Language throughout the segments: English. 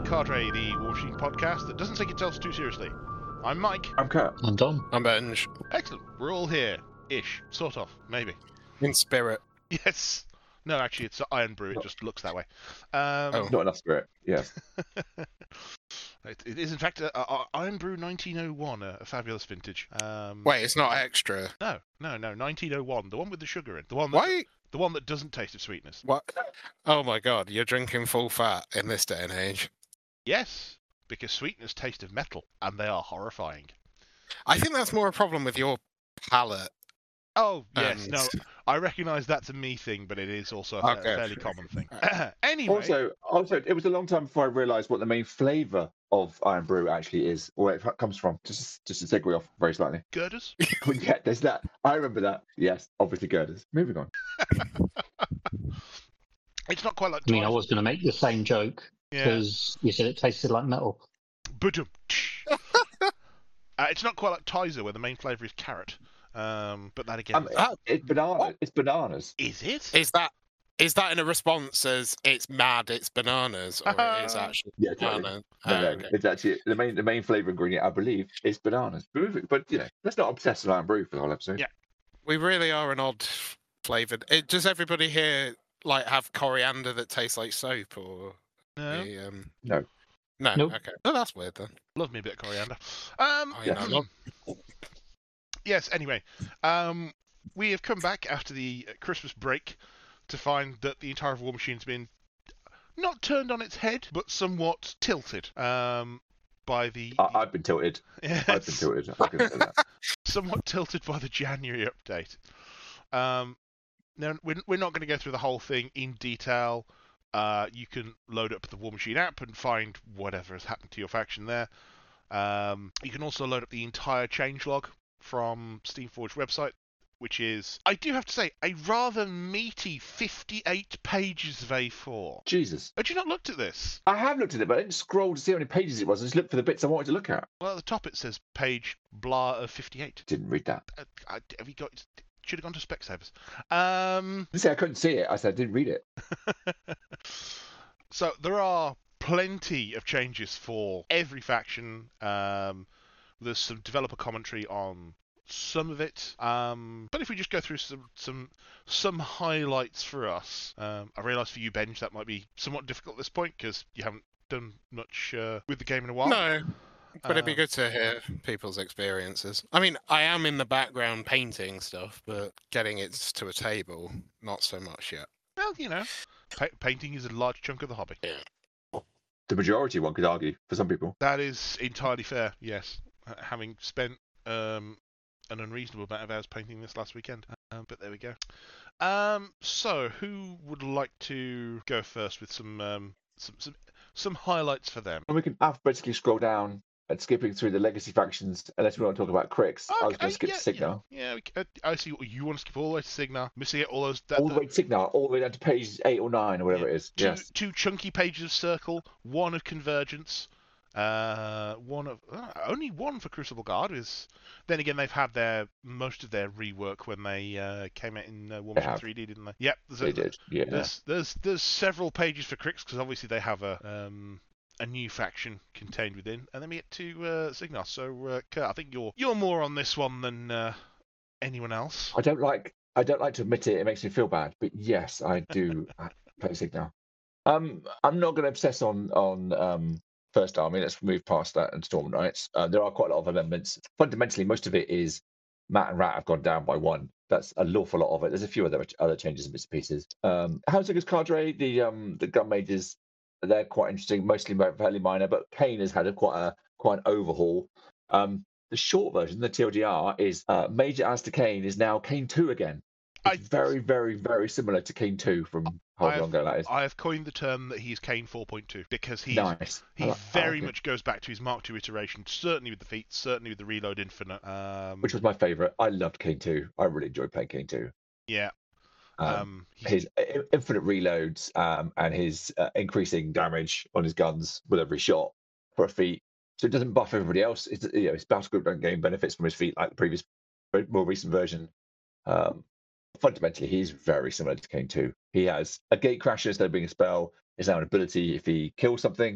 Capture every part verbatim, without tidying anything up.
Cadre, the War Machine podcast that doesn't take itself too seriously. I'm Mike. I'm Kurt. I'm Dom. I'm Benj. Excellent. We're all here. Ish. Sort of. Maybe. In spirit. Yes. No, actually, it's Iron Brew. It just looks that way. Um, Oh. Not enough spirit, yes. it, it is, in fact, a, a, a Iron Brew nineteen oh one, a, a fabulous vintage. Um, Wait, it's not extra. No, no, no. nineteen oh one. The one with the sugar in. The one that, Why? The one that doesn't taste of sweetness. What? Oh my god, you're drinking full fat in this day and age. Yes, because sweetness tastes of metal, and they are horrifying. I think that's more a problem with your palate. Oh, yes. And- No, I recognise that's a me thing, but it is also a fa- Okay. fairly common thing. Anyway. Also, also, it was a long time before I realised what the main flavour of Iron Brew actually is, or where it comes from. Just, just to segue off very slightly. Girders? But yeah, there's that. I remember that. Yes, obviously girders. Moving on. It's not quite like I mean, I Tizer. was going to make the same joke Yeah. because you said it tasted like metal. Ba-dum. uh, it's not quite like Tizer, where the main flavour is carrot. Um, but that again. Um, Ah, it's banana. It's bananas. is it? Is that is that in a response as it's mad, it's bananas, or it is actually Yeah, totally. banana? No, Oh, no, okay. it's actually the main the main flavour ingredient, I believe, is bananas. But, but you know, let's not obsess with Iron Brew for the whole episode. Yeah. We really are an odd flavoured. It, does everybody here like have coriander that tastes like soap, or No. the, um... No. No. Nope. Okay. Oh, that's weird then. Love me a bit of coriander. Um, Oh, Yeah. you know, yes, anyway. Um, we have come back after the Christmas break to find that the entire War Machine's been not turned on its head, but somewhat tilted um, by the... I, I've been tilted. Yes. I've been tilted. I can say that. Somewhat tilted by the January update. Um, now, we're, we're not going to go through the whole thing in detail. Uh, you can load up the War Machine app and find whatever has happened to your faction there. Um, you can also load up the entire changelog from Steamforge website, which is, I do have to say, a rather meaty fifty-eight pages of A four. Jesus. Had you not looked at this? I have looked at it, but I didn't scroll to see how many pages it was. I just looked for the bits I wanted to look at. Well, at the top it says page blah of fifty-eight. Didn't read that. Uh, I- have you got... Should have gone to Specsavers. Um... You see, I couldn't see it. I said I didn't read it. So there are plenty of changes for every faction. Um, there's some developer commentary on some of it. Um, but if we just go through some some some highlights for us, um, I realise for you, Benj, that might be somewhat difficult at this point because you haven't done much uh, with the game in a while. No, but it'd be Um, good to hear people's experiences. I mean, I am in the background painting stuff, but getting it to a table, not so much yet. Well, you know, pa- painting is a large chunk of the hobby. The majority, one could argue, for some people. That is entirely fair. Yes, uh, having spent um, an unreasonable amount of hours painting this last weekend. Um, but there we go. Um, so, who would like to go first with some um, some, some some highlights for them? And we can alphabetically scroll down and skipping through the legacy factions, unless we want to talk about Crix. I was Okay, going to skip yeah, Signar. Yeah, we c- uh, I see. What you want to skip all the way to Signar, missing it all those that, All the way to Signar, all the way down to page eight or nine, or whatever it is. two Yes. two chunky pages of Circle, one of Convergence, uh, one of uh, only one for Crucible Guard. Is then again they've had their most of their rework when they uh, came out in uh, War They Machine have. three D, didn't they? Yep, there's, They a, did. Yeah. there's there's there's several pages for Crix because obviously they have a um a new faction contained within, and then we get to uh, Signar. So uh, Kurt, I think you're you're more on this one than uh, anyone else. I don't like. I don't like to admit it. It makes me feel bad, but yes, I do play Signar. Um, I'm not going to obsess on on um First Army. Let's move past that and Storm Knights. Uh, there are quite a lot of amendments. Fundamentally, most of it is Matt and Rat have gone down by one. That's an awful lot of it. There's a few other other changes and bits and pieces. Um, Housekeeper's Cadre, the um the gun mages, they're quite interesting. Mostly fairly minor, but Kane has had a quite a quite an overhaul. Um, the short version, the T L D R, is uh, Major Astor Kane is now Kane two again. It's I- very, very, very similar to Kane two from I however have- long ago that is. I have coined the term that he's Kane four point two because he's Nice. he I like- I very like it. much goes back to his Mark two iteration, certainly with the feet, certainly with the Reload Infinite. Um, Which was my favourite. I loved Kane two. I really enjoyed playing Kane two. yeah, Um, um, he's- his i- infinite reloads um, and his uh, increasing damage on his guns with every shot for a feat. So it doesn't buff everybody else. It's, you know, his battle group don't gain benefits from his feat like the previous, more recent version. Um, fundamentally, he's very similar to Kane two. He has a gate crasher instead of being a spell. Is now an ability if he kills something.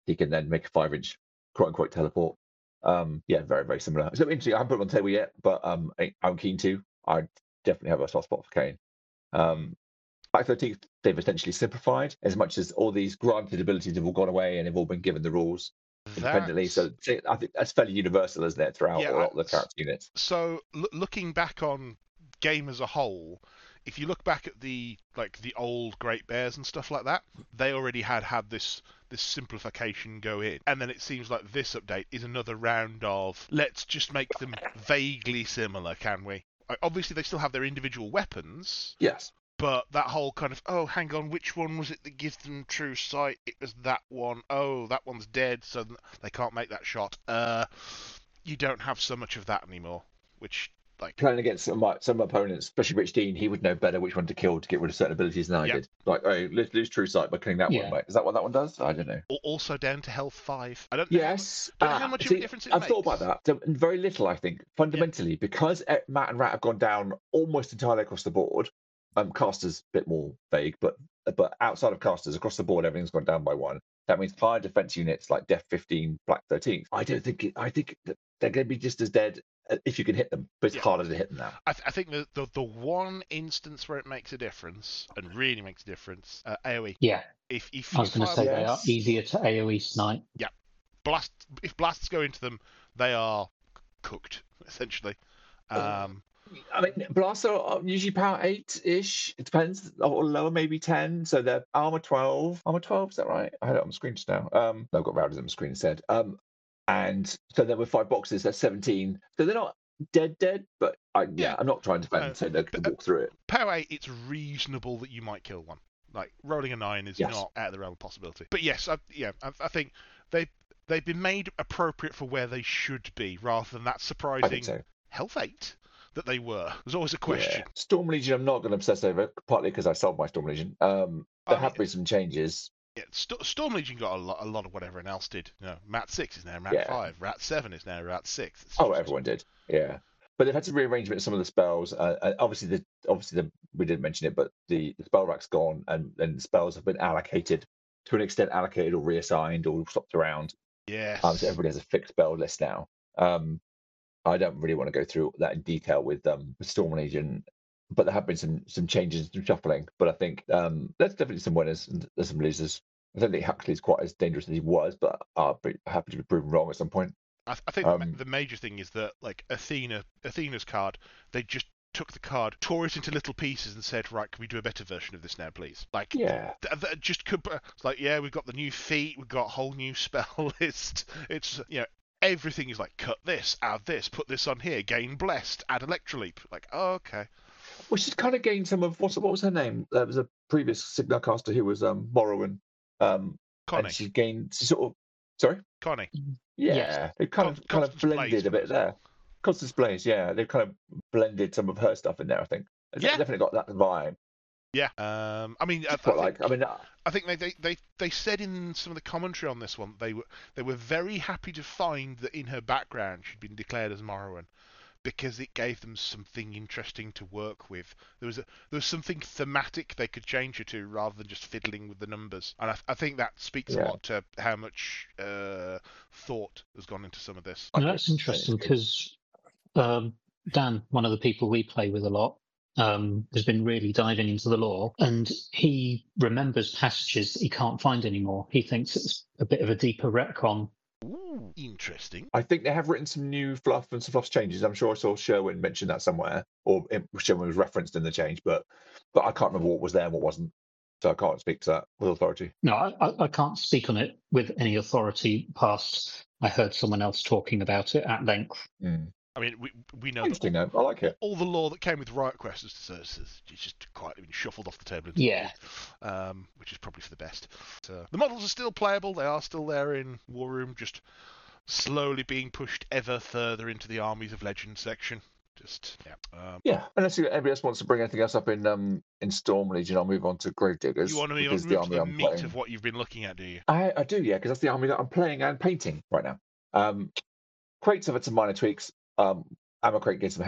he can then make a five inch quote unquote teleport. Um, yeah, very very similar. It's interesting. I haven't put it on the table yet, but um, I, I'm keen to. I definitely have a soft spot for Kane. Um, Black thirteenth, they've essentially simplified as much as all these granted abilities have all gone away and have all been given the rules independently. So I think that's fairly universal, isn't it, throughout Yeah, a lot of the I- character units? So l- looking back on game as a whole, if you look back at the like the old Great Bears and stuff like that, they already had had this this simplification go in, and then it seems like this update is another round of let's just make them vaguely similar, can we? Like, obviously, they still have their individual weapons, Yes. but that whole kind of, oh, hang on, which one was it that gives them true sight? It was that one. Oh, that one's dead, so they can't make that shot. Uh, you don't have so much of that anymore, which, like... Playing against some of my, some opponents, especially Rich Dean, he would know better which one to kill to get rid of certain abilities than I Yep. did. Like, oh, let's lose true sight by killing that Yeah. one, mate. Is that what that one does? I don't know. Also down to health five. I don't know, Yes. how, don't know how uh, much of see, a difference it I've makes. thought about that. So, very little, I think. Fundamentally, because uh, Matt and Rat have gone down almost entirely across the board. Um, casters a bit more vague, but but outside of casters, across the board, everything's gone down by one. That means higher defense units like Def fifteen, Black thirteenth. I don't think it, I think that they're going to be just as dead uh, if you can hit them, but it's Yeah. harder to hit them now. I, th- I think the, the the one instance where it makes a difference, and really makes a difference, uh, AoE. Yeah, If if I was you going to fire say they are Yes. easier to AoE snipe. blast, if blasts go into them, they are cooked essentially. Um, I mean, blasts are usually power eight ish. It depends, or lower, maybe ten. So they're armor twelve. Armor twelve, is that right? I had it on the screen just now. Um, no, I've got rounders on the screen instead. Um, and so there were five boxes. That's seventeen. So they're not dead, dead. But I, yeah, Yeah. I'm not trying to defend. No, so they can but, uh, walk through it. Power eight, it's reasonable that you might kill one. Like rolling a nine is Yes. not out of the realm of possibility. But yes, I, yeah, I, I think they they've been made appropriate for where they should be, rather than that I surprising think so. health eight that they were. There's always a question. Yeah. Storm Legion, I'm not going to obsess over, partly because I sold my Storm Legion. Um, there I have mean- been some changes. Yeah, St- Storm Legion got a lot, a lot of what everyone else did. You know, Rat six is now Rat Yeah. five, Rat seven is now Rat six. It's Oh, just- everyone did. Yeah. But they've had some rearrangement of some of the spells. Uh, uh, obviously, the obviously the, we didn't mention it, but the, the spell rack's gone, and then the spells have been allocated to an extent, allocated or reassigned or swapped around. Yes. Um, so everybody has a fixed spell list now. Um, I don't really want to go through that in detail with um with Storm Legion, but there have been some some changes, some shuffling. But I think um, there's definitely some winners and there's some losers. I don't think Huxley's quite as dangerous as he was, but I'll be happy to be proven wrong at some point. I, th- I think the, ma- Um, the major thing is that like Athena, Athena's card, they just took the card, tore it into little pieces, and said, "Right, can we do a better version of this now, please?" Like, Yeah. th- th- just could. It's like, yeah, we've got the new feat, we've got a whole new spell list. It's you know everything is like cut this, add this, put this on here, gain blessed, add electroleap. Like, oh, okay, Which has kind of gained some of what's what was her name? There was a previous Signar caster who was um Morrowind. Um Connie, and she gained she sort of sorry? Connie. Yeah. Yes. They kind Con- of kind of Constance blended Blaze a bit was. there. Constance Blaze, yeah. They've kind of blended some of her stuff in there, I think. It's Yeah. definitely got that vibe. Yeah. Um. I mean, I, I Quite think, like I mean uh, I think they, they, they, they said in some of the commentary on this one they were they were very happy to find that in her background she'd been declared as Morrowind, because it gave them something interesting to work with. There was a, there was something thematic they could change her to rather than just fiddling with the numbers. And I, I think that speaks a Yeah. lot to how much uh, thought has gone into some of this. Now, Okay, that's interesting good. because um, Dan, one of the people we play with a lot, um, has been really diving into the lore, and he remembers passages that he can't find anymore. He thinks it's a bit of a deeper retcon. Ooh, interesting. I think they have written some new fluff and some fluff changes. I'm sure I saw Sherwin mention that somewhere, or it, Sherwin was referenced in the change, but but I can't remember what was there and what wasn't, so I can't speak to that with authority. No, I, I- I can't speak on it with any authority past I heard someone else talking about it at length. Mm. I mean, we we know that Interesting, though. I like it. all the lore that came with Riot Quest is, is, is just quietly been shuffled off the table. Into Yeah. the um, which is probably for the best. So, the models are still playable. They are still there in War Room, just slowly being pushed ever further into the Armies of Legend section. Just yeah. Um, Yeah, unless you- anybody else wants to bring anything else up in um in Storm Legion, I'll move on to Gravediggers. you want to move, because on, the move to army the I'm meat playing. of what you've been looking at, do you? I, I do, yeah, because that's the army that I'm playing and painting right now. Um, crates have had some minor tweaks. Um, ammo crate gets some health.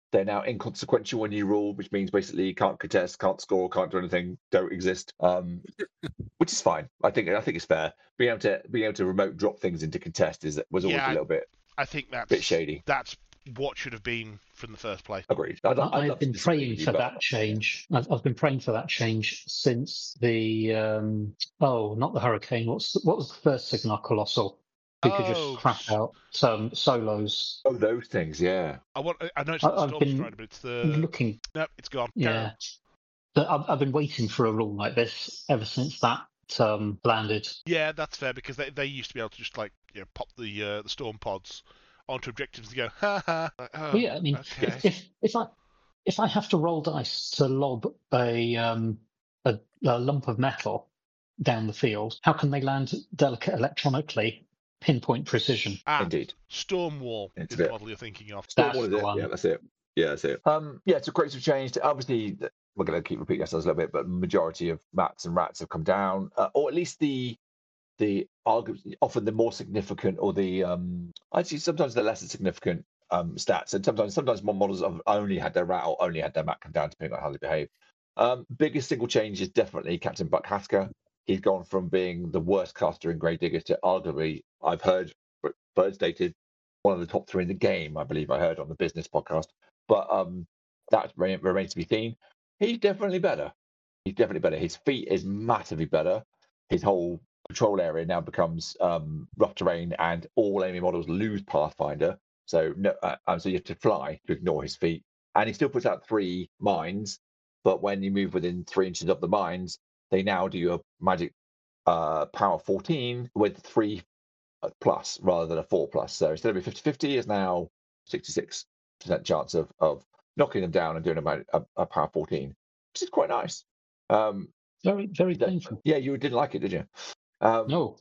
they're now inconsequential, a new rule, which means basically you can't contest, can't score, can't do anything, don't exist. Um, which is fine. I think I think it's fair. Being able to being able to remote drop things into contest is was always Yeah, a little bit I think that's bit shady. That's what should have been from the first place. Agreed. I'd, I'd I, love I've to been disagree praying with you, for but- that change. I've, I've been praying for that change since the um, oh, not the hurricane. What's the, what was the first Signar Colossal? We could Oh, just crap out some solos. Oh, those things, yeah. I want. I know it's I- not the I've Storm been Strider, but it's the. Looking, No, it's gone. Carry yeah. on. But I've, I've been waiting for a rule like this ever since that um, landed. Yeah, that's fair because they they used to be able to just like you know pop the uh, the storm pods onto objectives and go ha ha. Like, oh, Well, yeah, I mean, okay. if, if if I if I have to roll dice to lob a um a, a lump of metal down the field, how can they land delicate electronically, pinpoint precision? Ah, Indeed. Storm Wall It's is a the bit- model you're thinking of. That's Stormwall is the it. one. Yeah, that's it. Yeah, that's it. Um, yeah, so crates have changed. Obviously, th- we're going to keep repeating ourselves a little bit, but majority of mats and rats have come down, uh, or at least the the argu- often the more significant or the um, I'd say sometimes the lesser significant um stats, and sometimes sometimes more models have only had their rat or only had their mat come down depending on how they behave. Um, biggest single change is definitely Captain Buck Hasker. He's gone from being the worst caster in Gravedigger to arguably, I've heard bird stated, one of the top three in the game. I believe I heard on the business podcast. But um, that re- remains to be seen. He's definitely better. He's definitely better. His feet is massively better. His whole control area now becomes um, rough terrain, and all enemy models lose Pathfinder. So no, uh, um, so you have to fly to ignore his feet. And he still puts out three mines, but when you move within three inches of the mines, they now do a magic uh, power fourteen with three plus rather than a four plus. So instead of a fifty-fifty, is now sixty-six percent chance of of knocking them down and doing a, a, a power fourteen, which is quite nice. Um, Very, very that- painful. yeah, you didn't like it, did you? Um, No,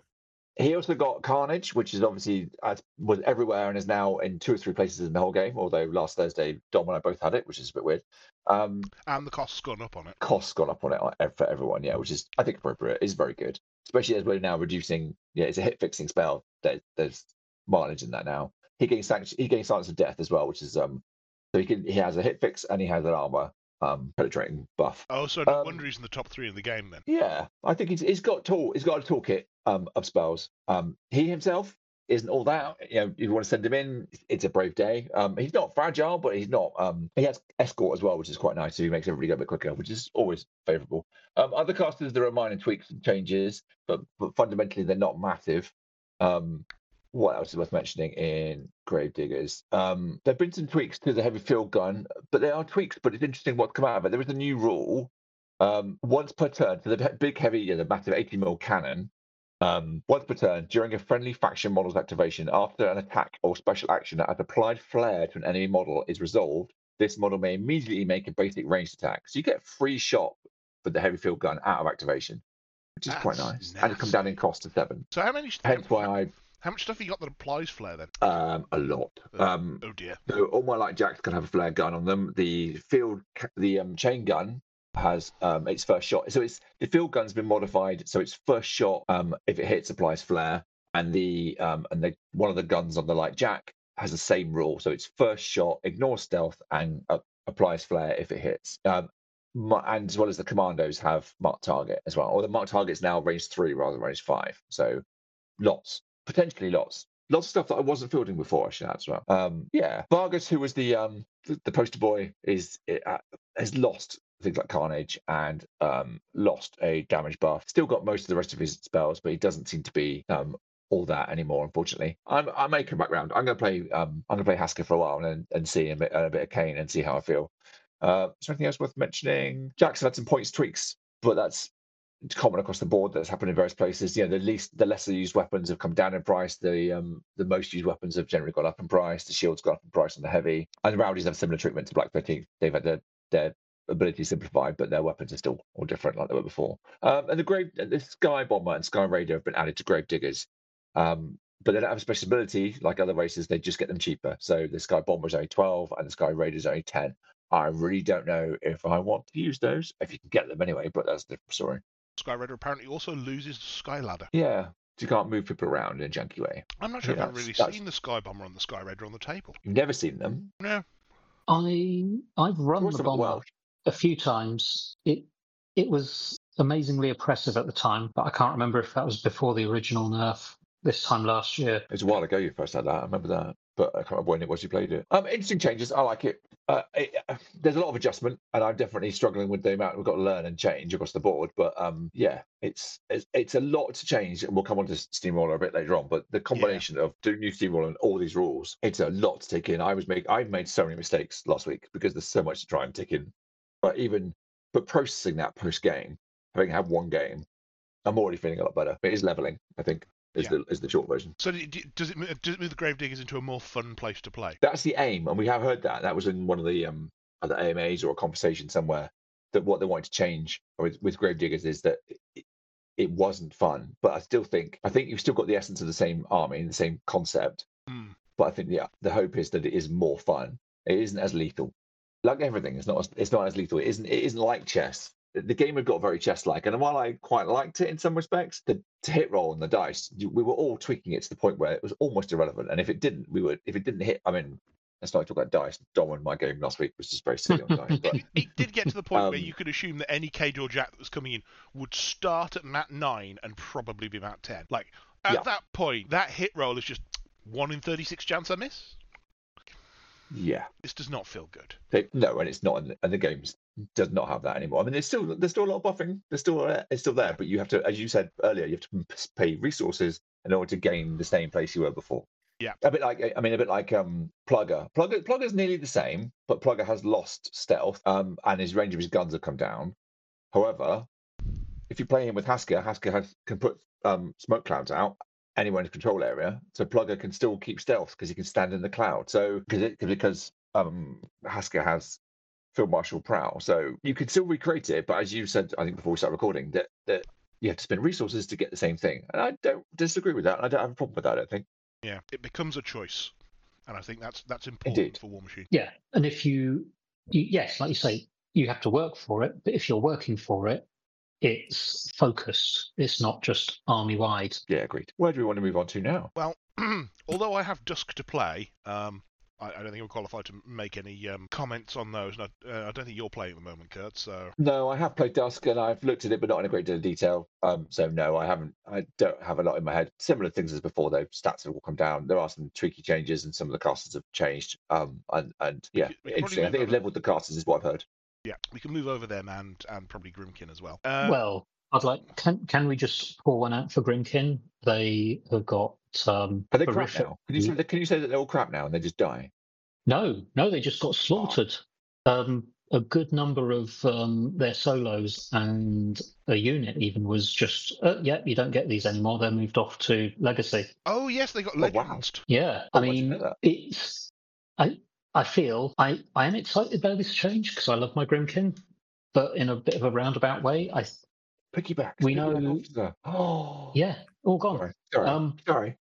He also got Carnage, which is obviously uh, was everywhere and is now in two or three places in the whole game. Although last Thursday, Dom and I both had it, which is a bit weird. Um, And the cost's gone up on it. costs gone up on it uh, for everyone, yeah, which is I think appropriate. It's very good, especially as we're now reducing. Yeah, it's a hit fixing spell. There, there's mileage in that now. He gains sanction. He gains Silence of Death as well, which is um. So he can he has a hit fix and he has an armor um penetrating buff. Oh, so no Um, wonder he's in the top three in the game then. Yeah, I think he's he's got tool. He's got a toolkit um of spells. Um, he himself isn't all that. You know, if you want to send him in, it's a brave day. Um, he's not fragile, but he's not. Um, he has escort as well, which is quite nice. So he makes everybody go a bit quicker, which is always favourable. Um, other casters, there are minor tweaks and changes, but but fundamentally they're not massive. Um, what else is worth mentioning in Gravediggers? Um, there've been some tweaks to the heavy field gun, but they are tweaks. But it's interesting what's come out of it. There is a new rule. Um, once per turn for the he- big heavy, yeah, the massive eighty mil cannon. Um, once per turn, during a friendly faction model's activation, after an attack or special action that has applied flare to an enemy model is resolved, this model may immediately make a basic ranged attack. So you get a free shot with the heavy field gun out of activation, which is quite That's nice. And it comes down in nasty. cost to seven. So how many? Hence why I How much stuff have you got that applies flare then? um a lot. Um, Oh dear. so all my light jacks can have a flare gun on them. The field, ca- the um, chain gun has um its first shot. So it's the field gun's been modified. So its first shot, um, if it hits, applies flare, and the um and the one of the guns on the light jack has the same rule. So its first shot ignores stealth and uh, applies flare if it hits. Um, mu- and as well as the commandos have mark target as well. Or the mark target's now range three rather than range five. So lots, potentially lots. Lots of stuff that I wasn't fielding before, I should add as well. Um, yeah, Vargas, who was the um the, the poster boy, is uh, has lost things like Carnage and um lost a damage buff. Still got most of the rest of his spells, but he doesn't seem to be um all that anymore. Unfortunately, I'm I may come back round. I'm going to play um I'm going to play Hasker for a while and and see a bit, a bit of Kane and see how I feel. Uh, is there anything else worth mentioning? Jackson had some points tweaks, but that's common across the board. That's happened in various places. You know, the least, the lesser used weapons have come down in price. The um, the most used weapons have generally gone up in price. The shield's gone up in price on the heavy, and the rowdies have similar treatment to Black thirteenth. They've had their their ability simplified, but their weapons are still all different like they were before. Um, and the grave, the Sky Bomber and Sky Raider have been added to Grave Diggers. Um, but they don't have a special ability like other races. They just get them cheaper. So the Sky Bomber is only twelve, and the Sky Raider is only ten. I really don't know if I want to use those. If you can get them anyway, but that's a different story. Sky Raider apparently also loses the Sky Ladder. Yeah, you can't move people around in a junky way. I'm not sure Yeah, if I've that's- really that's- seen the Sky Bomber on the Sky Raider on the table. You've never seen them. No. I I've run What's the up with bomber Welsh? a few times. It it was amazingly oppressive at the time, but I can't remember if that was before the original nerf this time last year. It was a while ago you first had that. I remember that, but I can't remember when it was you played it. Um, interesting changes. I like it. Uh, it uh, there's a lot of adjustment, and I'm definitely struggling with the amount we've got to learn and change across the board. But um, yeah, it's it's, it's a lot to change, and we'll come on to Steamroller a bit later on. But the combination of the new Steamroller and all these rules, it's a lot to take in. I was make I've made so many mistakes last week because there's so much to try and take in. But even but processing that post game, having had one game, I'm already feeling a lot better. It is leveling, I think. Is Yeah. the is the short version. So d- d- does it mo- does it move the Gravediggers into a more fun place to play? That's the aim, and we have heard that. That was in one of the um, other A M As or a conversation somewhere that what they wanted to change with, with Gravediggers is that it, it wasn't fun. But I still think I think you've still got the essence of the same army, the same concept. Mm. But I think the the hope is that it is more fun. It isn't as lethal. Like everything, it's not as, it's not as lethal. It isn't it isn't like chess. The game had got very chess-like, and while I quite liked it in some respects, the to hit roll on the dice, you, we were all tweaking it to the point where it was almost irrelevant. And if it didn't, we would. If it didn't hit, I mean, let's not talk about dice. Dom won my game last week was just very silly on dice. But It, it did get to the point where Um, you could assume that any Cage or Jack that was coming in would start at mat nine and probably be mat ten. Like at Yeah. that point, that hit roll is just one in thirty-six chance I miss. yeah, This does not feel good. they, no, and it's not, and the game does not have that anymore. I mean, there's still there's still a lot of buffing. There's still uh, it's still there, but you have to, as you said earlier, you have to m- pay resources in order to gain the same place you were before. Yeah. A bit like, I mean, a bit like um, Plugger. Plugger Plugger's nearly the same, but Plugger has lost stealth, um, and his range of his guns have come down. However, if you play him with Hasker, Hasker has, can put um, smoke clouds out anywhere in his control area, so Plugger can still keep stealth because he can stand in the cloud. So because it, because um, Hasker has Field Marshal Prowl, so you can still recreate it. But as you said, I think before we start recording, that that you have to spend resources to get the same thing, and I don't disagree with that. And I don't have a problem with that. I don't think. Yeah, it becomes a choice, and I think that's that's important Indeed. for War Machine. Yeah, and if you, you, yes, like you say, you have to work for it. But if you're working for it, it's focused. It's not just army wide. Yeah, agreed. Where do we want to move on to now? Well, although I have Dusk to play, um, I, I don't think I'm qualified to make any um, comments on those. And I, uh, I don't think you're playing at the moment, Kurt. So No, I have played Dusk and I've looked at it, but not in a great deal of detail. Um, so no, I haven't. I don't have a lot in my head. Similar things as before, though. Stats have all come down. There are some tricky changes, and some of the casters have changed. Um, and and yeah, could- we could interesting. I probably think move they've leveled the casters, is what I've heard. yeah, we can move over them and and probably Grimkin as well. Uh, well, I'd like. Can can we just pour one out for Grimkin? They have got um, Are they crap horrific. now? Can you say that? Can you say that they're all crap now and they just die? No, no, they just got slaughtered. Um, a good number of um, their solos and a unit even was just, uh, yeah, you don't get these anymore. They're moved off to Legacy. oh yes, they got Oh, wow. legends. Yeah, Oh, I I didn't mean, know that. it's. I I feel I I am excited about this change because I love my Grimkin, but in a bit of a roundabout way. I Piggyback. We Piggyback know- officer. Oh, yeah, all gone. Sorry. Sorry. Um, sorry.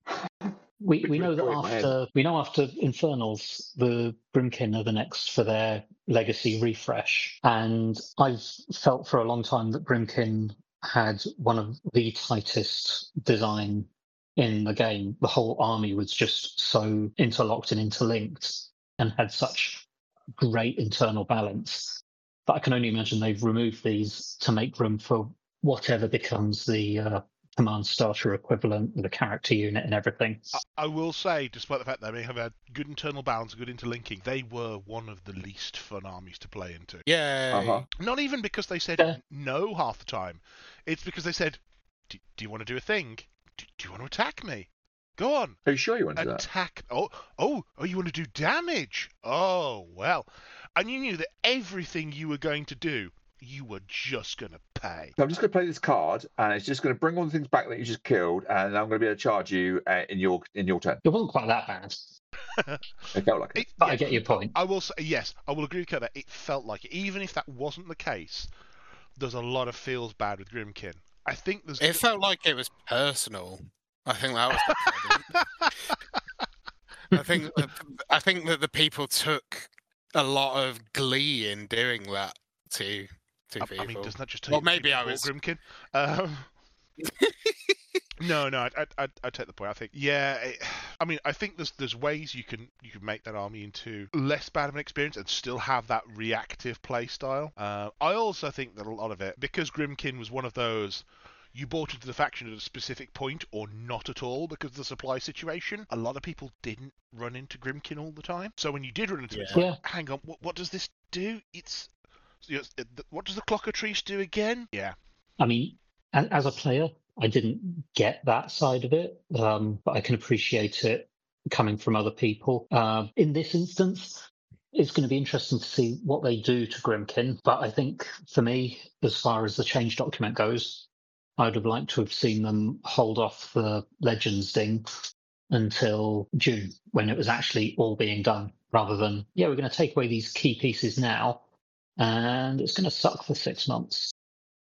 We we know that Sorry, my head. after we know after Infernals, the Grimkin are the next for their legacy refresh, and I've felt for a long time that Grimkin had one of the tightest design in the game. The whole army was just so interlocked and interlinked, and had such great internal balance that I can only imagine they've removed these to make room for whatever becomes the uh, command starter equivalent, the character unit and everything. I, I will say, despite the fact that they have had good internal balance, good interlinking, they were one of the least fun armies to play into. Yay. Uh-huh. Not even because they said Yeah. no half the time. It's because they said, do, do you want to do a thing? Do, do you want to attack me? Go on. Are you sure you want to do that? Attack. Oh, oh, oh, you want to do damage? Oh, well. And you knew that everything you were going to do, you were just going to pay. So I'm just going to play this card, and it's just going to bring all the things back that you just killed, and I'm going to be able to charge you uh, in your in your turn. It wasn't quite that bad, It felt like it. It- but yeah, I get your point. I will say, yes, I will agree with Kurt that it felt like it. Even if that wasn't the case, there's a lot of feels bad with Grimkin. I think there's... It felt like it was personal. I think that was the problem. I think that, I think that the people took a lot of glee in doing that to to I, people. I mean, doesn't that just tell Well, you maybe people I bought was- Grimkin? Um, No, no, I, I, I take the point. I think, yeah, it, I mean, I think there's there's ways you can you can make that army into less bad of an experience and still have that reactive play style. Uh, I also think that a lot of it, because Grimkin was one of those, you bought into the faction at a specific point or not at all because of the supply situation. A lot of people didn't run into Grimkin all the time. So when you did run into it, it's like, Yeah. hang on, what, what does this do? It's, you know, it- what does the Clockatrice do again? Yeah. I mean, a- as a player, I didn't get that side of it, um, but I can appreciate it coming from other people. Uh, in this instance, it's going to be interesting to see what they do to Grimkin. But I think for me, as far as the change document goes, I would have liked to have seen them hold off the Legends ding until June, when it was actually all being done, rather than, yeah, we're going to take away these key pieces now, and it's going to suck for six months.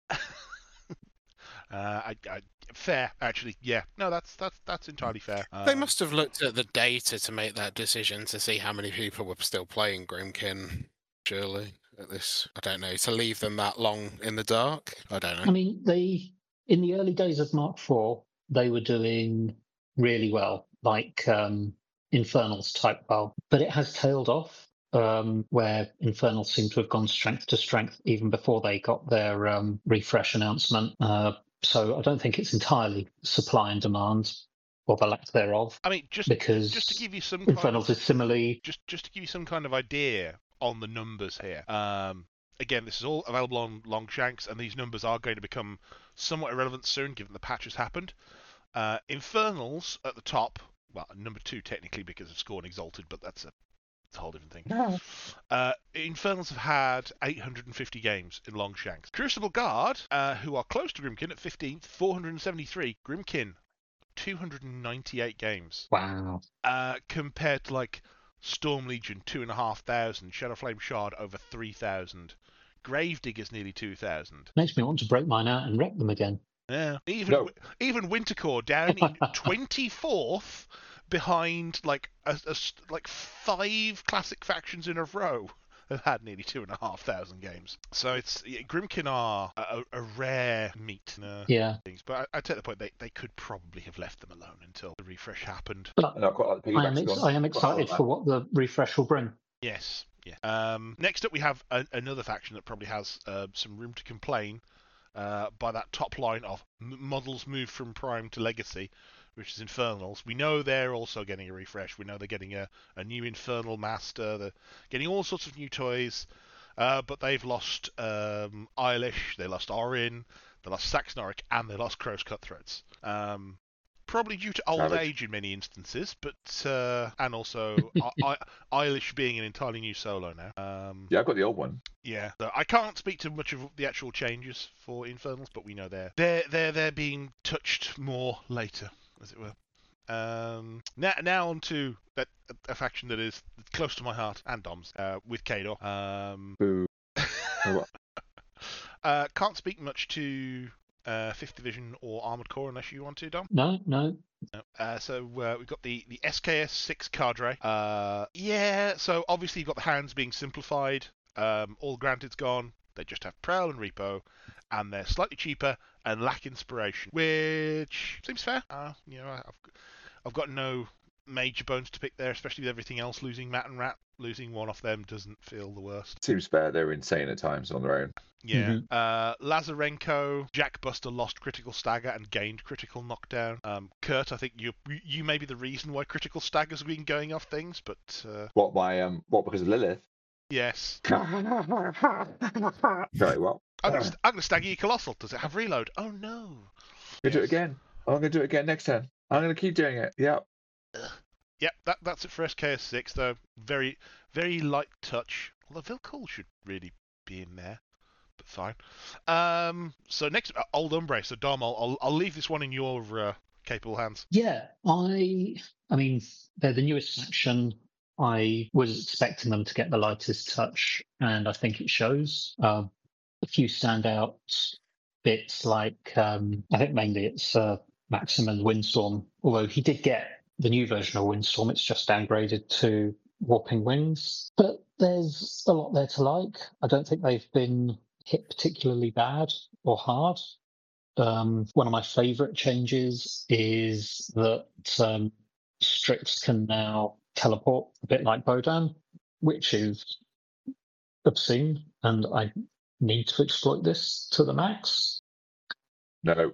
Uh, I, I, fair, actually. Yeah. No, that's that's that's entirely fair. They Um, must have looked at the data to make that decision to see how many people were still playing Grimkin, surely, at this. I don't know, to leave them that long in the dark? I don't I know. mean, they in the early days of Mark four, they were doing really well, like um, Infernals type well, but it has tailed off. Um, where Infernals seem to have gone strength to strength even before they got their um, refresh announcement. Uh, so I don't think it's entirely supply and demand, or the lack thereof, I mean, just because just to give you some kind Infernals of, is similarly. just just to give you some kind of idea on the numbers here. Um, again, this is all available on Longshanks, and these numbers are going to become somewhat irrelevant soon, given the patch has happened. Uh, Infernals at the top, well, number two technically because of Scorn Exalted, but that's a, that's a whole different thing. No. Uh, Infernals have had eight hundred fifty games in Longshanks. Crucible Guard, uh, who are close to Grimkin at fifteenth, four hundred seventy-three. Grimkin, two hundred ninety-eight games. Wow. Uh, compared to like Storm Legion, two and a half thousand. Shadowflame Shard, over three thousand. Gravediggers, nearly two thousand. Makes me want to break mine out and wreck them again. Yeah. Even No. even Wintercore down in twenty-fourth, behind like a, a s- like five classic factions in a row have had nearly two and a half thousand games. So it's yeah, Grimkin are a, a rare meat. Uh, Yeah. things, but I, I take the point they they could probably have left them alone until the refresh happened. But And I quite like the I am, piggybacks ex- gone. I am Quite like excited that. for what the refresh will bring. Yes, yeah. Um, next up, we have a, another faction that probably has uh, some room to complain uh, by that top line of m- models moved from Prime to Legacy, which is Infernals. We know they're also getting a refresh. We know they're getting a, a new Infernal Master. They're getting all sorts of new toys, uh, but they've lost um, Eilish, they lost Orin, they lost Saxonoric, and they lost Crow's Cutthroats. Um, Probably due to old Savage. age in many instances, but uh, and also I, I, Eilish being an entirely new solo now. Um, Yeah, I've got the old one. yeah, so I can't speak to much of the actual changes for Infernals, but we know they're they're they're they're being touched more later, as it were. Um, now now on to a, a faction that is close to my heart and Dom's, uh, with Kador. Um, Boo. Oh, what? uh, can't speak much to uh, fifth Division or Armored Corps unless you want to, Dom. No, no. No. Uh, so uh, we've got the, the S K S six cadre. Uh, yeah, so obviously you've got the hands being simplified. Um, all granted's gone. They just have Prowl and Repo, and they're slightly cheaper and lack inspiration, which seems fair. Uh, you know, I've I've got no major bones to pick there, especially with everything else. Losing Matt and Rat, losing one off them doesn't feel the worst. Seems fair. They're insane at times on their own. Yeah. Mhm. Uh, Lazarenko, Jack Buster lost critical stagger and gained critical knockdown. Um, Kurt, I think you you may be the reason why critical stagger's been going off things, but uh, What by um? What because of Lilith? yes. Very well. I'm gonna, Yeah. st- I'm gonna stagger you colossal. Does it have reload? Oh no. Gonna do it Yes. again. I'm gonna do it again next turn. I'm gonna keep doing it. Yeah. Yep, that that's it for S K S six though. Very very light touch. Although Vilcol should really be in there. But fine. Um, so next, uh, Old Umbre. So Dom, I'll, I'll I'll leave this one in your uh, capable hands. Yeah, I. I mean, they're the newest faction. I was expecting them to get the lightest touch, and I think it shows. Uh, a few standout bits, like um, I think mainly it's uh, Maximum Windstorm. Although he did get the new version of Windstorm, it's just downgraded to Warping Wings. But there's a lot there to like. I don't think they've been hit particularly bad or hard. Um, one of my favourite changes is that um, Strix can now teleport a bit like Bodan, which is obscene, and I need to exploit this to the max. No.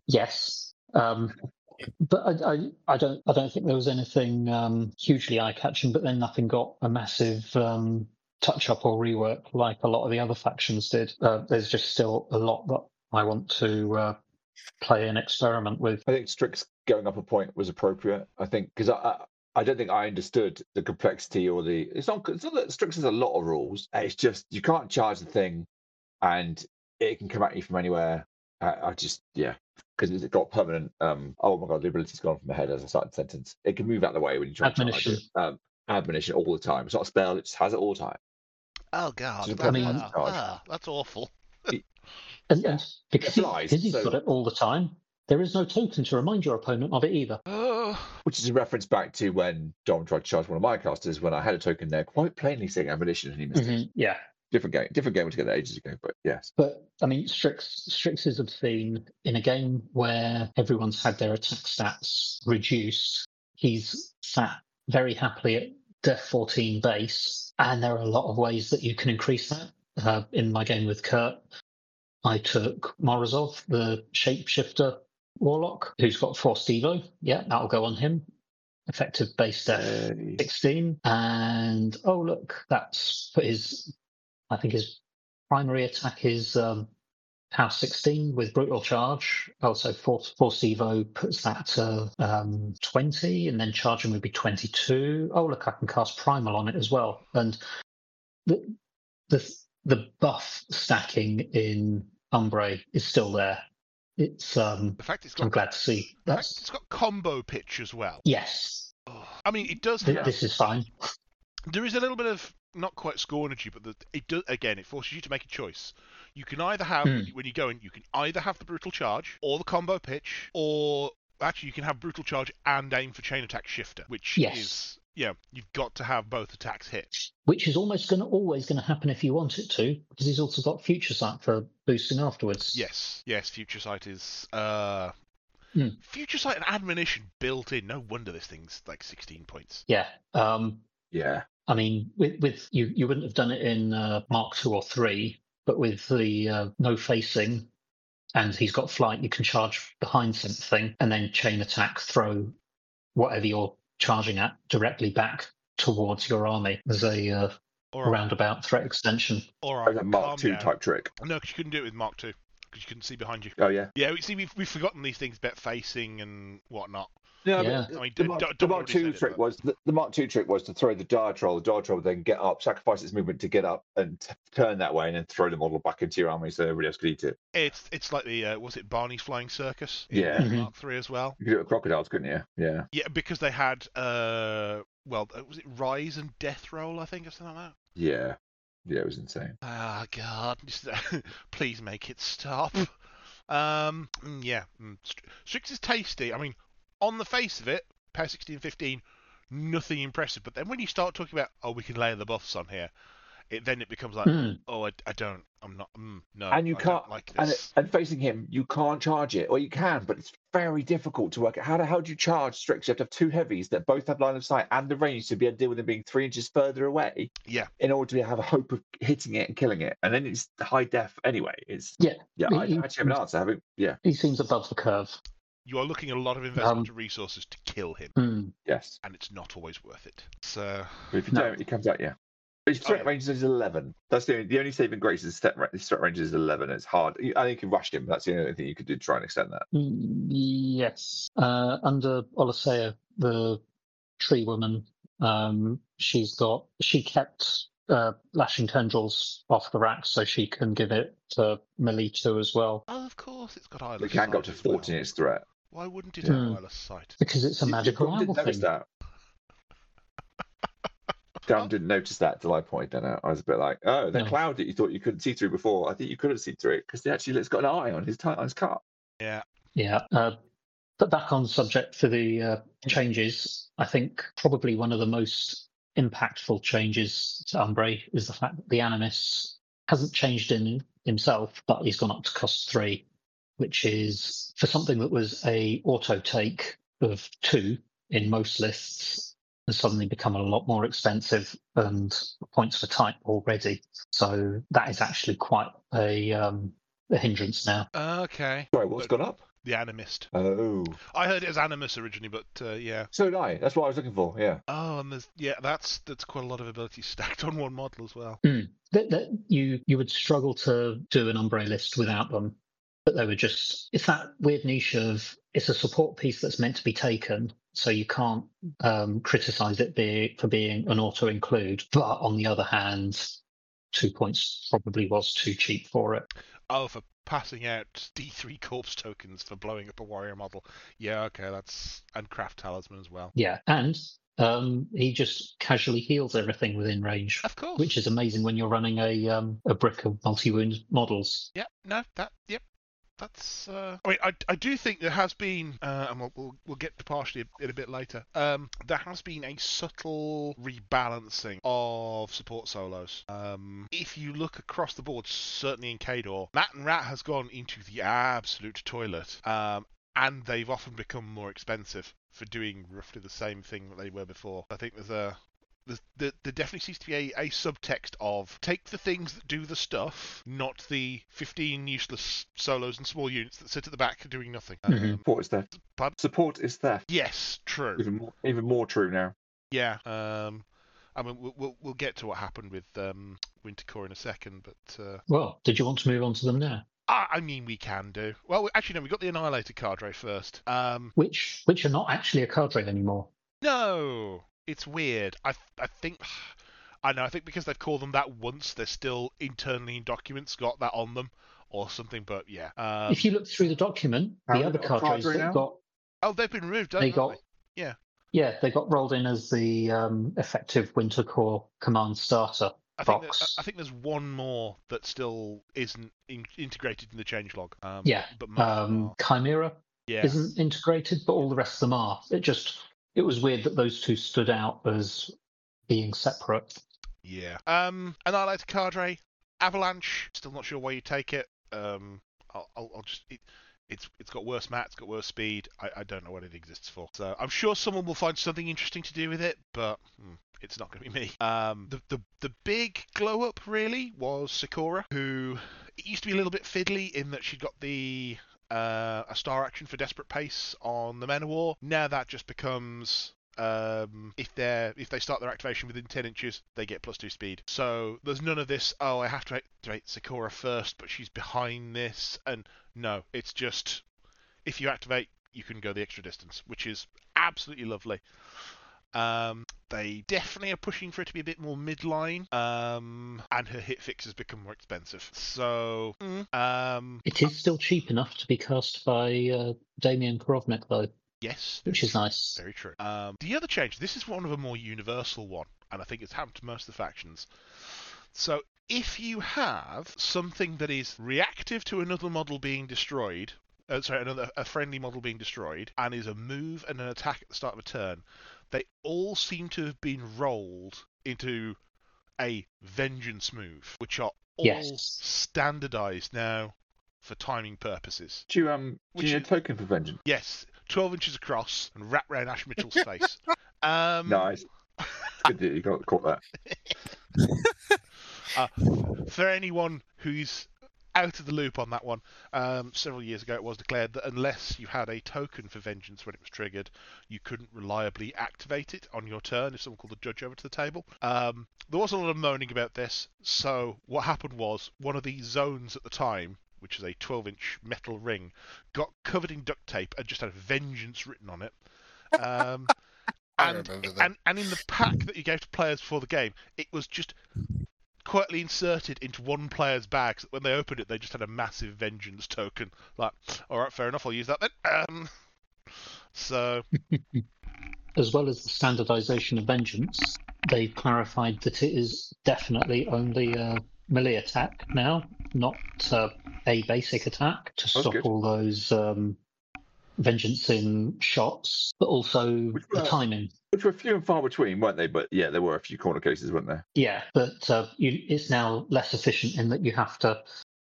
Yes. Um, but I, I, I don't I don't think there was anything um, hugely eye-catching, but then nothing got a massive um, touch-up or rework like a lot of the other factions did. Uh, there's just still a lot that I want to uh, play and experiment with. I think Strix going up a point was appropriate. I think because I, I I don't think I understood the complexity or the. It's not. It's not that Strix has a lot of rules. It's just you can't charge the thing, and it can come at you from anywhere. I, I just yeah, because it's got permanent. Um. Oh my god, the ability's gone from my head as I started the sentence. It can move out of the way when you try to charge Admonition. it. Um, admonition all the time. It's not a spell. It just has it all the time. Oh god, Just that- I mean- ah, charge. ah, that's awful. And, Yeah. and because, It he, flies, because he's so- got it all the time, there is no token to remind your opponent of it either. Oh, Which is a reference back to when Dom tried to charge one of my casters when I had a token there quite plainly saying ammunition and he missed it. Mhm, Yeah. Different game. Different game altogether ages ago, but yes. But I mean, Strix Strix is obscene in a game where everyone's had their attack stats reduced. He's sat very happily at Def fourteen base, and there are a lot of ways that you can increase that. Uh, in my game with Kurt, I took Morozov, the shapeshifter warlock, who's got Forced Evo. Yeah, that'll go on him. Effective base Def Hey. sixteen, and oh look, that's put his. I think his primary attack is um, House sixteen with Brutal Charge. Also, Force, Force Evo puts that to um, twenty, and then Charging would be twenty-two. Oh, look, I can cast Primal on it as well. And the the, the buff stacking in Umbre is still there. It's um, the fact it's I'm got glad to see. the fact That's it's got combo pitch as well. yes. Oh, I mean, it does Th- have. This is fine. There is a little bit of not quite scornergy, but the, it does again. It forces you to make a choice. You can either have Hmm. when you go in, you can either have the brutal charge or the combo pitch, or actually you can have brutal charge and aim for chain attack shifter, which Yes. is yeah, you've got to have both attacks hit. Which is almost going to always going to happen if you want it to, because he's also got Future Sight for boosting afterwards. Yes, yes, future sight is uh, Hmm. future sight and admonition built in. No wonder this thing's like sixteen points. Yeah. Um, Yeah. I mean, with, with you, you wouldn't have done it in uh, Mark two or three, but with the uh, no facing, and he's got flight, you can charge behind something and then chain attack, throw whatever you're charging at directly back towards your army as a uh, Or a, roundabout threat extension. or That was a a Mark calm two down. type trick. No, because you couldn't do it with Mark two because you couldn't see behind you. Oh yeah. Yeah, we see we've we've forgotten these things about facing and whatnot. No, Yeah. but I mean, the, d- Mark, d- the Dom Mark already two said it, trick but- was the, the Mark two trick was to throw the Dire Troll. The Dire Troll would then get up, sacrifice its movement to get up, and t- turn that way, and then throw the model back into your army so everybody else could eat it. It's it's like the uh, was it Barney's Flying Circus? In Yeah. Mhm. Mark three as well. You could do it with crocodiles, couldn't you? Yeah. Yeah, because they had uh well uh, was it Rise and Death Roll I think or something like that. Yeah. Yeah, it was insane. Ah God, just please make it stop. Um, mm, yeah, mm, Str- Strix is tasty. I mean, on the face of it, Power sixteen fifteen, nothing impressive. But then when you start talking about, oh, we can layer the buffs on here, it then it becomes like, Mm. oh, I, I don't, I'm not, mm, no, And you I can't- don't like And, this. it, and facing him, you can't charge it, or you can, but it's very difficult to work out. How do, how do you charge Strix? You have to have two heavies that both have line of sight and the range to be able to deal with them being three inches further away Yeah, in order to have a hope of hitting it and killing it. And then it's high def anyway. It's Yeah. yeah. I, I You- actually have an answer. Having yeah, He seems above the curve. you are looking at a lot of investment Um, to resources to kill him, Mm. yes. and it's not always worth it. So, But if you No. don't, it comes out yeah. But his Oh, threat yeah. range is eleven. That's the only, the only saving grace is step, his threat range is eleven. It's hard. You- I think you can rush him. That's the only thing you could do to try and extend that. Mm, Yes. Uh, under Olisea, the tree woman, um, she's got she kept uh, lashing tendrils off the rack so she can give it to Melito as well, oh, of course, it's got eyeless It can go up sight to as well. fourteen. Its threat. Why wouldn't it Hmm. have eyeless sight? because it's a You- you magical probably owl didn't notice thing. that. Dan didn't notice that till I pointed that out. I was a bit like, oh, that No. cloud that you thought you couldn't see through before. I think you could have seen through it because actually it's got an eye on his t- on his car. Yeah, Yeah. Uh, but back on subject for the uh, changes, I think probably one of the most impactful changes to Umbre is the fact that the Animus hasn't changed in himself, but he's gone up to cost three, which is for something that was a auto take of two in most lists, has suddenly become a lot more expensive and points for type already. So that is actually quite a, um, a hindrance now. Okay. Sorry, what's But gone up? the Animist. Oh. I heard it as Animus originally, but uh, yeah. So did I. That's what I was looking for, yeah. Oh, and there's yeah, that's that's quite a lot of abilities stacked on one model as well. Mm. That, that you you would struggle to do an ombre list without them, but they were just it's that weird niche of it's a support piece that's meant to be taken, so you can't um, criticize it be, for being an auto include. But on the other hand, two points probably was too cheap for it. Oh, for passing out D three corpse tokens for blowing up a warrior model. Yeah, okay, that's and craft talisman as well. Yeah, and um, he just casually heals everything within range, Of course. which is amazing when you're running a um, a brick of multi-wound models. Yeah, no, that yep. That's. Uh... I mean, I, I do think there has been, uh, and we'll, we'll we'll get to partially in a bit later. Um, there has been a subtle rebalancing of support solos. Um, if you look across the board, certainly in Khador, Mat and Rat has gone into the absolute toilet, um, and they've often become more expensive for doing roughly the same thing that they were before. I think there's a. There, there definitely seems to be a, a subtext of take the things that do the stuff, not the fifteen useless solos and small units that sit at the back doing nothing. Mhm. Um, Support is theft. pardon? Support is theft. Yes, true. Even more, even more true now. Yeah. Um, I mean, we'll, we'll we'll get to what happened with um, Wintercore in a second, but uh, Well, did you want to move on to them now? I, I mean we can do. Well, actually, no. We got the Annihilator cadre first. Um, Which which are not actually a cadre anymore. no. It's weird. I I think I know. I think because they've called them that once, they're still internally in documents got that on them or something. But yeah. Um, If you look through the document, the Are other they not a cadres cadre that now? got oh, they've been removed. they Haven't got they? Yeah. yeah they got rolled in as the um, effective Winter Corps command starter I think box. that, I think there's one more that still isn't in, integrated in the changelog. Um, yeah, But most of them um, are. Chimera Yeah. isn't integrated, but all the rest of them are. It just it was weird that those two stood out as being separate. Yeah. Um, Annihilator cadre, Avalanche. Still not sure where you take it. Um, I'll, I'll, I'll just. It, it's it's got worse mat, it's got worse speed. I, I don't know what it exists for. So I'm sure someone will find something interesting to do with it, but hmm, it's not going to be me. Um, the the the big glow up really was Sakura, who it used to be a little bit fiddly in that she'd got the uh, a star action for desperate pace on the Men of War. Now that just becomes. Um, if they if they start their activation within ten inches, they get plus two speed. So there's none of this. Oh, I have to activate Sakura first, but she's behind this. And no, it's just if you activate, you can go the extra distance, which is absolutely lovely. Um, they definitely are pushing for it to be a bit more midline, um, and her hit fixes become more expensive. So, mm, um, It is still cheap enough to be cast by uh, Damian Korovnik, though, yes, which is nice. very true. Um, the other change, this is one of a more universal one, and I think it's happened to most of the factions. So, if you have something that is reactive to another model being destroyed, uh, sorry, another a friendly model being destroyed, and is a move and an attack at the start of a turn, they all seem to have been rolled into a vengeance move, which are all Yes. standardized now for timing purposes. Do you um do Which you need is- a token for vengeance? Yes, twelve inches across and wrap round Ash Mitchell's face. Um, Nice. Good that you got caught that. uh, for anyone who's out of the loop on that one, um, several years ago it was declared that unless you had a token for vengeance when it was triggered, you couldn't reliably activate it on your turn if someone called the judge over to the table. Um, there was a lot of moaning about this, so what happened was one of the zones at the time, which is a twelve inch metal ring, got covered in duct tape and just had vengeance written on it. Um, I and, remember that. and and in the pack that you gave to players before the game, it was just quietly inserted into one player's bag, so that when they opened it, they just had a massive vengeance token. Like, all right, fair enough, I'll use that then. Um, so, As well as the standardization of vengeance, they've clarified that it is definitely only a melee attack now, not uh, a basic attack to stop good. all those um, vengeance in shots, but also Which the were- timing. Which were few and far between, weren't they? But yeah, there were a few corner cases, weren't there? Yeah, but uh, you, it's now less efficient in that you have to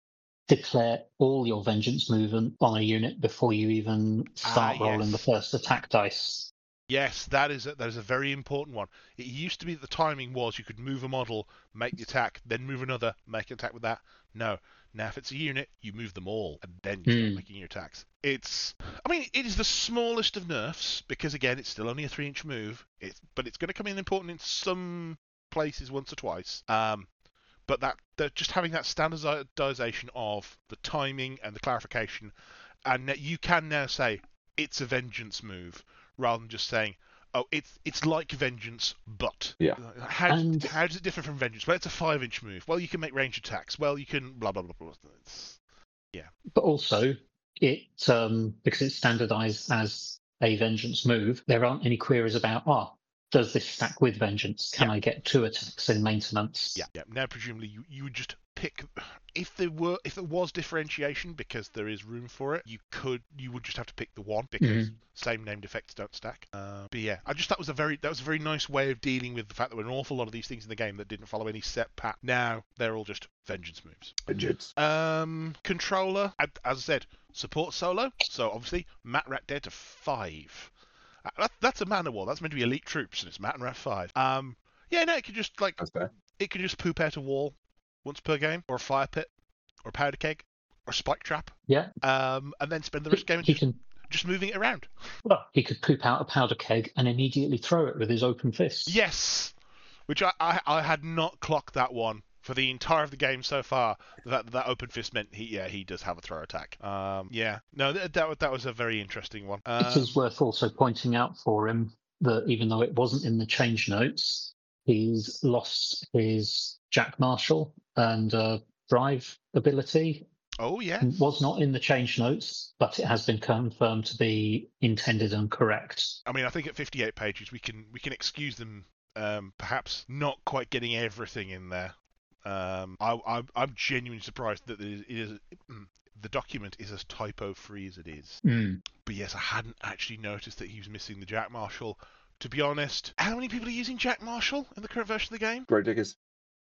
declare all your vengeance movement on a unit before you even start Ah, rolling the yes. first attack dice. Yes, that is a, that is a very important one. It used to be that the timing was you could move a model, make the attack, then move another, make an attack with that. No. Now, if it's a unit, you move them all, and then you start Mm. making your attacks. It's, I mean, it is the smallest of nerfs, because again, it's still only a three-inch move, it's, but it's going to come in important in some places once or twice. Um, but that, that just having that standardization of the timing and the clarification, and that you can now say, it's a vengeance move, rather than just saying, oh, it's it's like vengeance, but Yeah. how And- how does it differ from vengeance? Well, it's a five inch move. Well, you can make range attacks. Well, you can blah blah blah blah. It's, But also, it um, because it's standardized as a vengeance move, there aren't any queries about, ah, does this stack with vengeance? Can Yeah. I get two attacks in maintenance? yeah, yeah. Now, presumably, you, you would just pick if there were if there was differentiation because there is room for it. You could you would just have to pick the one because Mhm. same named effects don't stack. Uh, but yeah, I just that was a very that was a very nice way of dealing with the fact that there were an awful lot of these things in the game that didn't follow any set path. Now they're all just vengeance moves. Vengeance. Um, controller, as I said, support solo. So obviously, Mat Rat dead to five. Uh, That, that's a mana war. That's meant to be elite troops, and it's Mat Rat five. Um, yeah, no, it could just like That's fair. it could just poop out a wall once per game, or a fire pit, or a powder keg, or a spike trap. Yeah. Um, and then spend the rest of the game He just, can. just moving it around. Well, he could poop out a powder keg and immediately throw it with his open fist. Yes, which I, I I had not clocked that one for the entire of the game so far. That that open fist meant he yeah he does have a throw attack. Um, yeah, no, that that, that was a very interesting one. Um, It is worth also pointing out for him that even though it wasn't in the change notes, he's lost his Jack Marshall and uh, drive ability. oh yeah. Was not in the change notes, but it has been confirmed to be intended and correct. I mean, I think at fifty-eight pages we can we can excuse them um, perhaps not quite getting everything in there. Um, I, I, I'm genuinely surprised that it is, it is the document is as typo free as it is. Mm. But yes, I hadn't actually noticed that he was missing the Jack Marshall. To be honest, how many people are using Jack Marshall in the current version of the game? Grey Diggers.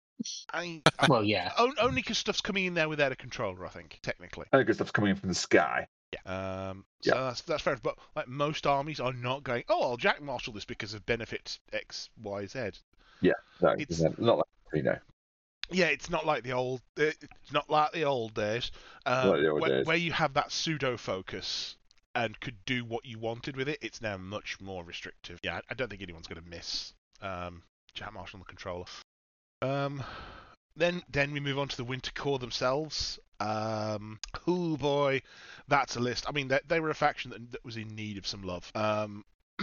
I mean, Well, yeah. on- only because stuff's coming in there without a controller, I think, technically. I think good stuff's coming in from the sky. Yeah. Um, so Yeah. that's that's fair. But like most armies are not going, oh, I'll Jack Marshall this because of benefit X, Y, Z. No, It's- it's not like you know. Yeah, it's not like the old. uh, It's not like the old days, uh, Not like the old where, days. where you have that pseudo focus and could do what you wanted with it. It's now much more restrictive. Yeah, I don't think anyone's going to miss um, Jack Marshall on the controller. Um, then then we move on to the Winter Corps themselves. Um, oh boy, that's a list. I mean, they, they were a faction that, that was in need of some love. Um,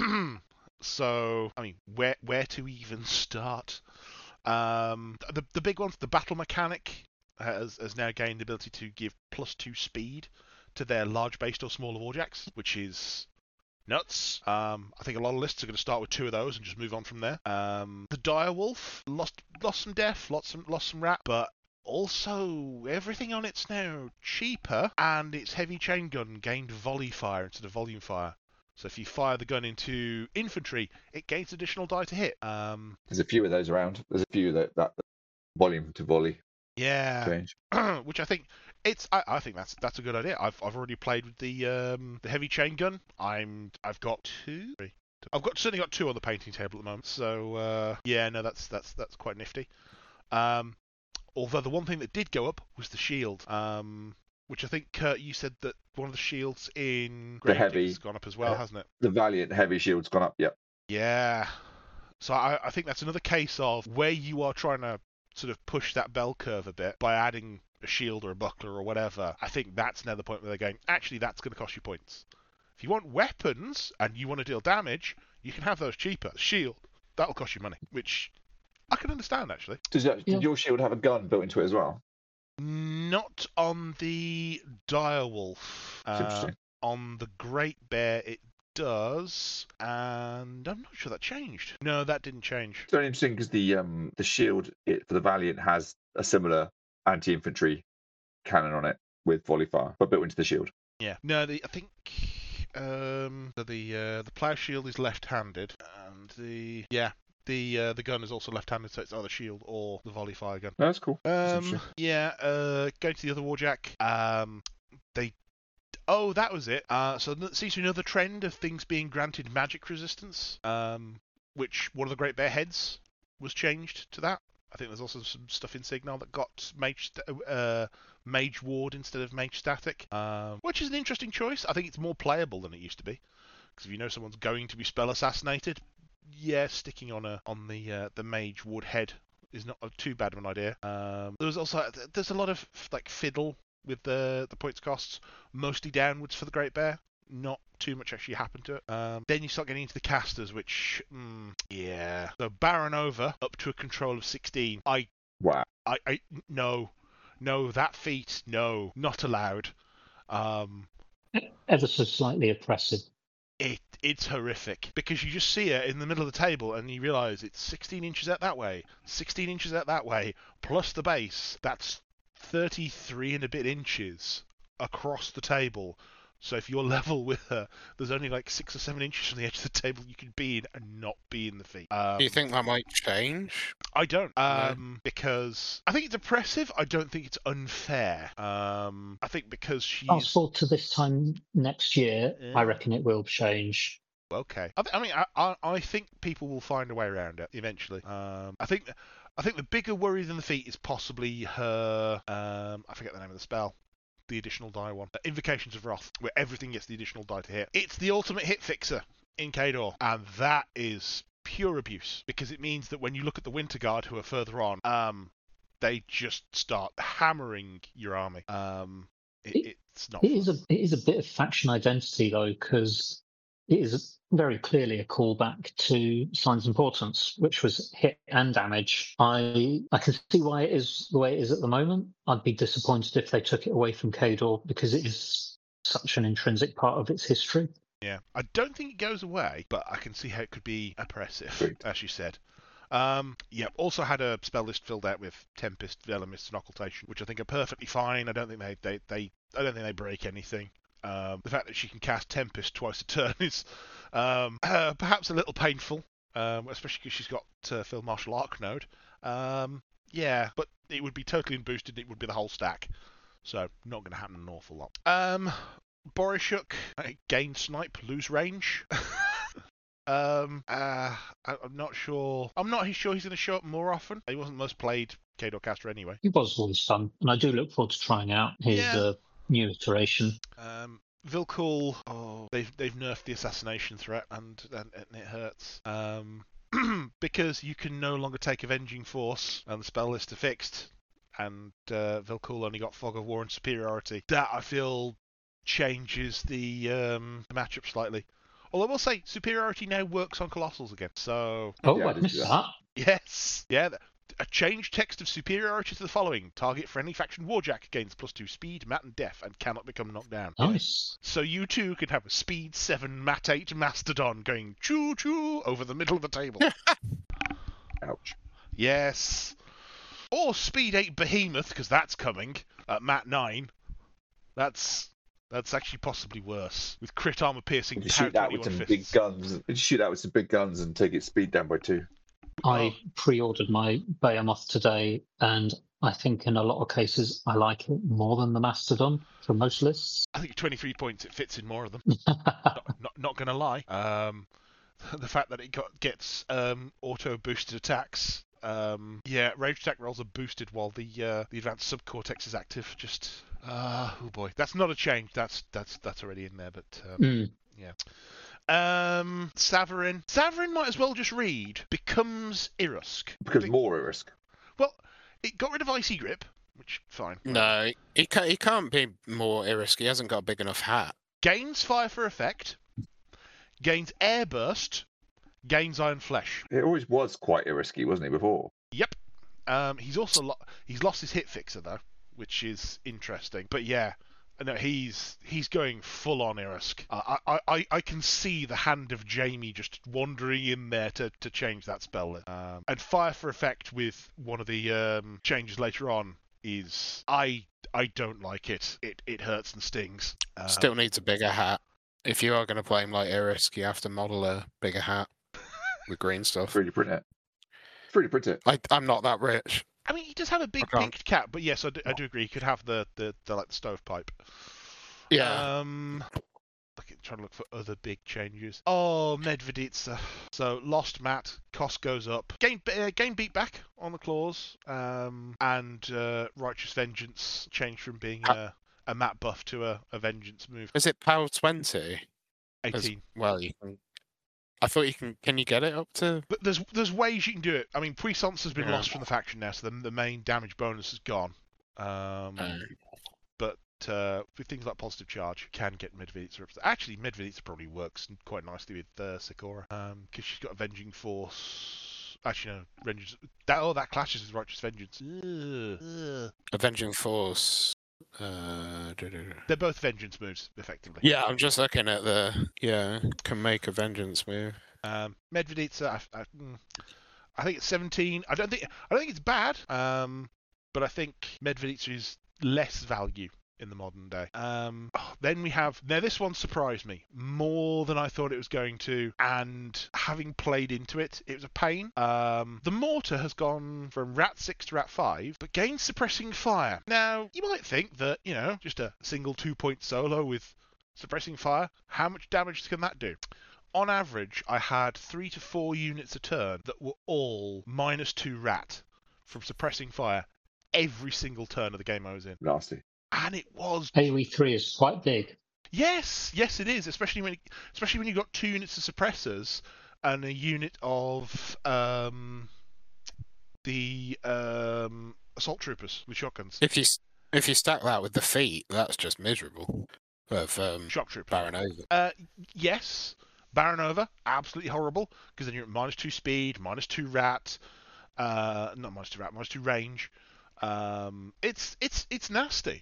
so I mean, where where to even start? Um, the the big one, the battle mechanic, has has now gained the ability to give plus two speed to their large based or smaller warjacks, which is nuts. Um, I think a lot of lists are going to start with two of those and just move on from there. Um, the Direwolf lost lost some def, lost some lost some rat, but also everything on it's now cheaper, and its heavy chain gun gained volley fire instead of volume fire. So if you fire the gun into infantry, it gains additional die to hit. Um, There's a few of those around. There's a few that that volume to volley yeah, change. which I think it's. I, I think that's that's a good idea. I've I've already played with the um the heavy chain gun. I'm I've got two. Three. I've got certainly got two on the painting table at the moment. So uh, yeah, no, that's that's that's quite nifty. Um, although the one thing that did go up was the shield. Um, which I think Kurt, you said that one of the shields in Grey heavy- has gone up as well, uh, hasn't it? The Valiant heavy shield's gone up. Yep. Yeah. So I, I think that's another case of where you are trying to sort of push that bell curve a bit by adding a shield or a buckler or whatever. I think that's now the point where they're going, actually, that's going to cost you points. If you want weapons and you want to deal damage, you can have those cheaper. Shield, that'll cost you money, which I can understand, actually. Does that, Yeah. did your shield have a gun built into it as well? Not on the Direwolf. That's Uh, interesting. on the Great Bear, it does, and I'm not sure that changed. No, that didn't change. It's very interesting because the um the shield it, for the Valiant has a similar anti-infantry cannon on it with volley fire, but built into the shield. Yeah. No, the I think um the the, uh, the plow shield is left-handed, and the yeah The uh, the gun is also left-handed, so it's either shield or the volley fire gun. That's cool. That's Um, interesting. yeah. Uh, going to the other Warjack. Um, they. Oh, that was it. Uh, so it seems to be another trend of things being granted magic resistance. Um, which one of the Great Bear heads was changed to that. I think there's also some stuff in Signal that got mage st- uh, mage ward instead of mage static, um, which is an interesting choice. I think it's more playable than it used to be, because if you know someone's going to be spell assassinated, yeah, sticking on a on the uh, the mage ward head is not too bad of an idea. Um, there was also there's a lot of like fiddle with the the points costs, mostly downwards for the Great Bear. Not too much actually happened to it. Um, then you start getting into the casters, which, mm, yeah. So Baronova up to a control of sixteen. I, Wow. I, I, no, no, that feat, no, not allowed. Um, Ever so slightly oppressive. it, it's horrific because you just see it in the middle of the table and you realise it's sixteen inches out that way, sixteen inches out that way, plus the base. That's thirty-three and a bit inches across the table. So if you're level with her, there's only like six or seven inches from the edge of the table you could be in and not be in the feet. Um, Do you think that might change? I don't, um, because I think it's oppressive. I don't think it's unfair. Um, I think because she's Fast forward to this time next year, Yeah. I reckon it will change. okay. I, th- I mean, I, I, I think people will find a way around it eventually. Um, I think, I think the bigger worry than the feat is possibly her. Um, I forget the name of the spell. The additional die one. Invocations of Wrath, where everything gets the additional die to hit. It's the ultimate hit fixer in Khador, and that is pure abuse, because it means that when you look at the Winter Guard, who are further on, um, they just start hammering your army. Um, it, It- it's not It fun. is a it is a bit of faction identity though, because it is very clearly a callback to Signs and Portents, which was hit and damage. I I can see why it is the way it is at the moment. I'd be disappointed if they took it away from Khador because it is such an intrinsic part of its history. Yeah, I don't think it goes away, but I can see how it could be oppressive, Agreed. as you said. Um, yeah, also had a spell list filled out with Tempest, Venomist, and Occultation, which I think are perfectly fine. I don't think they, they, they I don't think they break anything. Um, the fact that she can cast Tempest twice a turn is um, uh, perhaps a little painful, um, especially because she's got uh, Phil Marshall Arc Node. Um, yeah, but it would be totally unboosted. It would be the whole stack, so not going to happen an awful lot. Um, Borishuk, uh, gain snipe, lose range. um, uh, I, I'm not sure. I'm not sure he's going to show up more often. He wasn't the most played Khador caster anyway. It was always fun, and I do look forward to trying out his Yeah. uh, new iteration. Um, Vilkul, oh, they've they've nerfed the assassination threat, and and, and it hurts. Um, because you can no longer take Avenging Force, and the spell list are fixed, and uh, Vilkul only got Fog of War and Superiority. That I feel changes the um, the matchup slightly. Although I will say, Superiority now works on Colossals again. So Oh, Yeah, I I did missed see that. that. yes, yeah. th- A changed text of Superiority to the following: target friendly faction Warjack gains plus two speed, mat, and def, and cannot become knocked down. Nice. So you too could have a speed seven mat eight Mastodon going choo choo over the middle of the table. Ouch. Yes. Or speed eight Behemoth, because that's coming at mat nine. That's that's actually possibly worse, with crit armor piercing. You power shoot that with twenty-one some big fists. guns. You shoot that with some big guns and take its speed down by two. I Oh. pre-ordered my Behemoth today, and I think in a lot of cases I like it more than the Mastodon for most lists. I think twenty-three points, it fits in more of them. not, not, not gonna lie. Um, the fact that it got gets um, auto boosted attacks. Um, yeah, range attack rolls are boosted while the uh, the advanced subcortex is active. Just uh, oh boy, that's not a change. That's that's that's already in there. But um, Mm. yeah. Um, Savarin. Savarin might as well just read becomes Irusk. Because Be- more risk. Well, it got rid of Icy Grip, which fine. No, he can't, he can't be more Irisk. He hasn't got a big enough hat. Gains fire for effect. Gains air burst. Gains iron flesh. It always was quite risky, wasn't it, before? Yep. Um, he's also lo- he's lost his hit fixer though, which is interesting. But yeah, no, he's he's going full on Irusk. Uh, I, I I can see the hand of Jamie just wandering in there to, to change that spell list. Um, and fire for effect with one of the um, changes later on is I I don't like it. It it hurts and stings. Uh, Still needs a bigger hat. If you are going to play him like Irisk, you have to model a bigger hat with green stuff. three D print it. free to print it. I, I'm not that rich. I mean, he does have a big I can't- peaked cap, but yes, I do, I do agree. He could have the, the, the like the stovepipe. Yeah. Um, look, trying to look for other big changes. Oh, Medveditsa. So lost mat, cost goes up. Gain uh, gain beat back on the claws. Um, and uh, Righteous Vengeance changed from being a, a mat buff to a, a vengeance move. Is it PAL twenty? As- eighteen. Well, you can. I thought you can. Can you get it up to? But there's there's ways you can do it. I mean, Puissance has been Yeah. lost from the faction now, so the, the main damage bonus is gone. Um, Uh, but uh, with things like positive charge, you can get Medveditsa up. Actually, Medveditsa probably works quite nicely with uh, Sakura, um, because she's got Avenging Force. Actually, no, Vengeance. That oh, that clashes with Righteous Vengeance. Ugh, ugh. Avenging Force. Uh, duh, duh, duh. They're both Vengeance moves, effectively. Yeah, I'm just looking at the. Yeah, can make a vengeance move. Um, Medveditsa, I, I, mm, I think it's seventeen. I don't think I don't think it's bad. Um, but I think Medveditsa is less value in the modern day. Um, oh, then we have now this one surprised me more than I thought it was going to, and having played into it, it was a pain. Um, the mortar has gone from rat six to rat five, but gains suppressing fire. Now you might think that you know just a single two point solo with suppressing fire, how much damage can that do? On average, I had three to four units a turn that were all minus two rat from suppressing fire every single turn of the game I was in. Nasty. And it was AoE three is quite big. yes, yes it is, especially when especially when you've got two units of suppressors and a unit of um, the um, assault troopers with shotguns. If you s- if you stack that with the feet, that's just miserable. Of um, Shock troopers. Baronova. Uh, yes, Baronova, absolutely horrible, because then you're at minus two speed, minus two rat, uh, not minus two rat, minus two range. Um, it's it's it's nasty.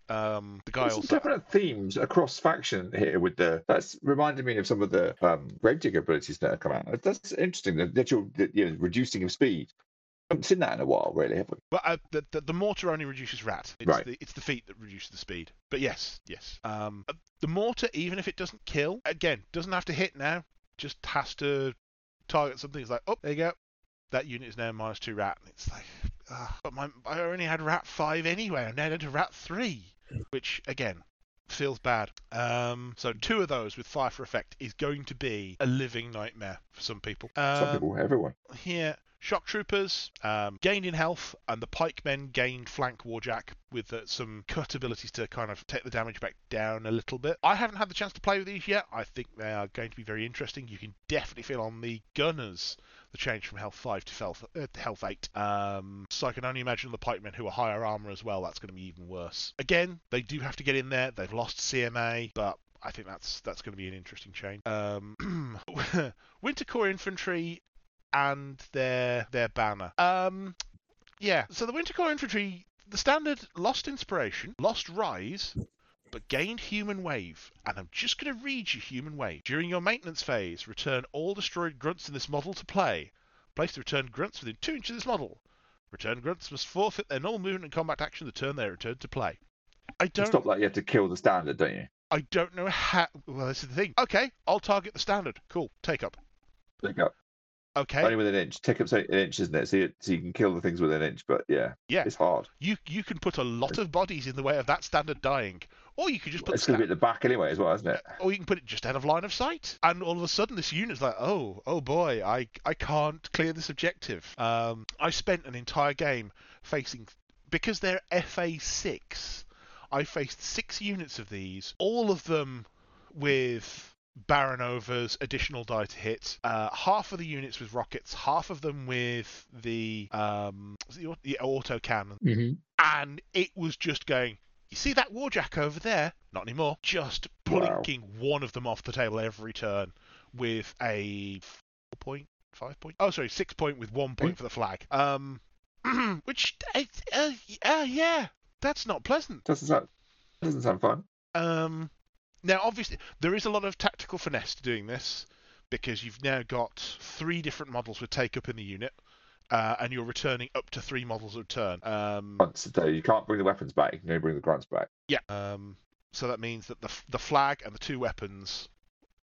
Um, the guy There's some also definite themes across faction here with the. That's reminded me of some of the um, Gravedigger abilities that have come out. That's interesting. The literal, the, you know, reducing of speed. I haven't seen that in a while, really, have we? But uh, the, the the mortar only reduces rat. It's Right. the it's the feet that reduce the speed. But yes, yes. Um, uh, the mortar, even if it doesn't kill, again, doesn't have to hit now. Just has to target something. It's like, oh, there you go. That unit is now minus two rat. And it's like, uh, but my I only had rat five anyway. I'm now down to rat three, which again feels bad. Um, so two of those with fire for effect is going to be a living nightmare for some people. Um, Some people, everyone. Here, shock troopers um, gained in health, and the pikemen gained flank warjack with uh, some cut abilities to kind of take the damage back down a little bit. I haven't had the chance to play with these yet. I think they are going to be very interesting. You can definitely feel on the gunners the change from health five to health, uh, to health eight. Um, so I can only imagine the pikemen who are higher armor as well. That's going to be even worse. Again, they do have to get in there. They've lost C M A, but I think that's that's going to be an interesting change. Um, Winter Corps Infantry and their their banner. Um, yeah. So the Winter Corps Infantry, the standard lost inspiration, lost rise, but gained human wave. And I'm just going to read you human wave. During your maintenance phase, return all destroyed grunts in this model to play. Place the returned grunts within two inches of this model. Returned grunts must forfeit their normal movement and combat action the turn they are returned to play. I To don't. stop that, you have to kill the standard, don't you? I don't know how. Well, this is the thing. Okay, I'll target the standard. Cool. Take up. Pick up. Okay. Only with an inch. Take up say, an inch, isn't it? So you, so you can kill the things with an inch, but yeah, Yeah. it's hard. You you can put a lot of bodies in the way of that standard dying, or you can just put It's the going to be sta- at the back anyway, as well, isn't it? or you can put it just out of line of sight, and all of a sudden this unit's like, oh, oh boy, I I can't clear this objective. Um, I spent an entire game facing because they're F A six. I faced six units of these, all of them with Baronova's additional die to hit. Uh, half of the units with rockets, half of them with the um the, the auto cannon, hmm and it was just going. You see that warjack over there? Not anymore. Just Wow. blinking one of them off the table every turn with a four point, five point. Oh, sorry, six point with one point for the flag. Um, which uh, uh, uh, yeah, that's not pleasant. Doesn't sound doesn't sound fun. Um, now, obviously, there is a lot of tactical finesse to doing this because you've now got three different models with take up in the unit, uh, and you're returning up to three models a turn. Um, Once a day, you can't bring the weapons back. You can only bring the grunts back. yeah. Um, so that means that the the flag and the two weapons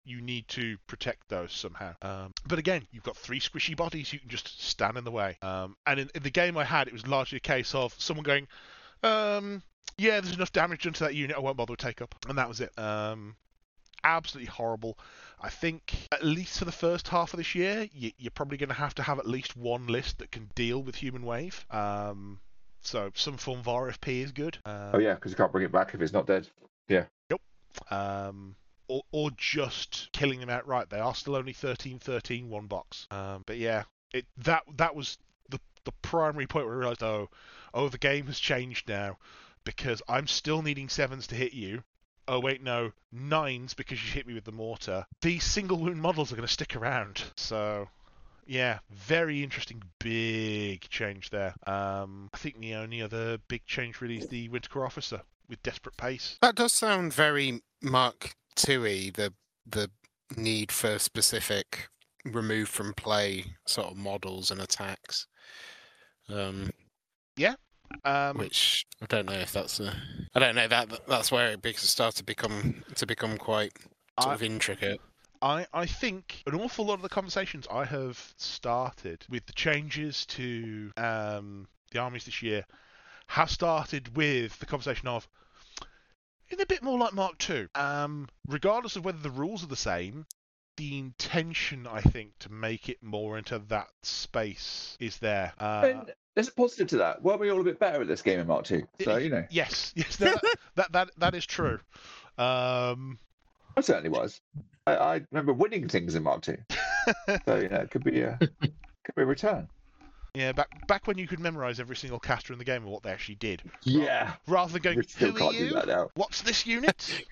you need to protect those somehow. Um, but again, you've got three squishy bodies, you can just stand in the way. Um, and in, in the game I had, it was largely a case of someone going, um, yeah, there's enough damage done to that unit, I won't bother with take up. And that was it. Um, absolutely horrible. I think, at least for the first half of this year, you, you're probably going to have to have at least one list that can deal with Human Wave. Um, so some form of R F P is good. Um, Oh yeah, because you can't bring it back if it's not dead. Yeah. Yep. Um, or, or just killing them outright. They are still only thirteen thirteen, one box. Um, but yeah, it that that was the the primary point where I realised, oh, oh, the game has changed now, because I'm still needing sevens to hit you. Oh wait, no, nines because you hit me with the mortar. These single wound models are going to stick around. So yeah, very interesting, big change there. Um, I think the only other big change really is the Winter Corps Officer with Desperate Pace. That does sound very Mark two-y, the the need for specific remove from play sort of models and attacks. Um, yeah. Um, which I don't know if that's a. I don't know that that's where it started to become to become quite sort I, of intricate. I, I think an awful lot of the conversations I have started with the changes to um, the armies this year have started with the conversation of, it's a bit more like Mark two. Um, regardless of whether the rules are the same, the intention, I think, to make it more into that space is there. Uh, And there's a positive to that. Weren't we all a bit better at this game in Mark two? So, you know. Yes, yes, that, that, that, that is true. Um, I certainly was. I, I remember winning things in Mark two. So, you know, it could be a, could be a return. Yeah, back back when you could memorize every single caster in the game and what they actually did. Yeah. Rather than going, We still who are can't you? do that now. What's this unit?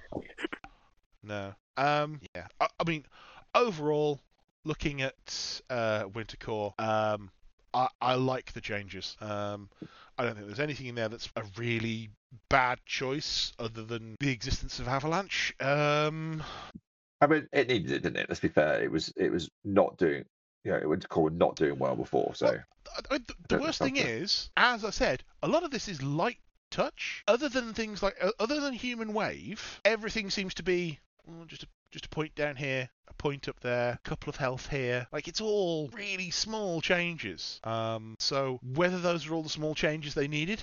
No. Um. Yeah. I, I mean, overall, looking at uh, Winter Corps, um, I, I like the changes. Um, I don't think there's anything in there that's a really bad choice other than the existence of Avalanche. Um. I mean, it needed it, didn't it? Let's be fair. It was it was not doing, you know, it Winter Corps not doing well before. So. Well, I, I, the, the worst thing is, as I said, a lot of this is light touch. Other than things like, uh, other than Human Wave, everything seems to be well, just a just a point down here, a point up there, a couple of health here. Like, it's all really small changes. Um, so whether those are all the small changes they needed,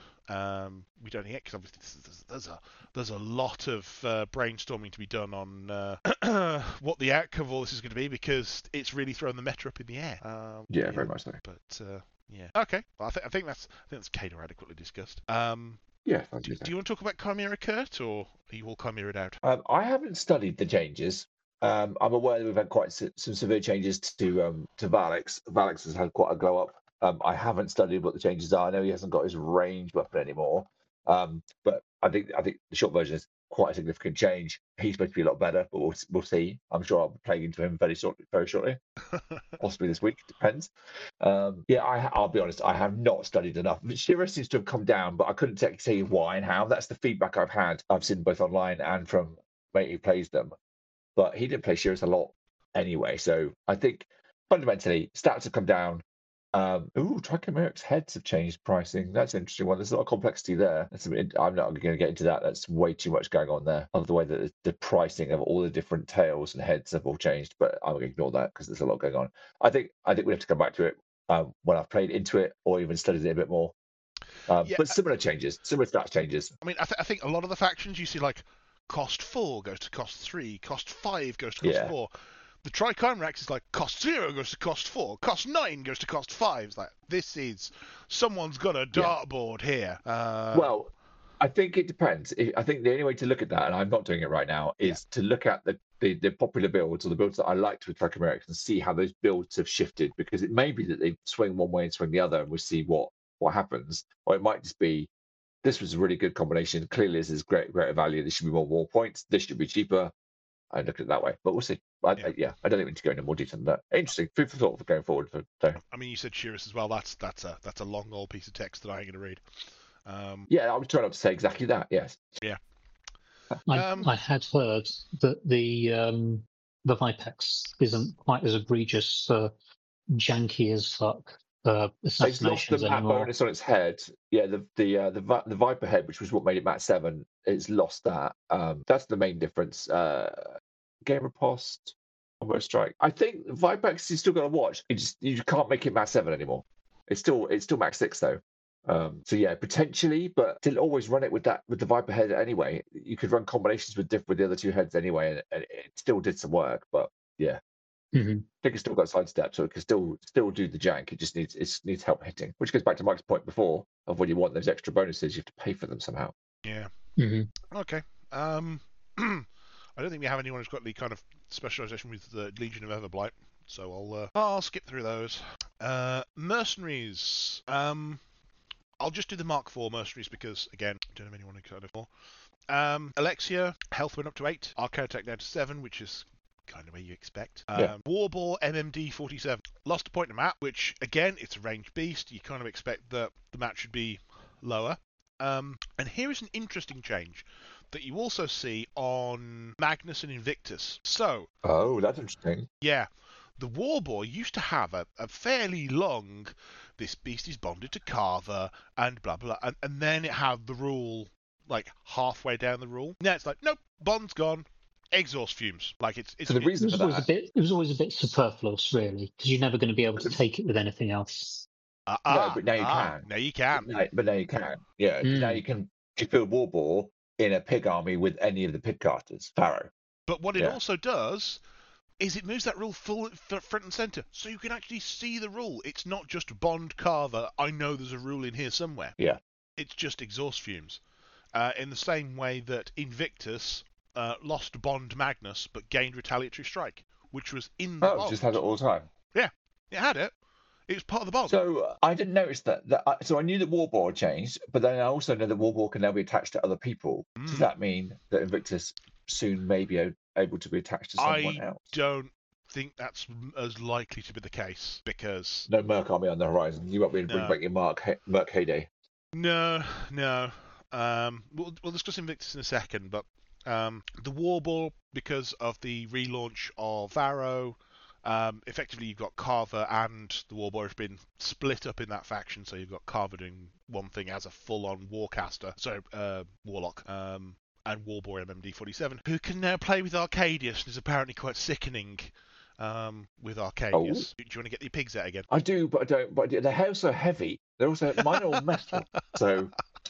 um, we don't know yet, because obviously this is, there's a there's a lot of uh, brainstorming to be done on uh, what the outcome of all this is going to be, because it's really thrown the meta up in the air. Um, Yeah, very much so. But uh, yeah, okay. Well, I think I think that's I think that's cater adequately discussed. Um, Yeah. do, do you want to talk about Chimera Kurt, or are you all Chimeraed out? Um, I haven't studied the changes. Um, I'm aware that we've had quite se- some severe changes to um, to Valix. Valix has had quite a glow up. Um, I haven't studied what the changes are. I know he hasn't got his range weapon anymore, um, but I think I think the short version is quite a significant change. He's supposed to be a lot better, but we'll we'll see. I'm sure I'll be playing into him very shortly, very shortly, possibly this week. Depends. Um, yeah, I, I'll be honest. I have not studied enough. Shira seems to have come down, but I couldn't tell you why and how. That's the feedback I've had. I've seen both online and from mate who plays them. But he didn't play Shiras a lot anyway. So I think fundamentally stats have come down. Um, ooh, Trichomeric's heads have changed pricing. That's an interesting one. There's a lot of complexity there. That's, I'm not going to get into that. That's way too much going on there. Of the way that the pricing of all the different tails and heads have all changed, but I'm going to ignore that because there's a lot going on. I think I think we have to come back to it um, when I've played into it or even studied it a bit more. Um, Yeah, but similar changes, similar stats changes. I mean, I, th- I think a lot of the factions you see, like cost four goes to cost three, cost five goes to cost Yeah. four. The Trichimerax is like cost zero goes to cost four, cost nine goes to cost five. It's like, this is someone's got a dartboard here. Uh, Well, I think it depends. I I think the only way to look at that, and I'm not doing it right now, is to look at the, the, the popular builds or the builds that I liked with Trichomerics and see how those builds have shifted. Because it may be that they swing one way and swing the other, and we'll see what what happens. Or it might just be this was a really good combination. Clearly, this is great, greater value. This should be more war points. This should be cheaper. I look at it that way, but we'll see. I, Yeah. I, yeah, I don't even need to go into more detail than that. Interesting food for thought for going forward. For, so. I mean, you said Shiras as well. That's that's a that's a long old piece of text that I ain't gonna read. Um, Yeah, I was trying not to say exactly that. Yes. I, Um, I had heard that the um, the Vipex isn't quite as egregious, uh, janky as fuck uh, It's lost the assassinations map anymore. bonus on its head. Yeah, the the uh, the Vi- the Viper head, which was what made it Mat seven, it's lost that. Um, that's the main difference. Uh, game riposte, combo strike. I think Vipex you still got to watch. You just you can't make it max seven anymore. It's still it's still max six though. Um, so yeah, potentially, but didn't always run it with that with the Viper head anyway. You could run combinations with diff- with the other two heads anyway, and, and it still did some work. But yeah, Mm-hmm. I think it's still got sidestep, so it can still still do the jank. It just needs it needs help hitting, which goes back to Mike's point before of when you want those extra bonuses, you have to pay for them somehow. Yeah. Mm-hmm. Okay. Um, I don't think we have anyone who's got the kind of specialization with the Legion of Everblight, so I'll uh, I'll skip through those. Uh, mercenaries. Um, I'll just do the Mark four mercenaries because again, I don't have anyone who kind of more. Um, Alexia, health went up to eight. Arcane attack down to seven, which is kind of where you expect. Um, Yeah. Warball M M D forty-seven lost a point in the map, which again, it's a ranged beast. You kind of expect that the map should be lower. Um, and here is an interesting change that you also see on Magnus and Invictus. So, Oh, that's interesting. yeah, the Warboy used to have a, a fairly long, this beast is bonded to Carver, and blah, blah, and, and then it had the rule, like, halfway down the rule. Now it's like, nope, bond's gone, exhaust fumes. Like, it's... it's So the it- It reason was for always a that, bit. It was always a bit superfluous, really, because you're never going to be able to take it with anything else. uh, No, ah, but now you ah, can. Now you can. no, but now you can. Yeah, Mm. now you can build Warball in a pig army with any of the pig carters. Pharaoh. But what it Yeah. also does is it moves that rule full f- front and center, so you can actually see the rule. It's not just Bond Carver, I know there's a rule in here somewhere. Yeah. It's just exhaust fumes. Uh, in the same way that Invictus uh, lost Bond Magnus, but gained Retaliatory Strike, which was in the Oh, Bond. just has it all the time. It had it. It was part of the Bond. So uh, I didn't notice that. that I, so I knew that Warball had changed, but then I also know that Warball can now be attached to other people. Does Mm. that mean that Invictus soon may be a, able to be attached to someone I else? don't think that's m- as likely to be the case, because... No Merc army on the horizon. You won't be able to bring No. back your Mark He- Merc heyday. No, no. Um, we'll, we'll discuss Invictus in a second, but um, the Warball, because of the relaunch of Varro, um, effectively you've got Carver and the Warball have been split up in that faction, so you've got Carver doing one thing as a full-on Warcaster, so uh, Warlock, um, and Warball M M D forty-seven, who can now play with Arcadius and is apparently quite sickening um, with Arcadius. Do you want to get your pigs out again? I do, but I don't. But they're also heavy. They're also mine are all metal, so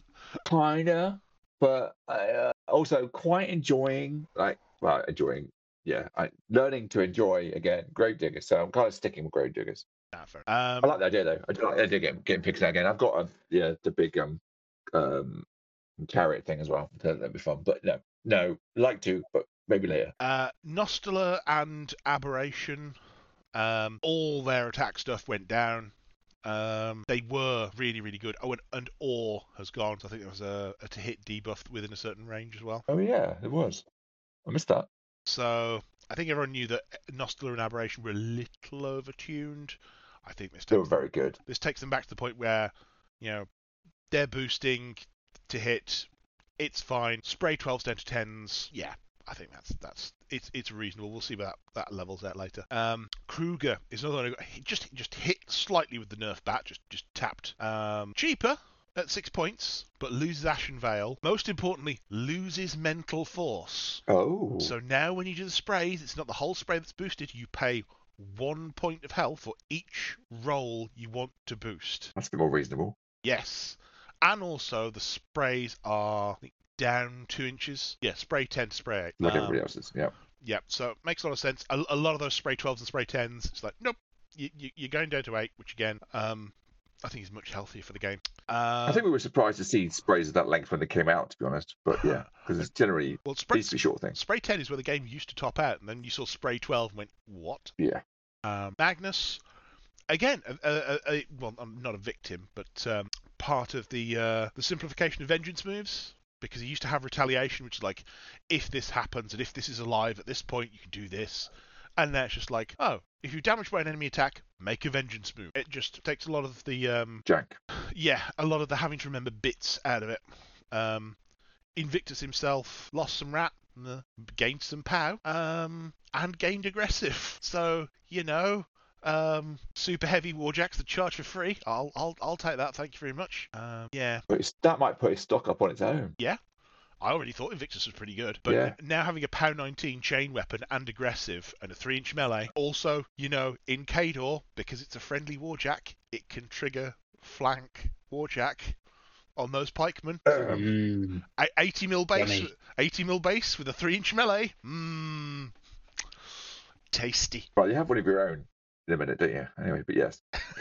kinda. But I, uh, also quite enjoying, like, well, enjoying. Yeah, I learning to enjoy again grave diggers. So I'm kind of sticking with grave diggers. Nah, fair. Um, I like the idea though. I do like the idea of getting, getting pigs out again. I've got a yeah the big um um carrot thing as well. That'd be fun. But no, no, like to, but maybe later. Uh, Nostela and Aberration, um, all their attack stuff went down. Um, they were really, really good. Oh, and, and Ore has gone. So I think there was a, a to hit debuff within a certain range as well. Oh yeah, it was. I missed that. So I think everyone knew that Nostela and Aberration were a little overtuned. I think this They were takes, very good. this takes them back to the point where, you know, they're boosting to hit. It's fine. Spray twelves down to tens. Yeah. I think that's that's it's it's reasonable. We'll see where that, that levels out later. Um, Kruger is another one who got, he just just hit slightly with the nerf bat, just just tapped. Um, cheaper at six points, but loses Ashen Veil. Most importantly, loses Mental Force. Oh. So now when you do the sprays, it's not the whole spray that's boosted. You pay one point of health for each roll you want to boost. That's a bit more reasonable. Yes, and also the sprays are I think, down two inches. Yeah, spray ten to spray eight. Like Um, everybody else's. Yeah. Yeah, so it makes a lot of sense. A, a lot of those spray twelves and spray tens, it's like, nope, you, you, you're going down to eight, which again, um, I think is much healthier for the game. Uh, I think we were surprised to see sprays of that length when they came out, to be honest. But yeah, because it's generally well, spray, these to be short things. spray ten is where the game used to top out, and then you saw spray twelve and went, what? Yeah. Um, Magnus, again, a, a, a, well, I'm not a victim, but um, part of the uh, the simplification of vengeance moves. Because he used to have retaliation, which is like, if this happens and if this is alive at this point, you can do this. And now it's just like, oh, if you're damaged by an enemy attack, make a vengeance move. It just takes a lot of the, um, Jank. yeah, a lot of the having to remember bits out of it. Um, Invictus himself lost some rat, uh, gained some pow, um, and gained aggressive. So, you know, um, super heavy warjacks that charge for free. I'll, I'll, I'll take that. Thank you very much. Um, yeah. But it's, that might put his stock up on its own. I already thought Invictus was pretty good, but Yeah. now having a POW nineteen chain weapon and aggressive and a three inch melee, also, you know, in Khador, because it's a friendly Warjack, it can trigger flank Warjack on those pikemen. Um, Mm, A- eighty mil base, Yummy. eighty mil base with a three inch melee. Mmm, tasty. right, you have one of your own in a minute, don't you? Anyway, but yes.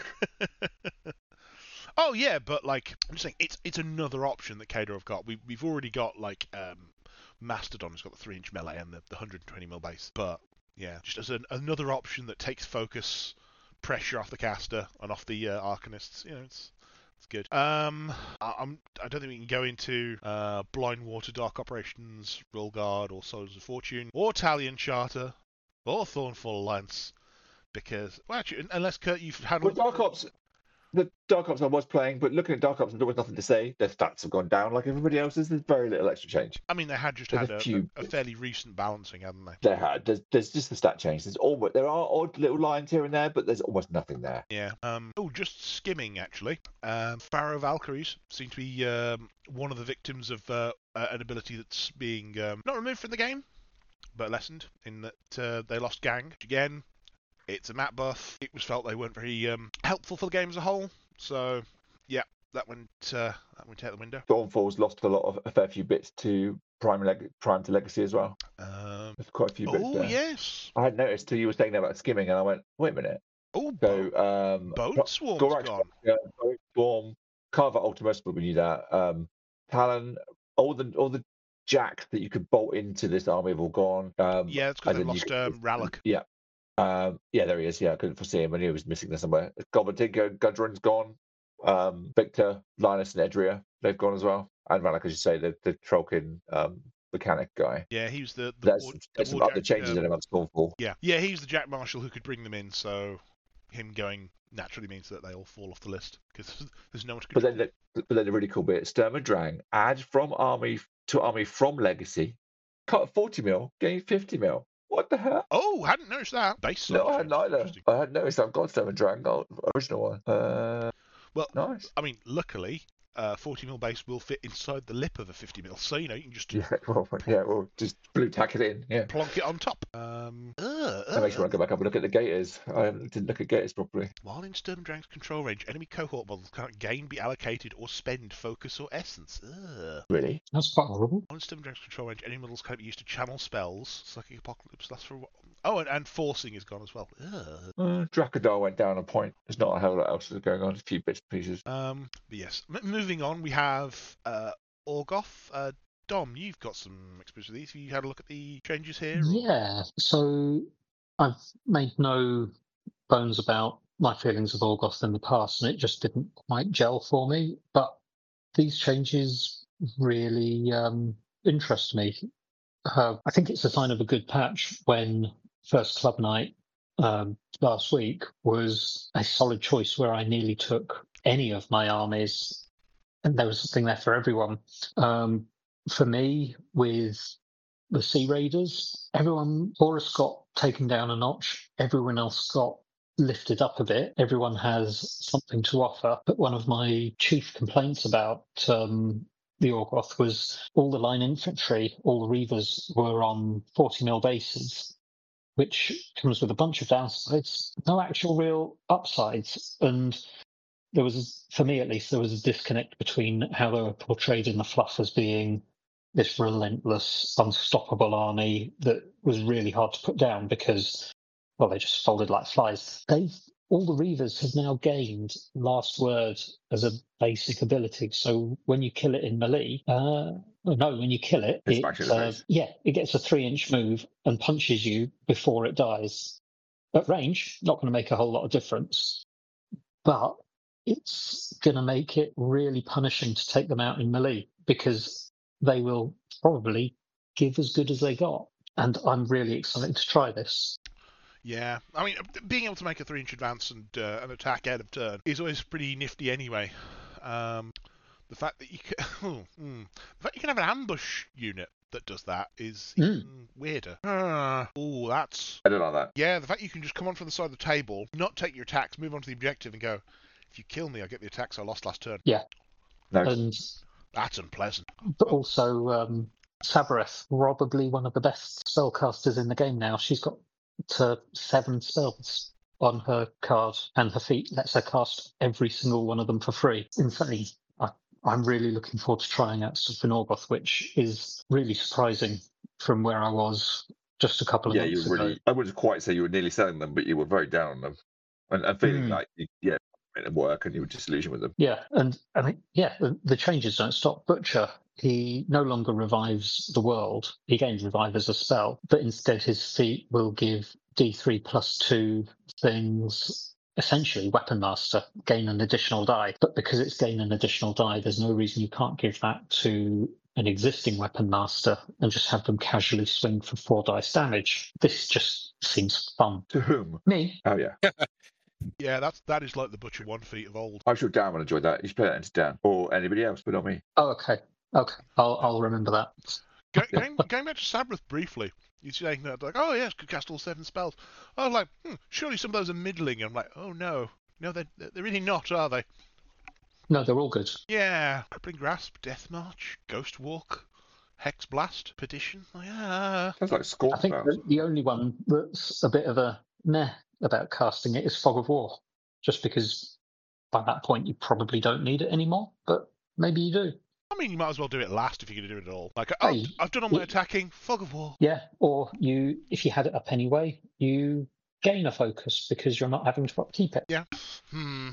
Oh yeah, but like I'm just saying, it's it's another option that Khador have got. We we've already got like um, Mastodon has got the three inch melee and the, the one hundred twenty mil base, but yeah, just as an, another option that takes focus pressure off the caster and off the uh, Arcanists. You know, it's it's good. Um, I, I'm I don't think we can go into uh, Blind Water, Dark Operations, Royal Guard, or Soldiers of Fortune, or Talion Charter, or Thornfall Alliance, because well, actually, unless Kurt, you've had Well, Dark Ops, the Dark Ops I was playing, but looking at Dark Ops, there was nothing to say. Their stats have gone down like everybody else's. There's very little extra change. I mean, they had just There's had a a, few a, a fairly recent balancing, hadn't they? They had. There's, there's just the stat change. There's almost there are odd little lines here and there, but there's almost nothing there. Yeah. Um. Oh, just skimming actually. Um. Pharaoh Valkyries seem to be um, one of the victims of uh, uh, an ability that's being um, not removed from the game, but lessened in that uh, they lost gang again. It's a map buff. It was felt they weren't very um, helpful for the game as a whole. So, yeah, that went uh, that went out the window. Dawnfall's lost a lot of a fair few bits to Prime Leg- Prime to Legacy as well. Um. There's quite a few bits Oh there. yes. I had noticed too. You were saying that about skimming, and I went, wait a minute. Oh, So, Bo- um, Bone Swarm's Gorax, gone. yeah, Gorax Storm, Carver Ultimus, but we knew that. Um, Talon, all the all the jacks that you could bolt into this army have all gone. Um, Yeah, it's because as they in you lost could- um, Rallick. Yeah. Um, yeah, there he is. Yeah, I couldn't foresee him. I knew he was missing there somewhere. Goblin Tinker, Gudrun's gone. Um, Victor, Linus, and Edria, they've gone as well. And Rallick, as you say, the, the Trollkin um, mechanic guy. Yeah, he was the the, There's, war, the there's some other Warjack, changes um, in amongst Stormfall. Yeah, yeah, he's the Jack Marshall who could bring them in. So him going naturally means that they all fall off the list because there's no one to But control. then, the, but then the really cool bit: Sturm and Drang add from army to army from Legacy. Cut forty mil, gain fifty mil. What the hell? Oh, hadn't noticed that. Base No, size I change, hadn't either. interesting. I had noticed I've got Sturm and Drang, oh, original one. Uh, Well, nice. I mean, luckily, uh, forty mil base will fit inside the lip of a fifty mil, so you know you can just Yeah, well, yeah, well, just blue tack it in. Yeah. plonk it on top. Um, uh, That makes me uh, want to go back up and look at the gators. I didn't look at gators properly. While in Sturm and Drang's control range, enemy cohort models can't gain, be allocated, or spend focus or essence. Ugh. Really? that's quite horrible. On Sturm and Drang's control range, enemy models can't be used to channel spells. Psychic Apocalypse lasts for a while. Oh, and, and forcing is gone as well. Ugh. Uh, Drakadar went down a point. There's not a hell lot else that's going on. A few bits and pieces. Um, but yes, M- moving on, we have uh, Orgoth. Uh, Dom, you've got some experience with these. Have you had a look at the changes here? or- Yeah, so I've made no bones about my feelings of Orgoth in the past, and it just didn't quite gel for me. But these changes really um, interest me. Uh, I think it's a sign of a good patch when First Club Night um, last week was a solid choice where I nearly took any of my armies, and there was something there for everyone. Um, for me, with the Sea Raiders, everyone, Horus got taken down a notch, everyone else got lifted up a bit, everyone has something to offer. But one of my chief complaints about um, the Orgoth was all the line infantry, all the Reavers were on forty mil bases, which comes with a bunch of downsides, no actual real upsides. And there was, for me at least, there was a disconnect between how they were portrayed in the fluff as being this relentless, unstoppable army that was really hard to put down because, well, they just folded like flies. They, all the Reavers have now gained Last Word as a basic ability. So when you kill it in melee, uh, no, when you kill it, It's it back to the uh, face. yeah, it gets a three-inch move and punches you before it dies. At range, not going to make a whole lot of difference, but it's going to make it really punishing to take them out in melee because they will probably give as good as they got. And I'm really excited to try this. Yeah, I mean, being able to make a three-inch advance and uh, an attack out of turn is always pretty nifty anyway. Um, the fact that you can, oh, mm, the fact you can have an ambush unit that does that is Mm. even weirder. Uh, oh, that's I don't like that. yeah. The fact you can just come on from the side of the table, not take your attacks, move on to the objective, and go. If you kill me, I get the attacks I lost last turn. No. And That's unpleasant. but also um, Sabareth, probably one of the best spellcasters in the game now. She's got to seven spells on her card, and her feat lets her cast every single one of them for free. It's insane. I, I'm really looking forward to trying out stuff in Orgoth, which is really surprising from where I was just a couple of Yeah, you months were ago. really. I wouldn't quite say you were nearly selling them, but you were very down on them, and, and feeling Mm. like you, yeah, it didn't work, and you were disillusioned with them. Yeah, and I mean, yeah, the, the changes don't stop. Butcher, he no longer revives the world. He gains revive as a spell, but instead his feat will give D three plus two things. Essentially, Weapon Master, gain an additional die. But because it's gain an additional die, there's no reason you can't give that to an existing Weapon Master and just have them casually swing for four dice damage. This just seems fun. To whom? Me? Oh yeah, Yeah, that's that is like the Butcher one feat of old. I'm sure Dan would enjoy that. You should play that into Dan or anybody else, but not me. Oh, okay. Okay. I'll, I'll remember that. Go, going, going back to Sabreth briefly, you're saying that like, oh yes, could cast all seven spells. I was like, hmm, surely some of those are middling. I'm like, oh no, no, they're they're really not, are they? No, they're all good. Yeah, Crippling Grasp, Death March, Ghost Walk, Hex Blast, Petition. Like, ah. Sounds like score I think spells. the, the only one that's a bit of a meh about casting it is Fog of War, just because by that point you probably don't need it anymore, but maybe you do. I mean, you might as well do it last if you're going to do it at all. Like, oh, Hey, I've done all my y- attacking, Fog of War. Yeah, or you, if you had it up anyway, you gain a focus because you're not having to upkeep it. Yeah. Hmm.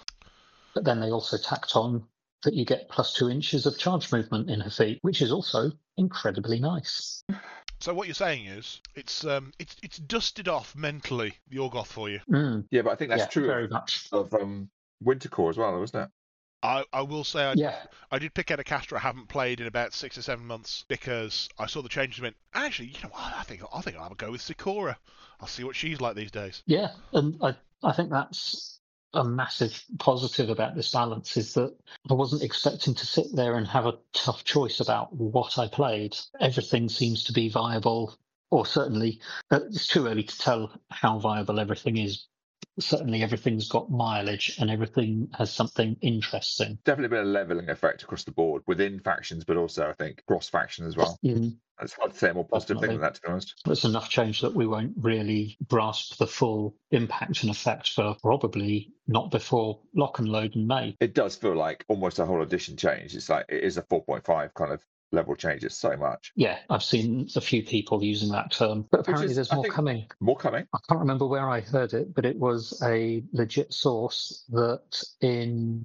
But then they also tacked on that you get plus two inches of charge movement in her feet, which is also incredibly nice. So what you're saying is, it's um, it's it's dusted off mentally the Orgoth for you. Mm, Yeah, but I think that's yeah, true very of, much. of um, Wintercore as well, wasn't it? I, I will say I, Yeah, I did pick out a caster I haven't played in about six or seven months because I saw the changes and went, actually, you know what, I think I think I'll go with Sikora. I'll see what she's like these days. yeah, and I, I think that's a massive positive about this balance is that I wasn't expecting to sit there and have a tough choice about what I played. Everything seems to be viable, or certainly uh, it's too early to tell how viable everything is. Certainly, everything's got mileage and everything has something interesting. Definitely been a leveling effect across the board within factions, but also I think cross faction as well. Mm, It's hard to say a more positive thing than that, to be honest. It's enough change that we won't really grasp the full impact and effect for probably not before lock and load in May. It does feel like almost a whole edition change. It's like it is a four point five kind of level changes so much. Yeah, I've seen a few people using that term, but apparently is, there's I more think- coming. More coming. I can't remember where I heard it, but it was a legit source that in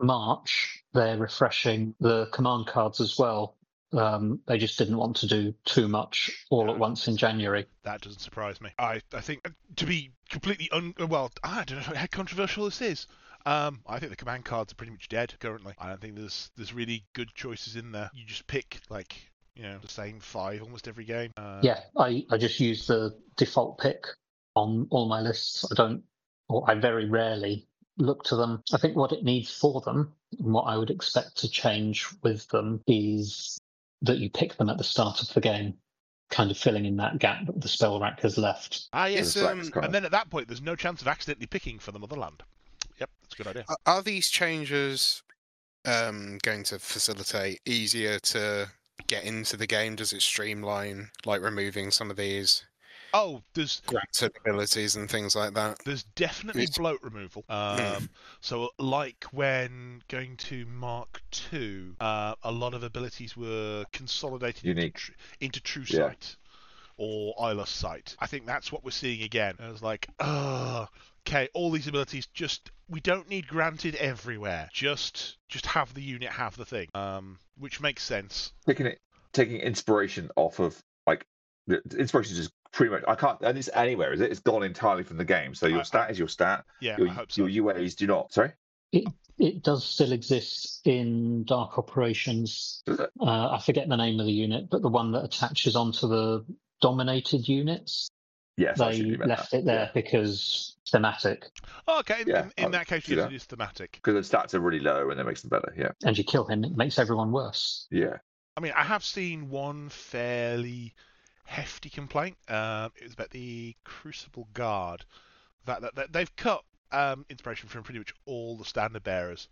March they're refreshing the command cards as well. Um, they just didn't want to do too much all at once in January. That doesn't surprise me. I, I think, uh, to be completely un... Well, I don't know how controversial this is. Um, I think the command cards are pretty much dead currently. I don't think there's there's really good choices in there. You just pick, like, you know, the same five almost every game. Uh, Yeah, I, I just use the default pick on all my lists. I don't, or I very rarely look to them. I think what it needs for them, and what I would expect to change with them, is that you pick them at the start of the game, kind of filling in that gap that the spell rack has left. Ah, Yeah, yes. the flex um, card. And then at that point, there's no chance of accidentally picking for the motherland. Yep, that's a good idea. Are- Are these changes um, going to facilitate easier to get into the game? Does it streamline, like removing some of these Oh, there's granted abilities and things like that? there's definitely It's- bloat removal. Um, so like when going to Mark two, uh, a lot of abilities were consolidated into, Unique. tr- into True Yeah. Sight or Eyeless Sight. I think that's what we're seeing again. I was like, oh, okay, all these abilities just we don't need granted everywhere. Just just have the unit have the thing. Um, which makes sense. Taking it, taking inspiration off of like the the inspiration is just pretty much. I can't. And it's anywhere, is it? It's gone entirely from the game. So your I- stat is your stat. Yeah, Your, I hope so. your U As do not. Sorry. It does still exist in Dark Operations. Does it? Uh, I forget the name of the unit, but the one that attaches onto the dominated units, Yes, I they should remember left that. it there because thematic, Oh, okay, in, Yeah, in, in I'll that case, do yes, that. it is thematic. Because the stats are really low and that makes them better. Yeah. and you kill him, it makes everyone worse. Yeah. I mean, I have seen one fairly hefty complaint. Um, it was about the Crucible Guard. That, that, that they've cut um, inspiration from pretty much all the standard bearers,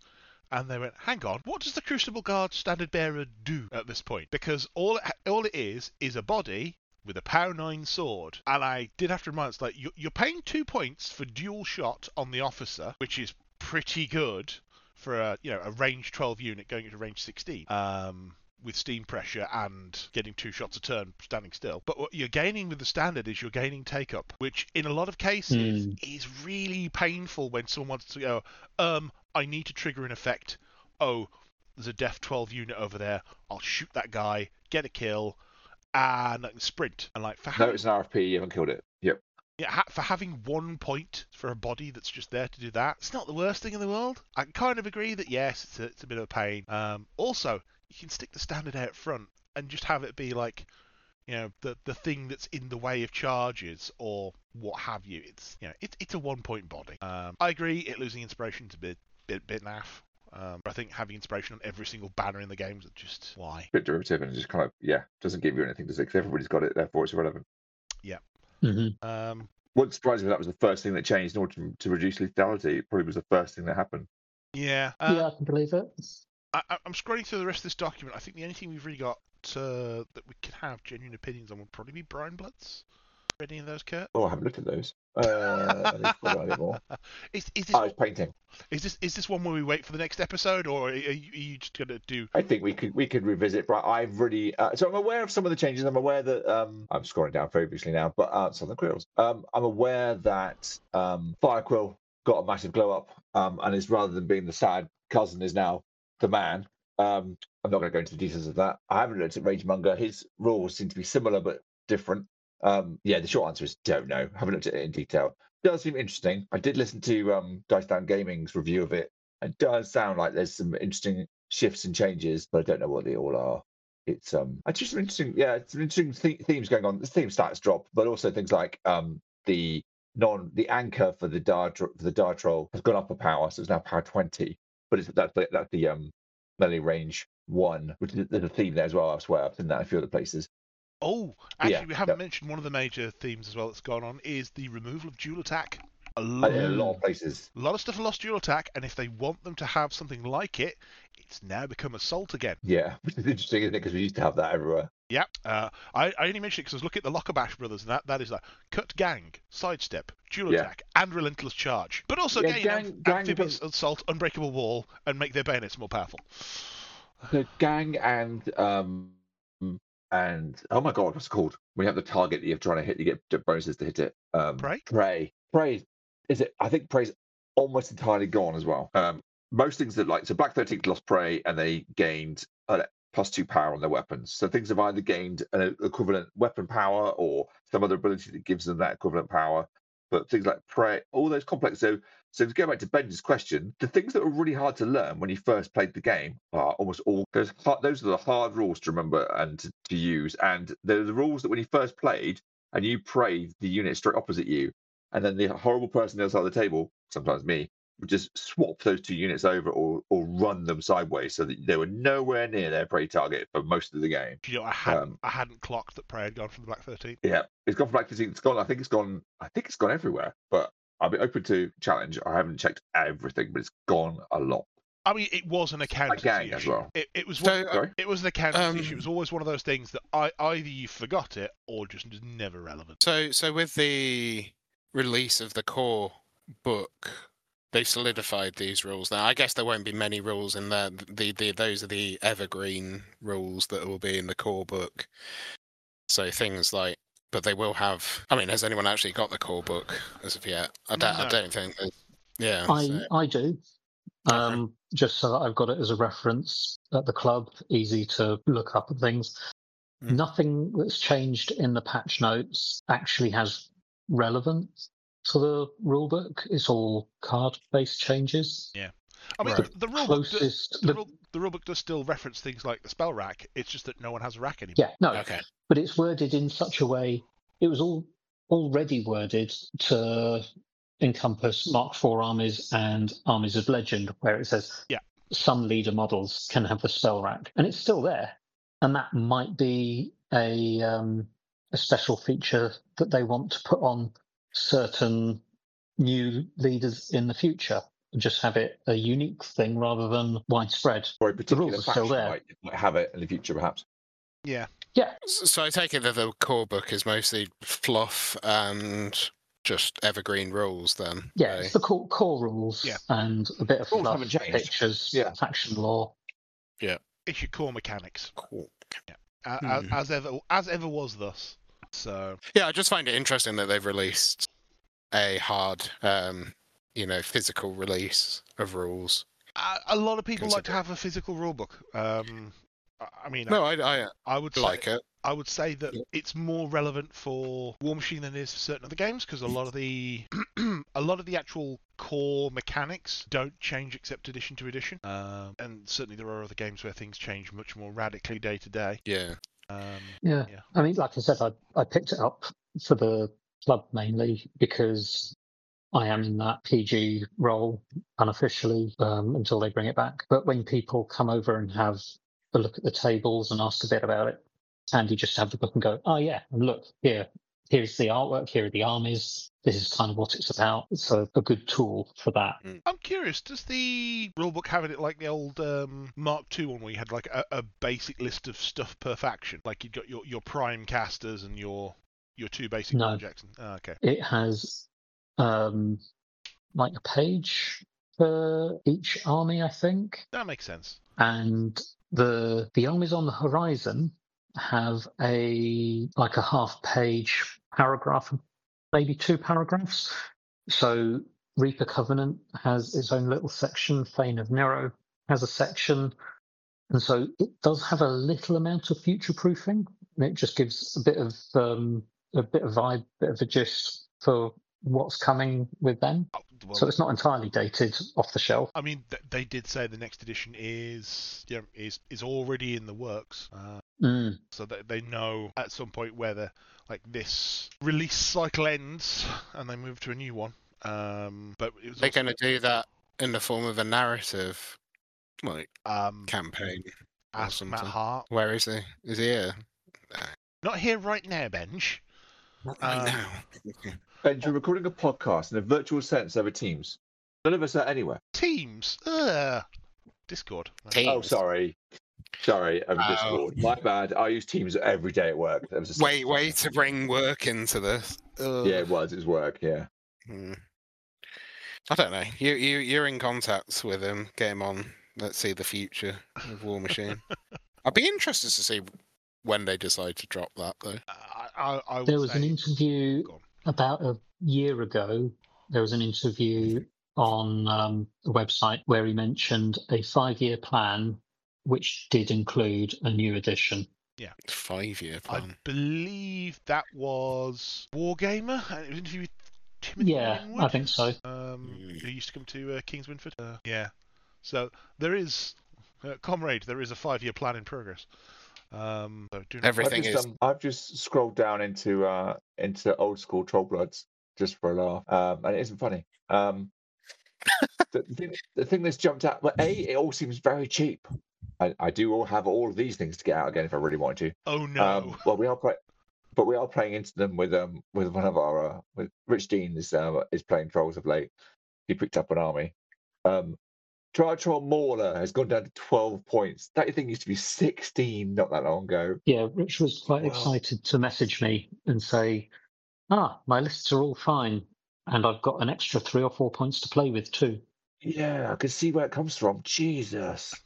And they went, hang on, what does the Crucible Guard Standard Bearer do at this point? Because all it, all it is is a body with a Power nine sword. And I did have to remind us, like, you're paying two points for dual shot on the officer, which is pretty good for a, you know, a range twelve unit going into range sixteen. Um... with steam pressure and getting two shots a turn standing still. But what you're gaining with the standard is you're gaining take-up, which in a lot of cases mm. is really painful when someone wants to go, um, I need to trigger an effect. Oh, there's a Def twelve unit over there. I'll shoot that guy, get a kill, and I can sprint. And like for having, no, it's an R F P, you haven't killed it. Yep. Yeah, ha- for having one point for a body that's just there to do that, it's not the worst thing in the world. I kind of agree that, yes, it's a, it's a bit of a pain. Um, also, you can stick the standard out front and just have it be like, you know, the the thing that's in the way of charges or what have you. It's, you know, it, it's a one point body. Um, I agree, it losing inspiration is a bit bit bit naff. Um, but I think having inspiration on every single banner in the game is just why. Bit derivative and just kind of yeah doesn't give you anything to say because everybody's got it, therefore it's irrelevant. Yeah. Mm-hmm. Um. What surprised me that was the first thing that changed in order to, to reduce lethality. It probably was the first thing that happened. Yeah. Um, yeah, I can believe it. I, I'm scrolling through the rest of this document. I think the only thing we've really got uh, that we can have genuine opinions on would probably be Brian Bloods. Any of those, Kurt? Oh, I haven't looked at those. Uh, I need to find out anymore. Is, is this oh, it's painting. Is this is this one where we wait for the next episode, or are you, are you just gonna do? I think we could we could revisit. But I've really uh, so I'm aware of some of the changes. I'm aware that um, I'm scrolling down previously now, but uh, Southern Quills. Um, I'm aware that um, Firequill got a massive glow up, um, and is rather than being the sad cousin, is now the man. Um, I'm not going to go into the details of that. I haven't looked at Ragemonger. His rules seem to be similar but different. Um, yeah, the short answer is don't know. Haven't looked at it in detail. It does seem interesting. I did listen to um, Dice Down Gaming's review of it. It does sound like there's some interesting shifts and changes, but I don't know what they all are. It's um, actually some interesting, yeah, it's some interesting th- themes going on. The theme stats drop, but also things like um, the non, the anchor for the Dar for the Dar Troll has gone up a power, so it's now power twenty. But it's that's the, that's the um, melee range one, which is there's a theme there as well. I swear, I've seen that in a few other places. Oh, actually, yeah, we haven't yep. mentioned one of the major themes as well that's gone on is the removal of dual attack. A Uh, lot, in a lot of places. a lot of stuff have lost dual attack, and if they want them to have something like it, it's now become assault again. Yeah, which is interesting, isn't it? Because we used to have that everywhere. Yeah, uh, I, I only mentioned it because I was looking at the Lockerbash brothers, and that, that is like cut gang, sidestep, dual Yeah. attack, and relentless charge. But also Yeah, gain gang- amph- gang amphibious does- assault, unbreakable wall, and make their bayonets more powerful. The gang and um and oh my god, what's it called? When you have the target that you're trying to hit, you get bonuses to hit it. Um, Prey? Prey. Prey. Is it? I think Prey's almost entirely gone as well. Um, most things that like so Black thirteenth lost Prey and they gained uh, plus two power on their weapons. So things have either gained an equivalent weapon power or some other ability that gives them that equivalent power. But things like Prey, all those complex. So, so to go back to Ben's question, the things that were really hard to learn when you first played the game are almost all those. Hard, those are the hard rules to remember and to, to use, and they're the rules that when you first played and you prayed the unit straight opposite you, and then the horrible person on the other side of the table, sometimes me, would just swap those two units over or or run them sideways so that they were nowhere near their prey target for most of the game. You know, I hadn't, Um, I hadn't clocked that Prey had gone from the Black thirteen. Yeah, it's gone from Black thirteen. It's gone. I think it's gone. I think it's gone everywhere. But I'll be open to challenge. I haven't checked everything, but it's gone a lot. I mean, it was an accountancy gang as issue. well. It, it was So, one, Sorry. it was an accountancy Um, issue. It was always one of those things that I, either you forgot it or just was never relevant. So, so with the release of the core book, they solidified these rules. Now, I guess there won't be many rules in there. The, the those are the evergreen rules that will be in the core book. So things like, but they will have. I mean, has anyone actually got the core book as of yet? I don't. No. I don't think. That, yeah. I so- I do. Um, just so that I've got it as a reference at the club, easy to look up at things. Mm. Nothing that's changed in the patch notes actually has relevance to the rulebook. It's all card-based changes. I mean, Right. the, the rule book does, Closest, the, the- rule, the rule book does still reference things like the spell rack. It's just that no one has a rack anymore. yeah, no, Okay. but it's worded in such a way. It was all already worded to encompass Mark four armies and armies of legend, where it says Yeah. some leader models can have the spell rack, and it's still there. And that might be a um, a special feature that they want to put on certain new leaders in the future. and just have it a unique thing rather than widespread. Or a particular rules are still faction there. might, might have it in the future, perhaps. Yeah. Yeah, S- So I take it that the core book is mostly fluff and just evergreen rules then? yeah, eh? it's the core, core rules Yeah. and a bit of Rules fluff, haven't changed. pictures, Yeah. faction lore. It's your core mechanics, Cool. uh, Hmm. as, as ever, as ever was thus. So Yeah, I just find it interesting that they've released a hard, um, you know, physical release of rules. a, a lot of people like to Consider- have a physical rulebook. Um, I- I mean, No, I, I I would say, like it. I would say that Yeah. it's more relevant for War Machine than it is for certain other games because a lot of the a lot of the actual core mechanics don't change except edition to edition. Um, and certainly there are other games where things change much more radically day to day. Yeah. Um, Yeah. Yeah. I mean, like I said, I, I picked it up for the club mainly because I am in that P G role unofficially um, until they bring it back. But when people come over and have a look at the tables and ask a bit about it, it's handy just to have the book and go, oh, yeah, and look, here, here's the artwork, here are the armies. This is kind of what it's about. It's a, a good tool for that. I'm curious, does the rulebook have it like the old um, Mark two one where you had like a, a basic list of stuff per faction? Like you'd got your, your prime casters and your your two basic No. Ron Jackson. Oh, okay. It has um, like a page for each army, I think. That makes sense. And the the armies on the horizon have a like a half page paragraph, maybe two paragraphs. So Reaper Covenant has its own little section, Thane of Nero has a section, and so it does have a little amount of future proofing. And it just gives a bit of um, a bit of vibe, bit of a gist for what's coming with them. Oh, well, So it's not entirely dated off the shelf. I mean, th- they did say the next edition is you know, is is already in the works, uh, Mm. so that they know at some point whether like this release cycle ends and they move to a new one. Um, but it was They're also, going to do that in the form of a narrative, like, um, campaign. or ask Matt something. Hart. Where is he? Is he here? Not here right now, Benj. Not right Um, now. Ben, you're recording a podcast in a virtual sense over Teams. None of us are anywhere. Teams. Ugh. Discord. Teams. Oh, sorry. Sorry, over Oh. Discord. My bad. I use Teams every day at work. That was a Wait, way to bring work into this. Ugh. Yeah, it was. It was work, yeah. Hmm. I don't know. You you you're in contact with him. Get him on. Let's see the future of War Machine. I'd be interested to see when they decide to drop that, though. I, I, I would There was say, an interview Go on. about a year ago. There was an interview on um, the website where he mentioned a five-year plan, which did include a new edition. Five year I plan. believe that was Wargamer. And it was an interview with Timothy Yeah, Winwood, I think so. um, Mm. who used to come to uh, Kings Winford. Uh, yeah. So there is, uh, comrade, there is a five-year plan in progress. Um, so do not- Every- Everything I've just, is- um, I've just scrolled down into uh, into old school Troll Bloods just for a laugh, um, and it isn't funny. Um, the, the, thing, the thing that's jumped out, well, A, it all seems very cheap. I, I do all have all of these things to get out again if I really wanted to. Oh no. Um, well, we are play- but we are playing into them with um with one of our uh, with Rich Dean is uh, is playing trolls of late. He picked up an army. Um, Triatron Mauler has gone down to twelve points. That thing used to be sixteen not that long ago. Yeah, Rich was quite Wow. excited to message me and say, ah, my lists are all fine. And I've got an extra three or four points to play with too. Yeah, I can see where it comes from. Jesus.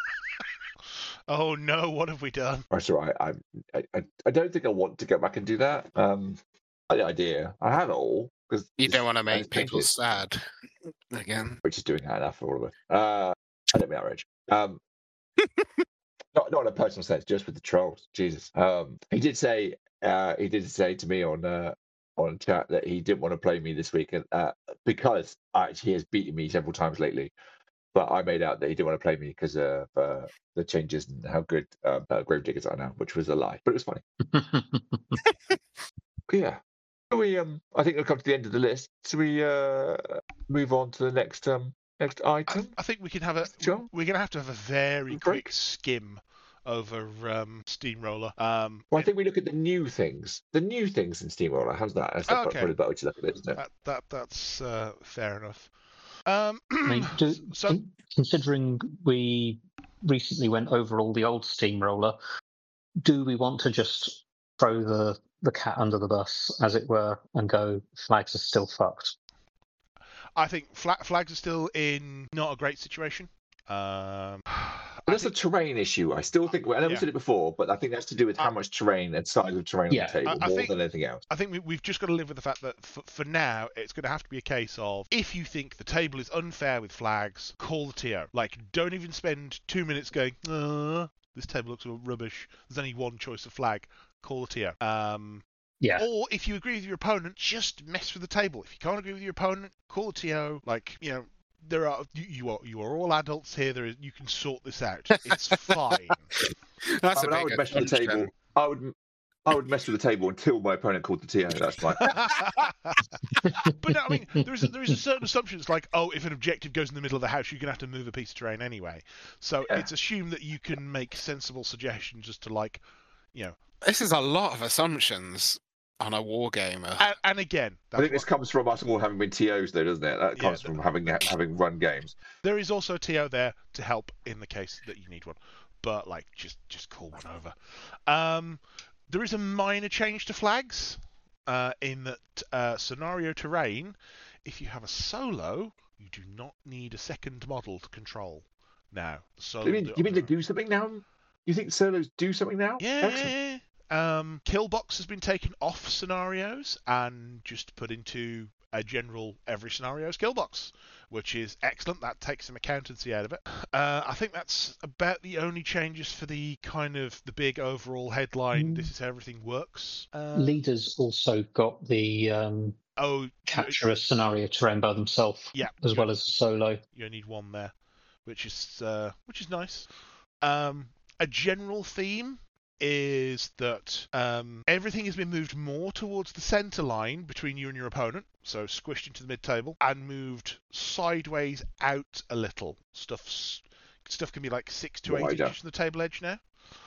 Oh no, what have we done? That's all right. I, I I don't think I want to go back and do that. Um, I had the idea. I have it all because You don't want to make it's people painted. sad again. Which is doing that enough for all of us. Uh, I don't mean outrage. Um, not not in a personal sense, just with the trolls. Jesus. Um, he did say uh, he did say to me on uh, on chat that he didn't want to play me this week, and uh, because actually he has beaten me several times lately. But I made out that he didn't want to play me because of uh, the changes and how good uh, uh, Gravediggers are now, which was a lie, but it was funny. Yeah. So we um I think we'll come to the end of the list. So we uh move on to the next um next I, item. I think we can have a. Sure. We're gonna have to have a very Break. quick skim over um, Steamroller. Um, Well, I think we look at the new things. The new things in Steamroller. How's that? That's Oh, the okay. probably better way to look at it, isn't it? that, that that's uh, fair enough. Um, I mean, do, so con- considering we recently went over all the old steamroller, do we want to just throw the the cat under the bus, as it were, and go, flags are still fucked? I think flag, flags are still in not a great situation. Um, But I that's think, a terrain issue. I still think, I know we Yeah. said it before, but I think that's to do with how I- much terrain and size of terrain Yeah, on the table, I- I more think- than anything else. I think we, we've just got to live with the fact that for, for now it's going to have to be a case of, if you think the table is unfair with flags, call the T O. Like, don't even spend two minutes going, uh, this table looks rubbish. There's only one choice of flag. Call the T O. Um, Yeah. Or if you agree with your opponent, just mess with the table. If you can't agree with your opponent, call the T O. Like, you know, there are you, you are you are all adults here. There is, you can sort this out. It's fine. That's I, a mean, I big would mess with the assumption. table. I would, I would mess with the table until my opponent called the T O. That's fine. But no, I mean, there is a, there is a certain assumption. It's like, oh, if an objective goes in the middle of the house, you're gonna have to move a piece of terrain anyway. So Yeah. it's assumed that you can make sensible suggestions as to, like, you know. This is a lot of assumptions on a wargamer. And, and again, I that's think this what- comes from us all having been T Os, though, doesn't it? That Yeah, comes the- from having having run games. there is also a T O there to help in the case that you need one. But, like, just just call one over. Um, there is a minor change to flags, uh, in that uh, scenario terrain. If you have a solo, you do not need a second model to control. Now, the solo. You mean, will do it you on mean their they own. do something now? You think solos do something now? Yeah. Excellent. Um, Killbox has been taken off scenarios and just put into a general every scenario's Killbox, which is excellent. That takes some accountancy out of it. Uh, I think that's about the only changes for the kind of the big overall headline. Mm. This is how everything works. Um, Leaders also got the um, oh, capture a scenario terrain by themselves, yeah, as you- well as solo. You only need one there, which is uh, which is nice. Um, a general theme is that um, everything has been moved more towards the centre line between you and your opponent, so squished into the mid-table, and moved sideways out a little. Stuff's, stuff can be like six to eight Wider. inches from the table edge now.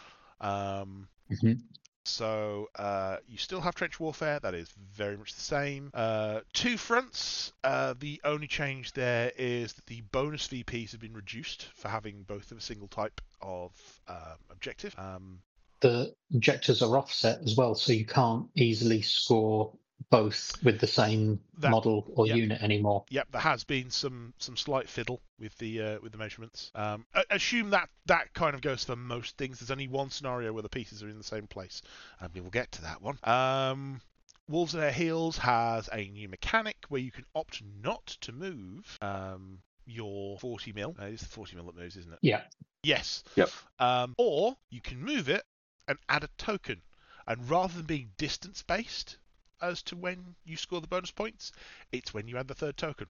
Um, Mhm. So uh, you still have trench warfare. That is very much the same. Uh, two fronts. Uh, the only change there is that the bonus V Ps have been reduced for having both of a single type of um, objective. Um, The objectives are offset as well, so you can't easily score both with the same That- model or yeah. unit anymore. Yep, there has been some some slight fiddle with the uh, with the measurements. Um, a- assume that that kind of goes for most things. There's only one scenario where the pieces are in the same place, and we will get to that one. Um, Wolves at Their Heels has a new mechanic where you can opt not to move um, your forty mil. Uh, it's the forty mil that moves, isn't it? Yeah. Yes. Yep. Um, or you can move it and add a token, and rather than being distance based as to when you score the bonus points, it's when you add the third token.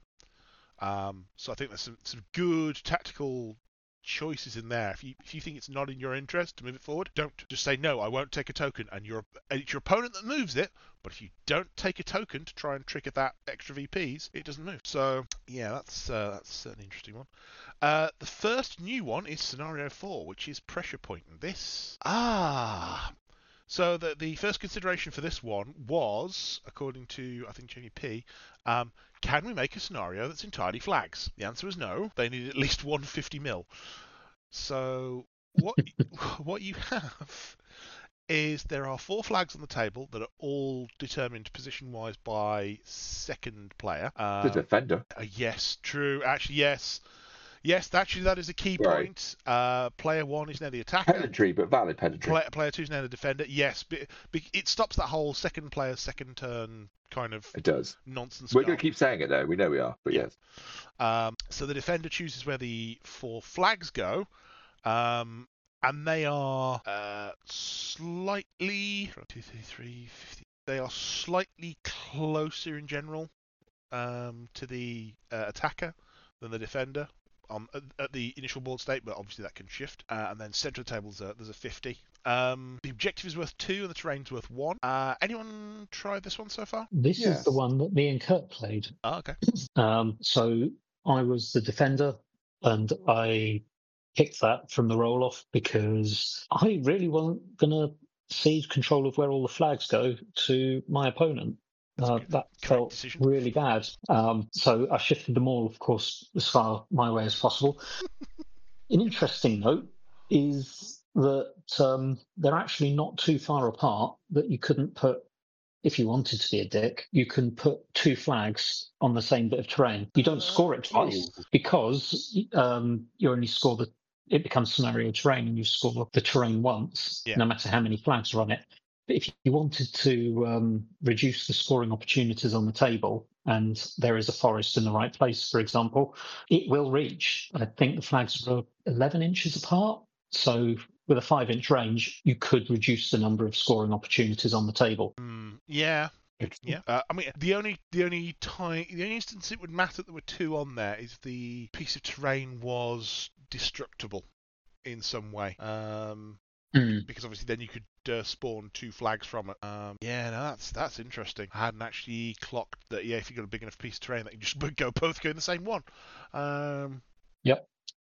Um, so I think there's some, some good tactical choices in there. If you if you think it's not in your interest to move it forward, don't. Just say no, I won't take a token, and your and it's your opponent that moves it. But if you don't take a token to try and trigger that extra V Ps, it doesn't move. So yeah, that's uh, that's an interesting one. Uh, the first new one is scenario four, which is pressure point. And this ah. So the the first consideration for this one was, according to I think Jamie P, um, can we make a scenario that's entirely flags? The answer is no. They need at least one hundred fifty mil. So what what you have is there are four flags on the table that are all determined position-wise by second player. The Um, defender. uh, yes, true. Actually, yes. Yes, actually, that is a key Right. point. Uh, player one is now the attacker. Pedantry, but valid pedantry. Player, player two is now the defender. Yes, but, but it stops that whole second player, second turn kind of It does. nonsense. We're going gone. to keep saying it, though. We know we are, but Yeah. yes. Um, so the defender chooses where the four flags go, um, and they are uh, slightly one, two, three, three, fifty, they are slightly closer in general um, to the uh, attacker than the defender on at, at the initial board state, but obviously that can shift. Uh, and then centre of the table, there's a, there's a fifty. Um, the objective is worth two, and the terrain's worth one. Uh, anyone tried this one so far? This Yes. is the one that me and Kurt played. Oh, okay. Um, so I was the defender, and I picked that from the roll off because I really wasn't going to cede control of where all the flags go to my opponent. That's a Uh, good- that correct felt decision. really bad. Um, so I shifted them all, of course, as far my way as possible. An interesting note is that um, they're actually not too far apart, that you couldn't put, if you wanted to be a dick, you can put two flags on the same bit of terrain. You don't Uh, score it twice oh. because um, you only score the, it becomes scenario terrain and you score the terrain once, Yeah. no matter how many flags are on it. But if you wanted to um, reduce the scoring opportunities on the table, and there is a forest in the right place, for example, it will reach. I think the flags are eleven inches apart. So with a five inch range, you could reduce the number of scoring opportunities on the table. Mm, yeah. Yeah, uh, I mean the only the only time the only instance it would matter that there were two on there is the piece of terrain was destructible in some way. Um, Mm. because obviously then you could uh, spawn two flags from it. Um, yeah, no, that's that's interesting. I hadn't actually clocked that. Yeah, if you got a big enough piece of terrain, that you just go both go in the same one. Um, Yep.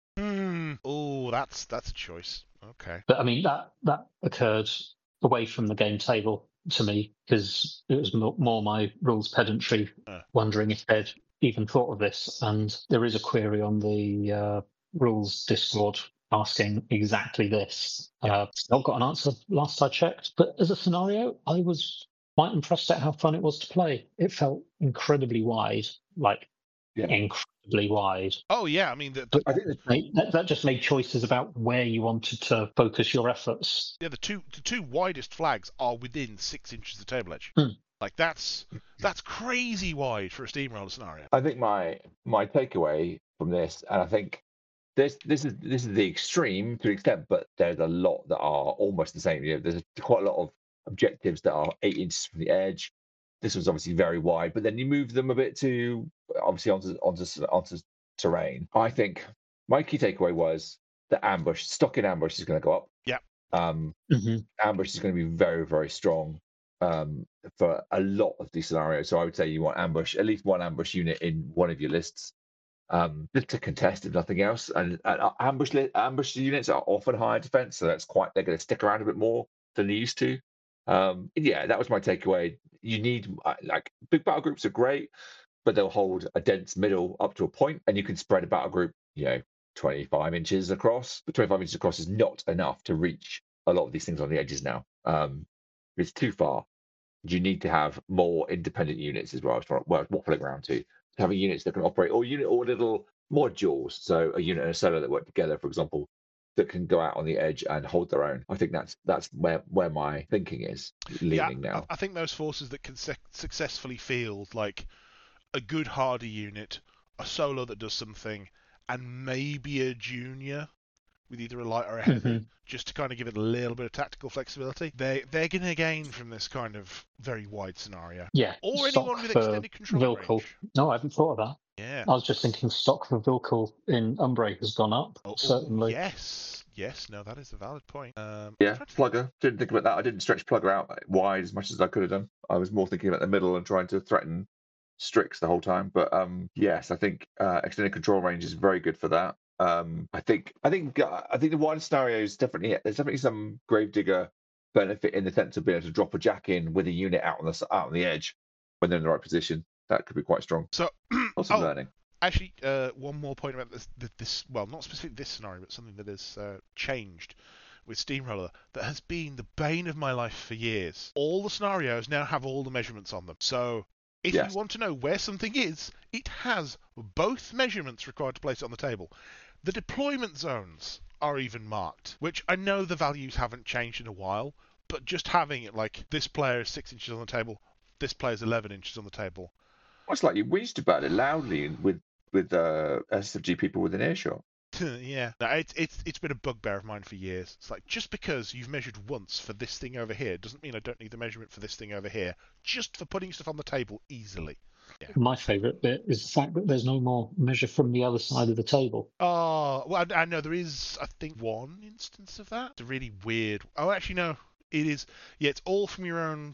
Hmm. Oh, that's that's a choice. Okay. But I mean, that that occurred away from the game table to me because it was mo- more my rules pedantry, Uh. wondering if they'd even thought of this. And there is a query on the uh, rules Discord asking exactly this. Yeah. Uh, not got an answer last I checked. But as a scenario, I was quite impressed at how fun it was to play. It felt incredibly wide, like Yeah. incredibly wide. Oh yeah, I mean the, the But I think that- mate, that, that just made choices about where you wanted to focus your efforts. yeah the two the two widest flags are within six inches of the table edge. Hmm. Like that's that's crazy wide for a steamroller scenario. I think my my takeaway from this, and I think this this is this is the extreme to an extent, but there's a lot that are almost the same. You know, there's quite a lot of objectives that are eight inches from the edge. This was obviously very wide, but then you move them a bit to obviously onto onto onto terrain. I think my key takeaway was that ambush, stock in ambush is going to go up. Yeah. Um, Mm-hmm. ambush is going to be very very strong um, for a lot of these scenarios. So I would say you want ambush, at least one ambush unit in one of your lists, um, just to contest if nothing else. And, and ambush li- ambush units are often higher defense, so that's quite they're going to stick around a bit more than they used to. Um, yeah, that was my takeaway. You need like big battle groups are great, but they'll hold a dense middle up to a point, and you can spread a battle group, you know, twenty-five inches across. But twenty-five inches across is not enough to reach a lot of these things on the edges now. Um, it's too far. You need to have more independent units as well. I was trying, well, waffling around to having units that can operate, or unit or little modules. So a unit and a seller that work together, for example, that can go out on the edge and hold their own. I think that's that's where where my thinking is leaning yeah, now. I, I think those forces that can se- successfully field like a good hardy unit, a solo that does something, and maybe a junior with either a light or a heavy, Mm-hmm. just to kind of give it a little bit of tactical flexibility. They they're going to gain from this kind of very wide scenario. Yeah. Or stock anyone with for extended control Vilkel. range. No, I haven't thought of that. Yeah. I was just thinking stock for Vilkel in Umbre has gone up. Oh, oh, certainly. yes. Yes. No, that is a valid point. Um, Yeah, trying to- plugger. Didn't think about that. I didn't stretch plugger out wide as much as I could have done. I was more thinking about the middle and trying to threaten Strix the whole time. But um, yes, I think uh, extended control range is very good for that. Um, I think I think uh, I think the wide scenario is definitely there's definitely some Gravedigger benefit in the sense of being able to drop a jack in with a unit out on the s- out on the edge when they're in the right position. That could be quite strong. So, Lots of oh, learning. actually, uh, one more point about this, this. Well, not specifically this scenario, but something that has uh, changed with Steamroller that has been the bane of my life for years. All the scenarios now have all the measurements on them. So, if Yes. you want to know where something is, it has both measurements required to place it on the table. The deployment zones are even marked, which I know the values haven't changed in a while, but just having it like this player is six inches on the table, this player is eleven inches on the table. Well, it's like you we used to battle it loudly with with uh, S F G people within earshot. Yeah, no, it's it's it's been a bugbear of mine for years. It's like just because you've measured once for this thing over here doesn't mean I don't need the measurement for this thing over here, just for putting stuff on the table easily. Yeah. My favourite bit is the fact that there's no more measure from the other side of the table. Oh, well, I, I know there is, I think, one instance of that. It's a really weird. Oh, actually, no, it is. Yeah, it's all from your own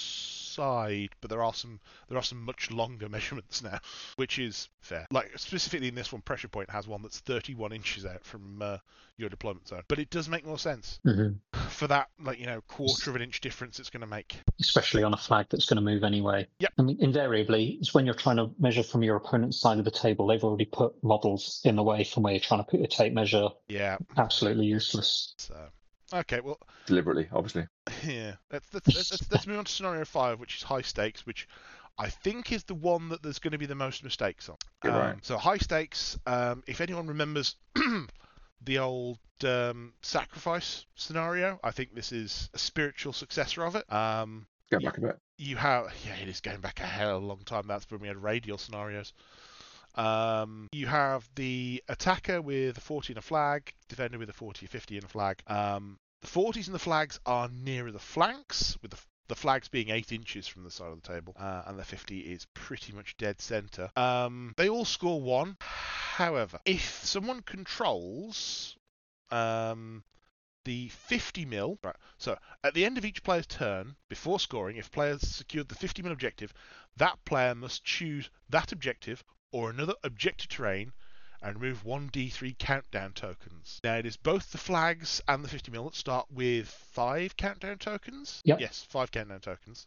side, but there are some there are some much longer measurements now, which is fair. Like specifically in this one, Pressure Point has one that's thirty-one inches out from uh, your deployment zone, but it does make more sense. Mm-hmm. for that, like, you know, quarter of an inch difference it's going to make. Especially on a flag that's going to move anyway. Yep. I mean, invariably, it's when you're trying to measure from your opponent's side of the table, they've already put models in the way from where you're trying to put your tape measure. Yeah. Absolutely useless. So, okay, well, Deliberately, obviously. yeah. Let's let's let's, let's, let's move on to scenario five, which is high stakes, which I think is the one that there's going to be the most mistakes on. You're um, right. So high stakes. Um, if anyone remembers the old um, sacrifice scenario, I think this is a spiritual successor of it. Um, Go back a bit. you have, yeah, it is going back a hell of a long time. That's when we had radial scenarios. Um, you have the attacker with a forty and a flag, defender with a forty, fifty and a flag. Um, the forties and the flags are nearer the flanks, with the, the flags being eight inches from the side of the table, uh, and the fifty is pretty much dead center. Um, they all score one. However, if someone controls um, the fifty mil, right, so at the end of each player's turn, before scoring, if players secured the fifty mil objective, that player must choose that objective or another objective terrain and remove one d three countdown tokens. Now, it is both the flags and the fifty mil that start with five countdown tokens. Yep. Yes, five countdown tokens.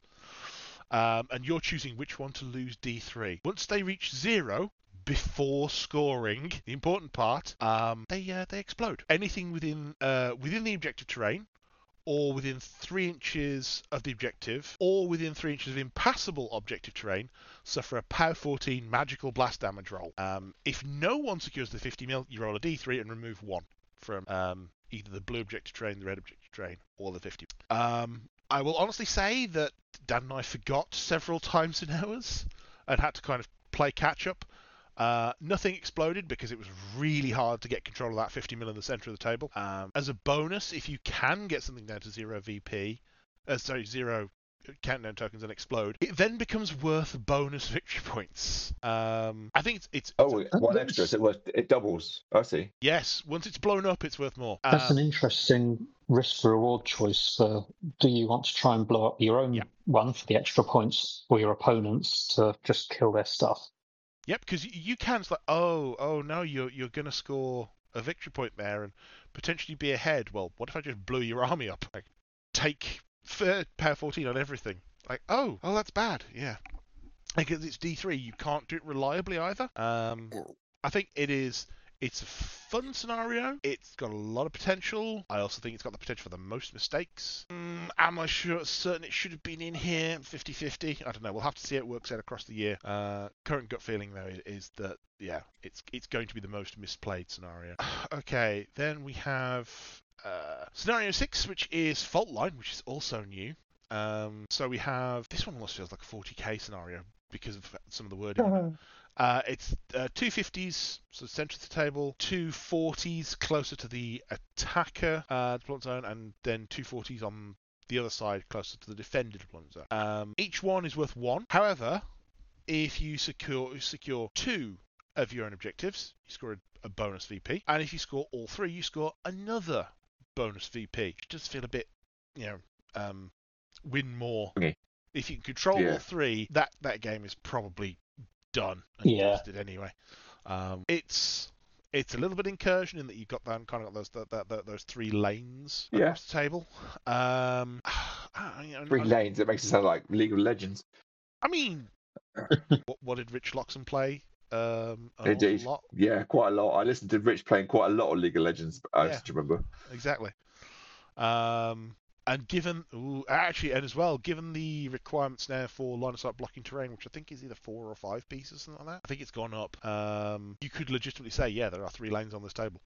Um, and you're choosing which one to lose d three. Once they reach zero, before scoring, the important part, um, they uh, they explode. Anything within uh, within the objective terrain, or within three inches of the objective, or within three inches of impassable objective terrain, suffer a Power fourteen magical blast damage roll. Um, if no one secures the fifty mil, you roll a d three and remove one from um, either the blue objective terrain, the red objective terrain, or the fifty. Um, I will honestly say that Dan and I forgot several times in ours and had to kind of play catch up. Uh, nothing exploded because it was really hard to get control of that fifty mil in the center of the table. Um, as a bonus, if you can get something down to zero V P, uh, sorry, zero countdown tokens and explode, it then becomes worth bonus victory points. Um, I think it's, it's, Oh, it's a, one extra, so it, was, it doubles. I see. Yes, once it's blown up, it's worth more. That's um, an interesting risk for reward choice. For do you want to try and blow up your own yeah. one for the extra points, or your opponents to just kill their stuff? Yep, because you can. It's like, oh, oh no, you're you're gonna score a victory point there and potentially be ahead. Well, what if I just blew your army up? Like, take Power fourteen on everything. Like, oh, oh, that's bad. Yeah, because it's D three, you can't do it reliably either. Um, I think it is. It's a fun scenario. It's got a lot of potential. I also think it's got the potential for the most mistakes. Mm, am I sure certain it should have been in here? fifty fifty. I don't know. We'll have to see how it works out across the year. Uh, current gut feeling, though, is that, yeah, it's it's going to be the most misplayed scenario. Okay, then we have uh, scenario six, which is Fault Line, which is also new. Um, so we have... This one almost feels like a forty K scenario because of some of the wording. Uh-huh. Uh, it's uh, two fifties, so centre of the table, two forties closer to the attacker uh, deployment zone, and then two forties on the other side closer to the defender deployment zone. Um, each one is worth one. However, if you secure secure two of your own objectives, you score a, a bonus V P, and if you score all three, you score another bonus V P. It does feel a bit, you know, um, win more. Okay. If you can control yeah. all three, that, that game is probably done and yeah. used it anyway. Um, it's it's a little bit incursion in that you've got that kind of got those that, that, that, those three lanes yeah. across the table. Um, you know, three I, lanes. It makes it sound like League of Legends. I mean, what, what did Rich Loxon play? Um, an Indeed. awful lot. Yeah, quite a lot. I listened to Rich playing quite a lot of League of Legends. I Yeah. just remember. Exactly. Um, and given, ooh, actually, and as well, given the requirements now for line of sight blocking terrain, which I think is either four or five pieces, something like that. I think it's gone up. Um, you could legitimately say, yeah, there are three lanes on this table.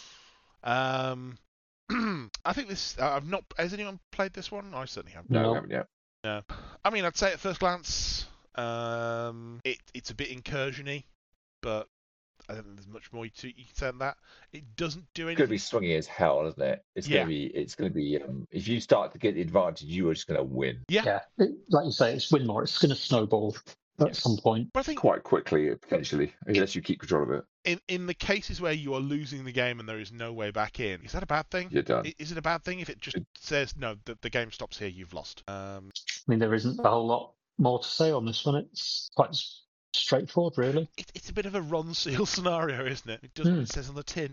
Um, I think this. Uh, I've not. Has anyone played this one? I certainly haven't. No, No. we haven't yet. No. I mean, I'd say at first glance, um, it it's a bit incursiony, but I don't think there's much more you, to, you can say than that. It doesn't do It's going to anything. be swingy as hell, isn't it? It's Yeah. going to be. It's going to be. Um, if you start to get the advantage, you are just going to win Yeah. Yeah, it, like you say, it's win more. It's going to snowball at Yes. some point. But I think quite quickly, potentially, unless you keep control of it. in in the cases where you are losing the game and there is no way back in, is that a bad thing? You're done. I- Is it a bad thing if it just It- says no, the, the game stops here, you've lost? Um, I mean, there isn't a whole lot more to say on this one. It's quite s- straightforward, really. it, it's a bit of a Ron Seal scenario, isn't it? It does what Hmm. it says on the tin.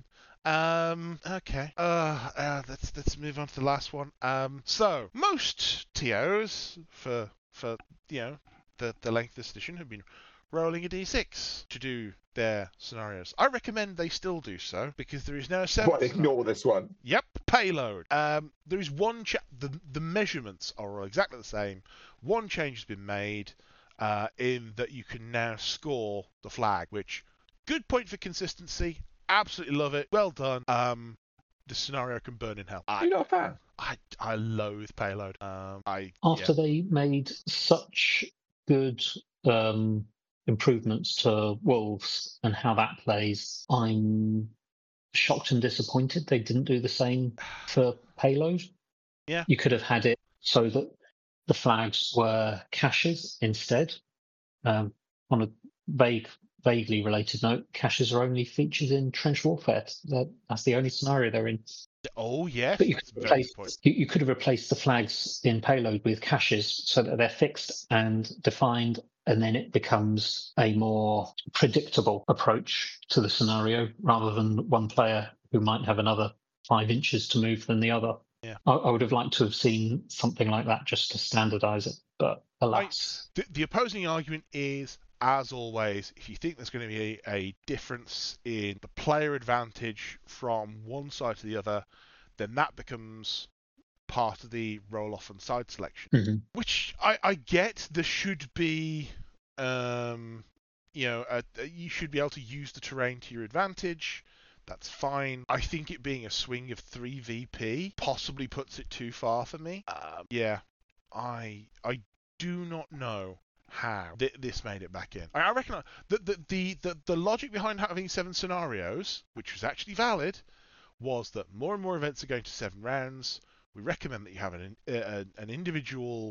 Um. Okay. Uh, uh. Let's let's move on to the last one. Um. So most T Os for for you know the the length of this edition have been rolling a d six to do their scenarios. I recommend they still do so because there is now a seventh. What, ignore this one? Yep, payload. Um, there is one cha- the the measurements are all exactly the same. One change has been made uh, in that you can now score the flag, which good point for consistency. Absolutely love it. Well done. Um, the scenario can burn in hell. Are I you not a fan? I, I loathe payload. Um, I After yeah. they made such good um, improvements to Wolves and how that plays, I'm shocked and disappointed they didn't do the same for payload. Yeah. You could have had it so that the flags were caches instead. Um, on a vague, vaguely related note, caches are only featured in trench warfare. That, that's the only scenario they're in. Oh yes, But you that's a could, very good replace, point. you, you could have replaced the flags in payload with caches so that they're fixed and defined, and then it becomes a more predictable approach to the scenario rather than one player who might have another five inches to move than the other. Yeah. I, I would have liked to have seen something like that just to standardise it, but alas. The, the opposing argument is, as always, if you think there's going to be a, a difference in the player advantage from one side to the other, then that becomes part of the roll-off and side selection. Mm-hmm. Which I, I get. There should be, um, you know, a, a, you should be able to use the terrain to your advantage. That's fine. I think it being a swing of three V P possibly puts it too far for me. Um, yeah, I I do not know how th- this made it back in. I, I reckon the, the the the the logic behind having seven scenarios, which was actually valid, was that more and more events are going to seven rounds. We recommend that you have an uh, an individual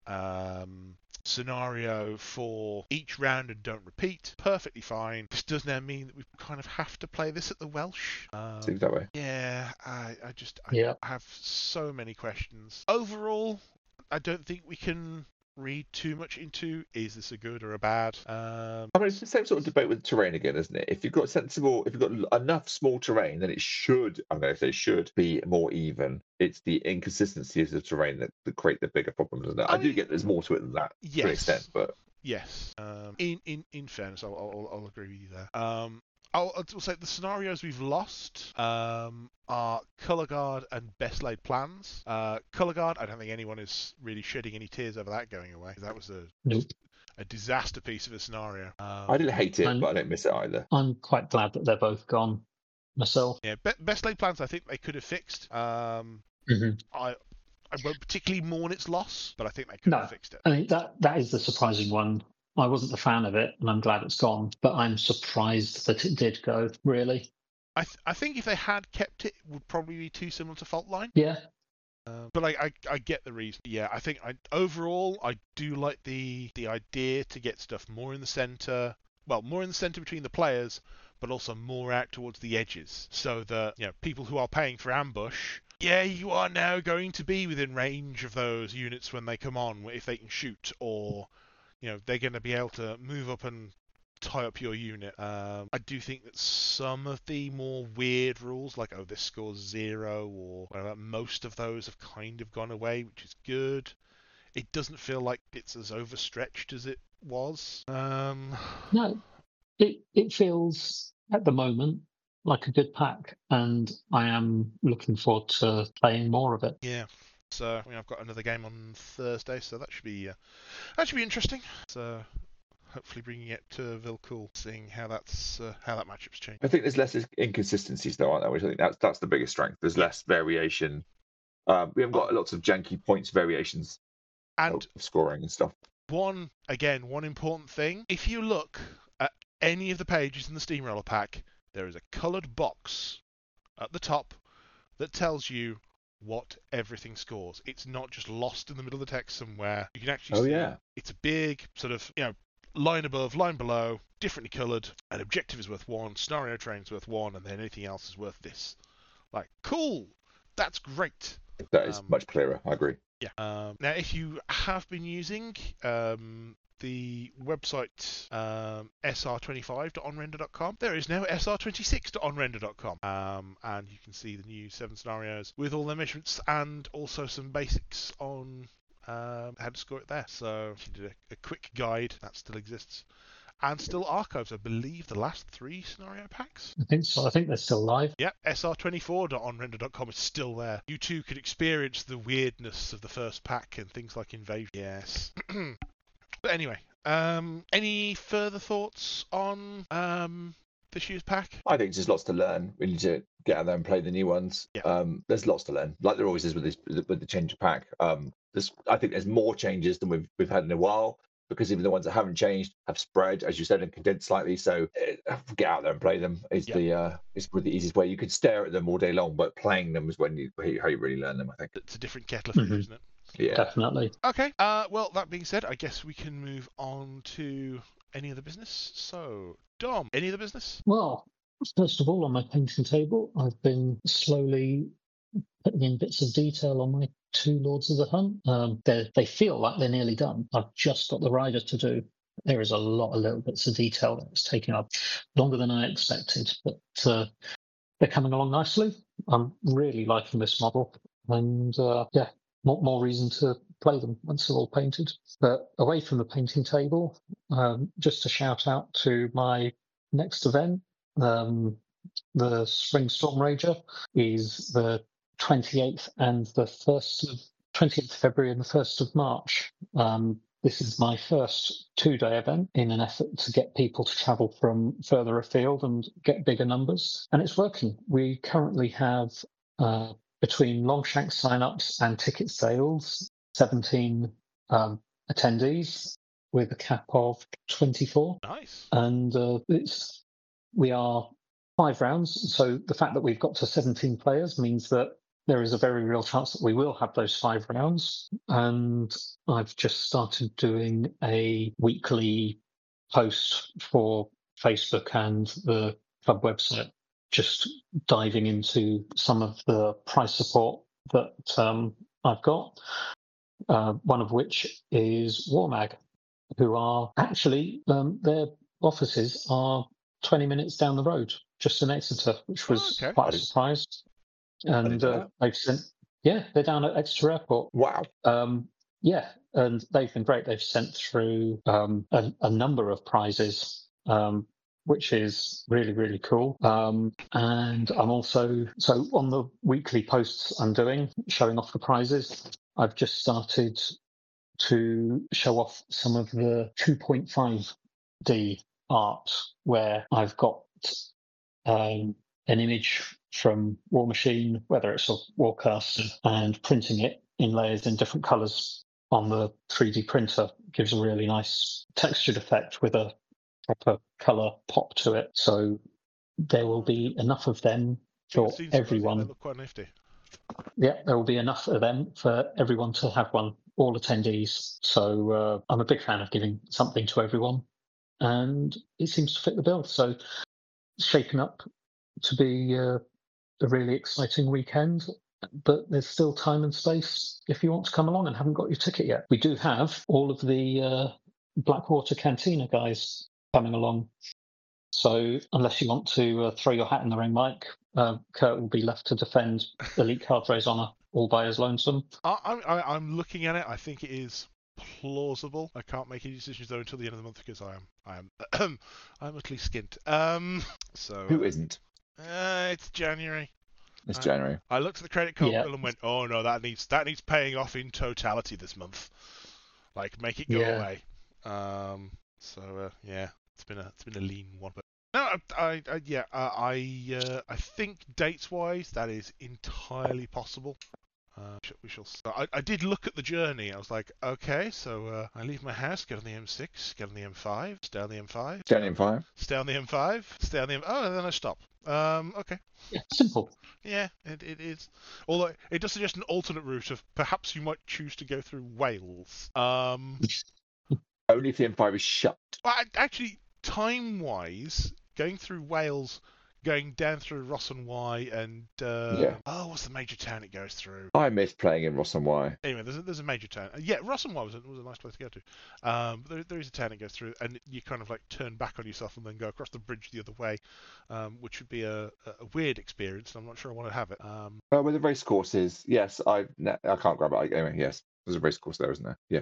um, scenario for each round and don't repeat. Perfectly fine. This does now mean that we kind of have to play this at the Welsh. Um, Seems that way. yeah, I, I just I Yeah. have so many questions. Overall, I don't think we can read too much into is this a good or a bad. Um, I mean, it's the same sort of debate with terrain again, isn't it? If you've got sensible, if you've got enough small terrain, then it should, I'm going to say should be more even. It's the inconsistencies of terrain that, that create the bigger problems, isn't it? I, I do mean, get there's more to it than that to an yes. extent, but Yes. Um, in, in, in fairness, I'll, I'll, I'll agree with you there. Um, I'll, I'll say the scenarios we've lost um, are Colour Guard and Best Laid Plans. Uh, Colour Guard, I don't think anyone is really shedding any tears over that going away. That was a Nope. a disaster piece of a scenario. Um, I didn't hate it, I'm- but I don't miss it either. I'm quite glad that they're both gone myself. yeah, Be- Best Laid Plans, I think they could have fixed. Um, Mm-hmm. I I won't particularly mourn its loss, but I think they could No. have fixed it. I mean, that that is the surprising one. I wasn't a fan of it, and I'm glad it's gone. But I'm surprised that it did go. Really, I th- I think if they had kept it, it would probably be too similar to Faultline. yeah. Uh, but I, I I get the reason. Yeah, I think I overall I do like the the idea to get stuff more in the center. Well, more in the center between the players, but also more out towards the edges, so that you know people who are paying for ambush. Yeah, you are now going to be within range of those units when they come on, if they can shoot, or you know they're going to be able to move up and tie up your unit. Um, I do think that some of the more weird rules, like oh this scores zero or whatever, most of those have kind of gone away, which is good. It doesn't feel like it's as overstretched as it was. Um, No, it it feels at the moment like a good pack, and I am looking forward to playing more of it. yeah. So I mean, I've got another game on Thursday, so that should be uh, that should be interesting. So hopefully bringing it to Vilcool, seeing how that's uh, how that matchup's changed. I think there's less inconsistencies though, aren't there? Which I think that's that's the biggest strength. There's less variation. Um, we haven't got lots of janky points variations And of scoring and stuff. one again, one important thing: if you look at any of the pages in the Steamroller pack, there is a coloured box at the top that tells you what everything scores. It's not just lost in the middle of the text somewhere. You can actually Oh see yeah. it's a big sort of, you know, line above, line below, differently coloured. An objective is worth one, scenario train's worth one, and then anything else is worth this. Like, cool. That's great. That is Um, much clearer. I agree. Yeah. Um, now, if you have been using um, the website um, S R twenty-five dot on render dot com, there is now S R twenty-six dot on render dot com. Um, and you can see the new seven scenarios with all the measurements and also some basics on um, how to score it there. So you did a, a quick guide that still exists. And still archives, I believe, the last three scenario packs. I think so. I think they're still live. Yep, S R twenty-four dot on render dot com is still there. You too could experience the weirdness of the first pack and things like Invasion. Yes. But anyway, um, any further thoughts on um, this year's pack? I think there's lots to learn. We need to get out there and play the new ones. Yeah. Um, there's lots to learn, like there always is with this with the change of pack. Um, there's, I think there's more changes than we've we've had in a while, because even the ones that haven't changed have spread, as you said, and condensed slightly. So uh, get out there and play them is Yeah. the uh, is probably the easiest way. You could stare at them all day long, but playing them is when you how you really learn them, I think. It's a different kettle of fish, Mhm. isn't it? Yeah. Definitely. Okay. Uh, well, that being said, I guess we can move on to any other business. So, Dom, any other business? Well, first of all, on my painting table, I've been slowly putting in bits of detail on my two Lords of the Hunt. Um, they they feel like they're nearly done. I've just got the rider to do. There is a lot of little bits of detail that's taking up longer than I expected, but uh, they're coming along nicely. I'm really liking this model, and uh, yeah, more, more reason to play them once they're all painted. But away from the painting table, um, just a shout out to my next event. Um, the Spring Storm Rager is the twenty-eighth and the first of twentieth of February and the first of March. Um, this is my first two-day event in an effort to get people to travel from further afield and get bigger numbers, and it's working. We currently have uh, between Longshank sign-ups and ticket sales, seventeen um, attendees with a cap of twenty-four, Nice. and uh, it's we are five rounds. So the fact that we've got to seventeen players means that there is a very real chance that we will have those five rounds. And I've just started doing a weekly post for Facebook and the club website, just diving into some of the price support that um, I've got. Uh, one of which is Warmag, who are actually, um, their offices are twenty minutes down the road, just in Exeter, which was Oh, okay. quite a surprise. And didn't know uh, that. they've sent, yeah, they're down at Exeter Airport. Wow. Um, yeah, and they've been great. They've sent through um, a, a number of prizes, um, which is really, really cool. Um, and I'm also, so on the weekly posts I'm doing, showing off the prizes, I've just started to show off some of the two point five D art, where I've got um, an image from War Machine, whether it's a Warcaster, and printing it in layers in different colours on the three D printer gives a really nice textured effect with a proper colour pop to it. So there will be enough of them I think for I've seen some of those, everyone. They look quite nifty. Yeah, there will be enough of them for everyone to have one, all attendees. So uh, I'm a big fan of giving something to everyone, and it seems to fit the bill. So it's shaping up to be uh, a really exciting weekend, but there's still time and space if you want to come along and haven't got your ticket yet. We do have all of the uh, Blackwater Cantina guys coming along. So unless you want to uh, throw your hat in the ring, Mike, uh, Kurt will be left to defend Elite Card Race Honour all by his lonesome. I, I'm I, I'm looking at it. I think it is plausible. I can't make any decisions though until the end of the month because I am I am I'm utterly skint. Um, so Who uh, isn't? Uh, it's January. It's Uh, January. I looked at the credit card Yeah. bill and went, "Oh no, that needs that needs paying off in totality this month. Like, make it go Yeah. away." Um. So uh, yeah, it's been a it's been a lean one, but no, I, I, I yeah, uh, I uh, I think dates wise that is entirely possible. Uh, sh- we shall. So I, I did look at the journey. I was like, okay, so uh, I leave my house, get on the M six, get on the M five, stay on the M five, Down in five. stay on the M five, stay on the M. Oh, and then I stop. Um. Okay. Yeah, simple. Yeah, it, it is. Although it does suggest an alternate route of perhaps you might choose to go through Wales. Um, Only if the M five is shut. well, I- actually, time-wise, going through Wales going down through Ross and Y and uh, Yeah. oh, what's the major town it goes through? I miss playing in Ross and Y. Anyway, there's a, there's a major town. Yeah, Ross and Y was a, was a nice place to go to. Um, there, there is a town it goes through, and you kind of like turn back on yourself and then go across the bridge the other way, um, which would be a, a weird experience. And I'm not sure I want to have it. Um, Uh, with the race courses, yes, I no, I can't grab it. Anyway, yes, there's a race course there, isn't there? Yeah.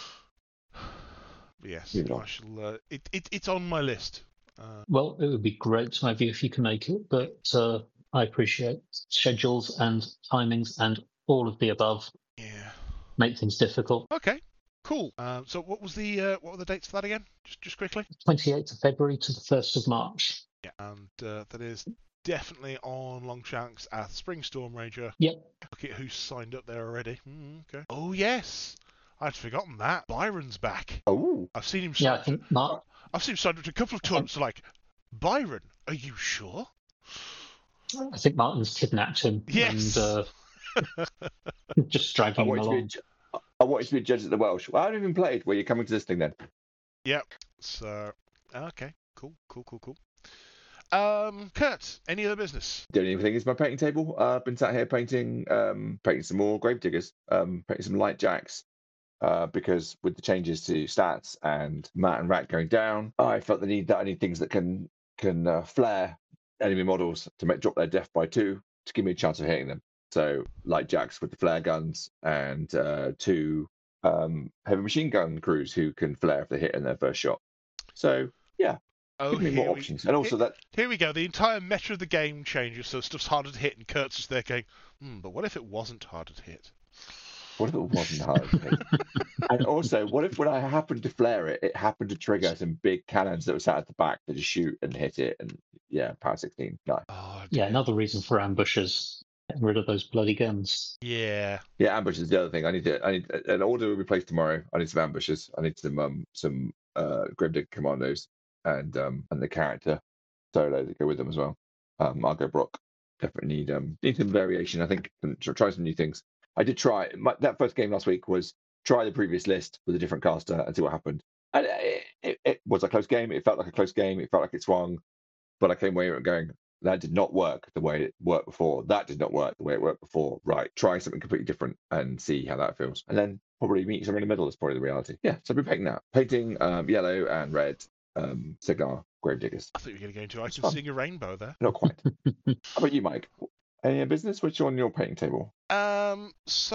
yes, Moving on. I shall. Uh, it, it it's on my list. Uh, Well, it would be great to have you if you can make it, but uh, I appreciate schedules and timings and all of the above yeah. make things difficult. Okay. Cool. Um, so what was the uh, what were the dates for that again? Just just quickly. twenty-eighth of February to the first of March. Yeah, and uh, that is definitely on Longshanks at Spring Storm Ranger. Yep. Look at who's signed up there already. Mm, okay. Oh yes, I'd forgotten that. Byron's back. Oh, I've seen him. Yeah, I Signed, think Mark. I've seen him signed up to a couple of tournaments. Like, Byron, are you sure? I think Martin's kidnapped him Yes. and uh, just I dragging him want you to be. a along. ju- I want you to be a judge at the Welsh. Well, I haven't even played. Well, you're coming to this thing then. Yep. So okay, cool, cool, cool, cool. Um, Kurt, any other business? The only thing is my painting table. Uh, I've been sat here painting, um, painting some more Gravediggers, um, painting some light jacks. Uh, because with the changes to stats and Matt and Rat going down, I felt the need that I need things that can can uh, flare enemy models to make drop their death by two to give me a chance of hitting them. So light jacks with the flare guns and uh, two um, heavy machine gun crews who can flare if they hit in their first shot. So yeah, Oh, give me more here we, options. And also that here we go. The entire meta of the game changes, so stuff's harder to hit, and Kurt's just there going, hmm, but what if it wasn't harder to hit? what if it wasn't hard to hit? And also, what if when I happened to flare it, it happened to trigger some big cannons that were sat at the back to just shoot and hit it? And yeah, power sixteen. No. Oh, Yeah, dear. another reason for ambushes. Getting rid of those bloody guns. Yeah. Yeah, ambush is the other thing. I need to. I need an order will be placed tomorrow. I need some ambushes. I need some um some uh Grimdig commandos and um and the character solo that go with them as well. Um, I'll go Brock. Definitely need um need some variation. I think and tr- try some new things. I did try my, that first game last week was try the previous list with a different caster and see what happened. And it, it, it was a close game. It felt like a close game. It felt like it swung, but I came away from it going, that did not work the way it worked before. That did not work the way it worked before. Right, try something completely different and see how that feels. And then probably meet somewhere in the middle is probably the reality. Yeah, so I've been painting that. Painting um, yellow and red um, cigar Gravediggers. I thought you were going to go into I It's can fun. sing a rainbow there. Not quite. How about you, Mike? Any business? What's on your painting table? Um,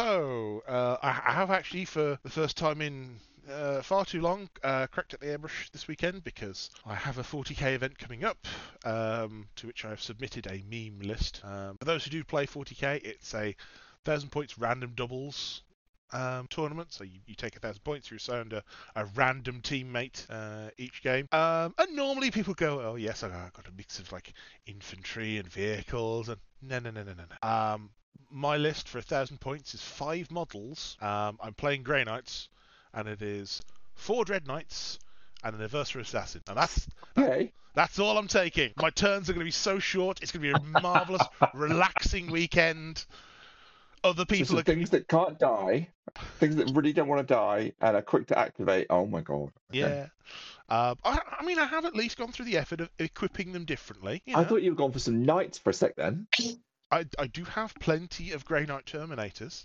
so uh, I, I have actually, for the first time in uh, far too long, uh, cracked at the airbrush this weekend because I have a forty K event coming up, um, to which I have submitted a meme list. Um, for those who do play forty K, it's a thousand points random doubles um, tournament. So you, you take a thousand points, you're assigned a, a random teammate uh, each game. Um, and normally people go, oh yes, I've got a mix of like infantry and vehicles, and no, no, no, no, no, no. Um, my list for a thousand points is five models. Um, I'm playing Grey Knights, and it is four Dread Knights and an Anniversary Assassin, and that's Yay. that's all I'm taking. My turns are going to be so short. It's going to be a marvelous, relaxing weekend. Other So people some are things that can't die, things that really don't want to die, and are quick to activate. Oh my god. Okay. yeah. Um, I, I mean, I have at least gone through the effort of equipping them differently. You I know? thought you were going for some knights for a sec then. I, I do have plenty of Grey Knight Terminators.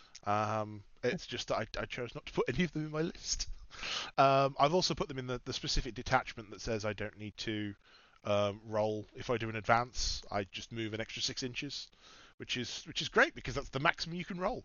Um, it's just that I, I chose not to put any of them in my list. Um, I've also put them in the, the specific detachment that says I don't need to um, roll if I do an advance. I just move an extra six inches, which is which is great because that's the maximum you can roll.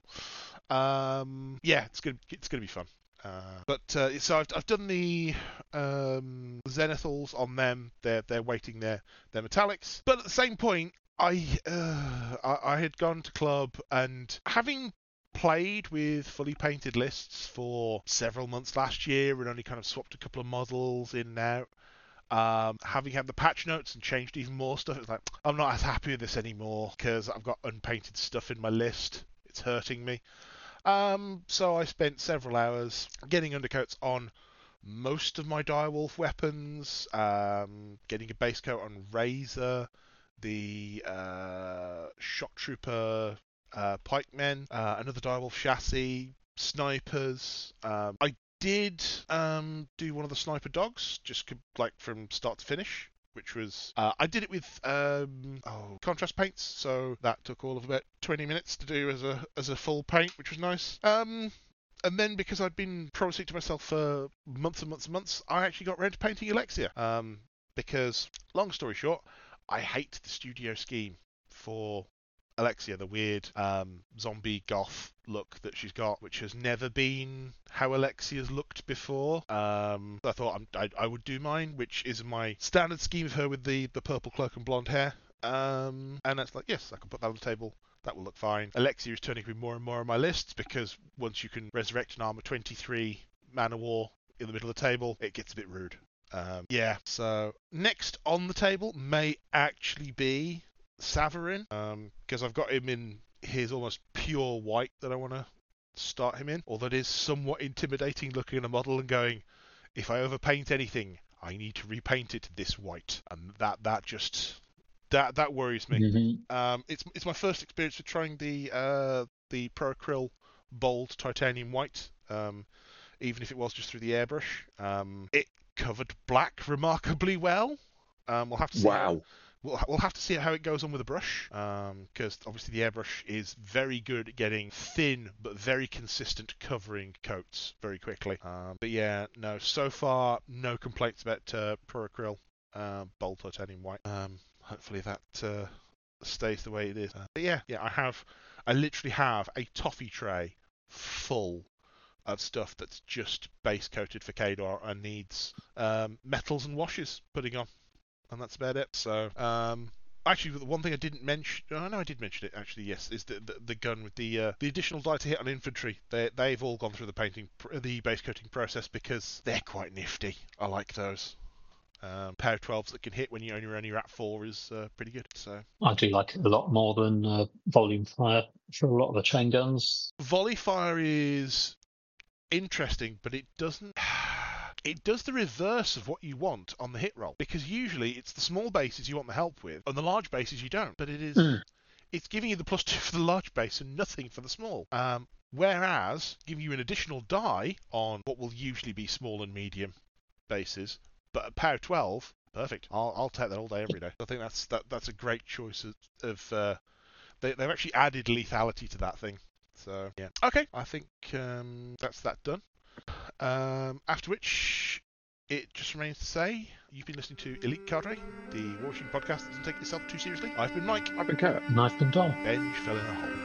Um, yeah, it's gonna it's gonna be fun. Uh, but uh, so I've I've done the um, Zenithals on them. They're they're waiting their their metallics. But at the same point, I, uh, I I had gone to club and having played with fully painted lists for several months last year and only kind of swapped a couple of models in and out. Um, having had the patch notes and changed even more stuff, it's like I'm not as happy with this anymore because I've got unpainted stuff in my list. It's hurting me. Um, so I spent several hours getting undercoats on most of my direwolf weapons, um, getting a base coat on Razor, the uh, shock trooper uh, pikemen, uh, another direwolf chassis, snipers. Um, I did um, do one of the sniper dogs, just like from start to finish, which was uh, I did it with um, oh, contrast paints, so that took all of about twenty minutes to do as a as a full paint, which was nice. Um, and then because I'd been promising to myself for months and months and months, I actually got around to painting Alexia. Um, because long story short, I hate the studio scheme for Alexia, the weird um, zombie goth look that she's got, which has never been how Alexia's looked before. Um, I thought I'm, I, I would do mine, which is my standard scheme of her with the, the purple cloak and blonde hair. Um, and that's like, yes, I can put that on the table. That will look fine. Alexia is turning to be more and more on my lists because once you can resurrect an armor twenty-three Man of War in the middle of the table, it gets a bit rude. Um, yeah, so next on the table may actually be Savarin, because um, I've got him in his almost pure white that I want to start him in, although it is somewhat intimidating looking at a model and going, if I overpaint anything, I need to repaint it this white, and that that just that that worries me. Mm-hmm. Um, it's it's my first experience with trying the uh, the Pro Acryl bold titanium white, um, even if it was just through the airbrush. Um, it covered black remarkably well. Um, we'll have to see. Wow. How, We'll, we'll have to see how it goes on with a brush, because um, obviously the airbrush is very good at getting thin but very consistent covering coats very quickly. Um, but yeah, no, so far no complaints about uh, Pro Acryl uh, bold titanium white. Um, hopefully that uh, stays the way it is. Uh, but yeah, yeah, I have, I literally have a toffee tray full of stuff that's just base coated for Khador and needs um, metals and washes putting on. And that's about it. So, um, actually, the one thing I didn't mention, oh, no, I did mention it actually. Yes, is the the, the gun with the uh, the additional die to hit on infantry. They they've all gone through the painting, the base coating process because they're quite nifty. I like those. Um, pair of twelves that can hit when you only only at four is uh, pretty good. So I do like it a lot more than uh, volume fire for a lot of the chain guns. Volley fire is interesting, but it doesn't. It does the reverse of what you want on the hit roll, because usually it's the small bases you want the help with, and the large bases you don't. But it is, mm. it's giving you the plus two for the large base and nothing for the small. Um, whereas giving you an additional die on what will usually be small and medium bases, but a power twelve, perfect. I'll I'll take that all day, every day. I think that's that that's a great choice of. of uh, they they've actually added lethality to that thing. So yeah, okay. I think um, that's that done. Um, after which, it just remains to say, you've been listening to Elite Cadre, the War Machine podcast that doesn't take itself too seriously. I've been Mike. I've been Kurt. And I've been Dom. Benj fell in a hole.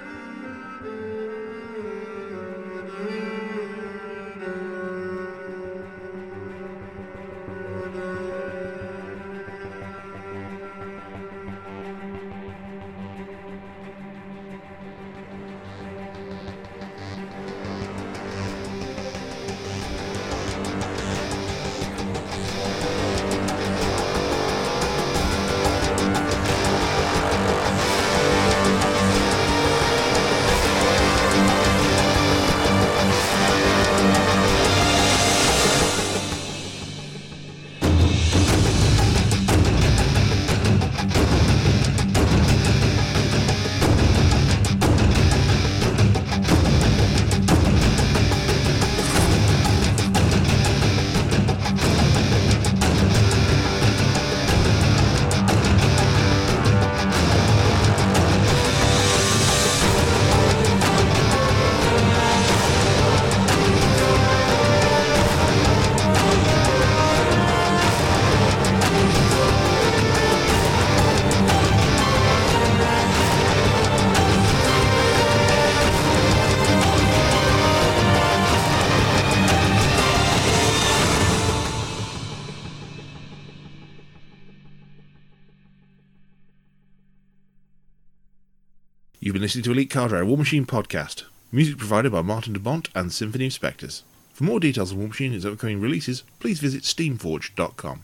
You've been listening to Elite Cadre, a War Machine podcast. Music provided by Martin de Bont and Symphony of Spectres. For more details on War Machine and its upcoming releases, please visit steamforge dot com.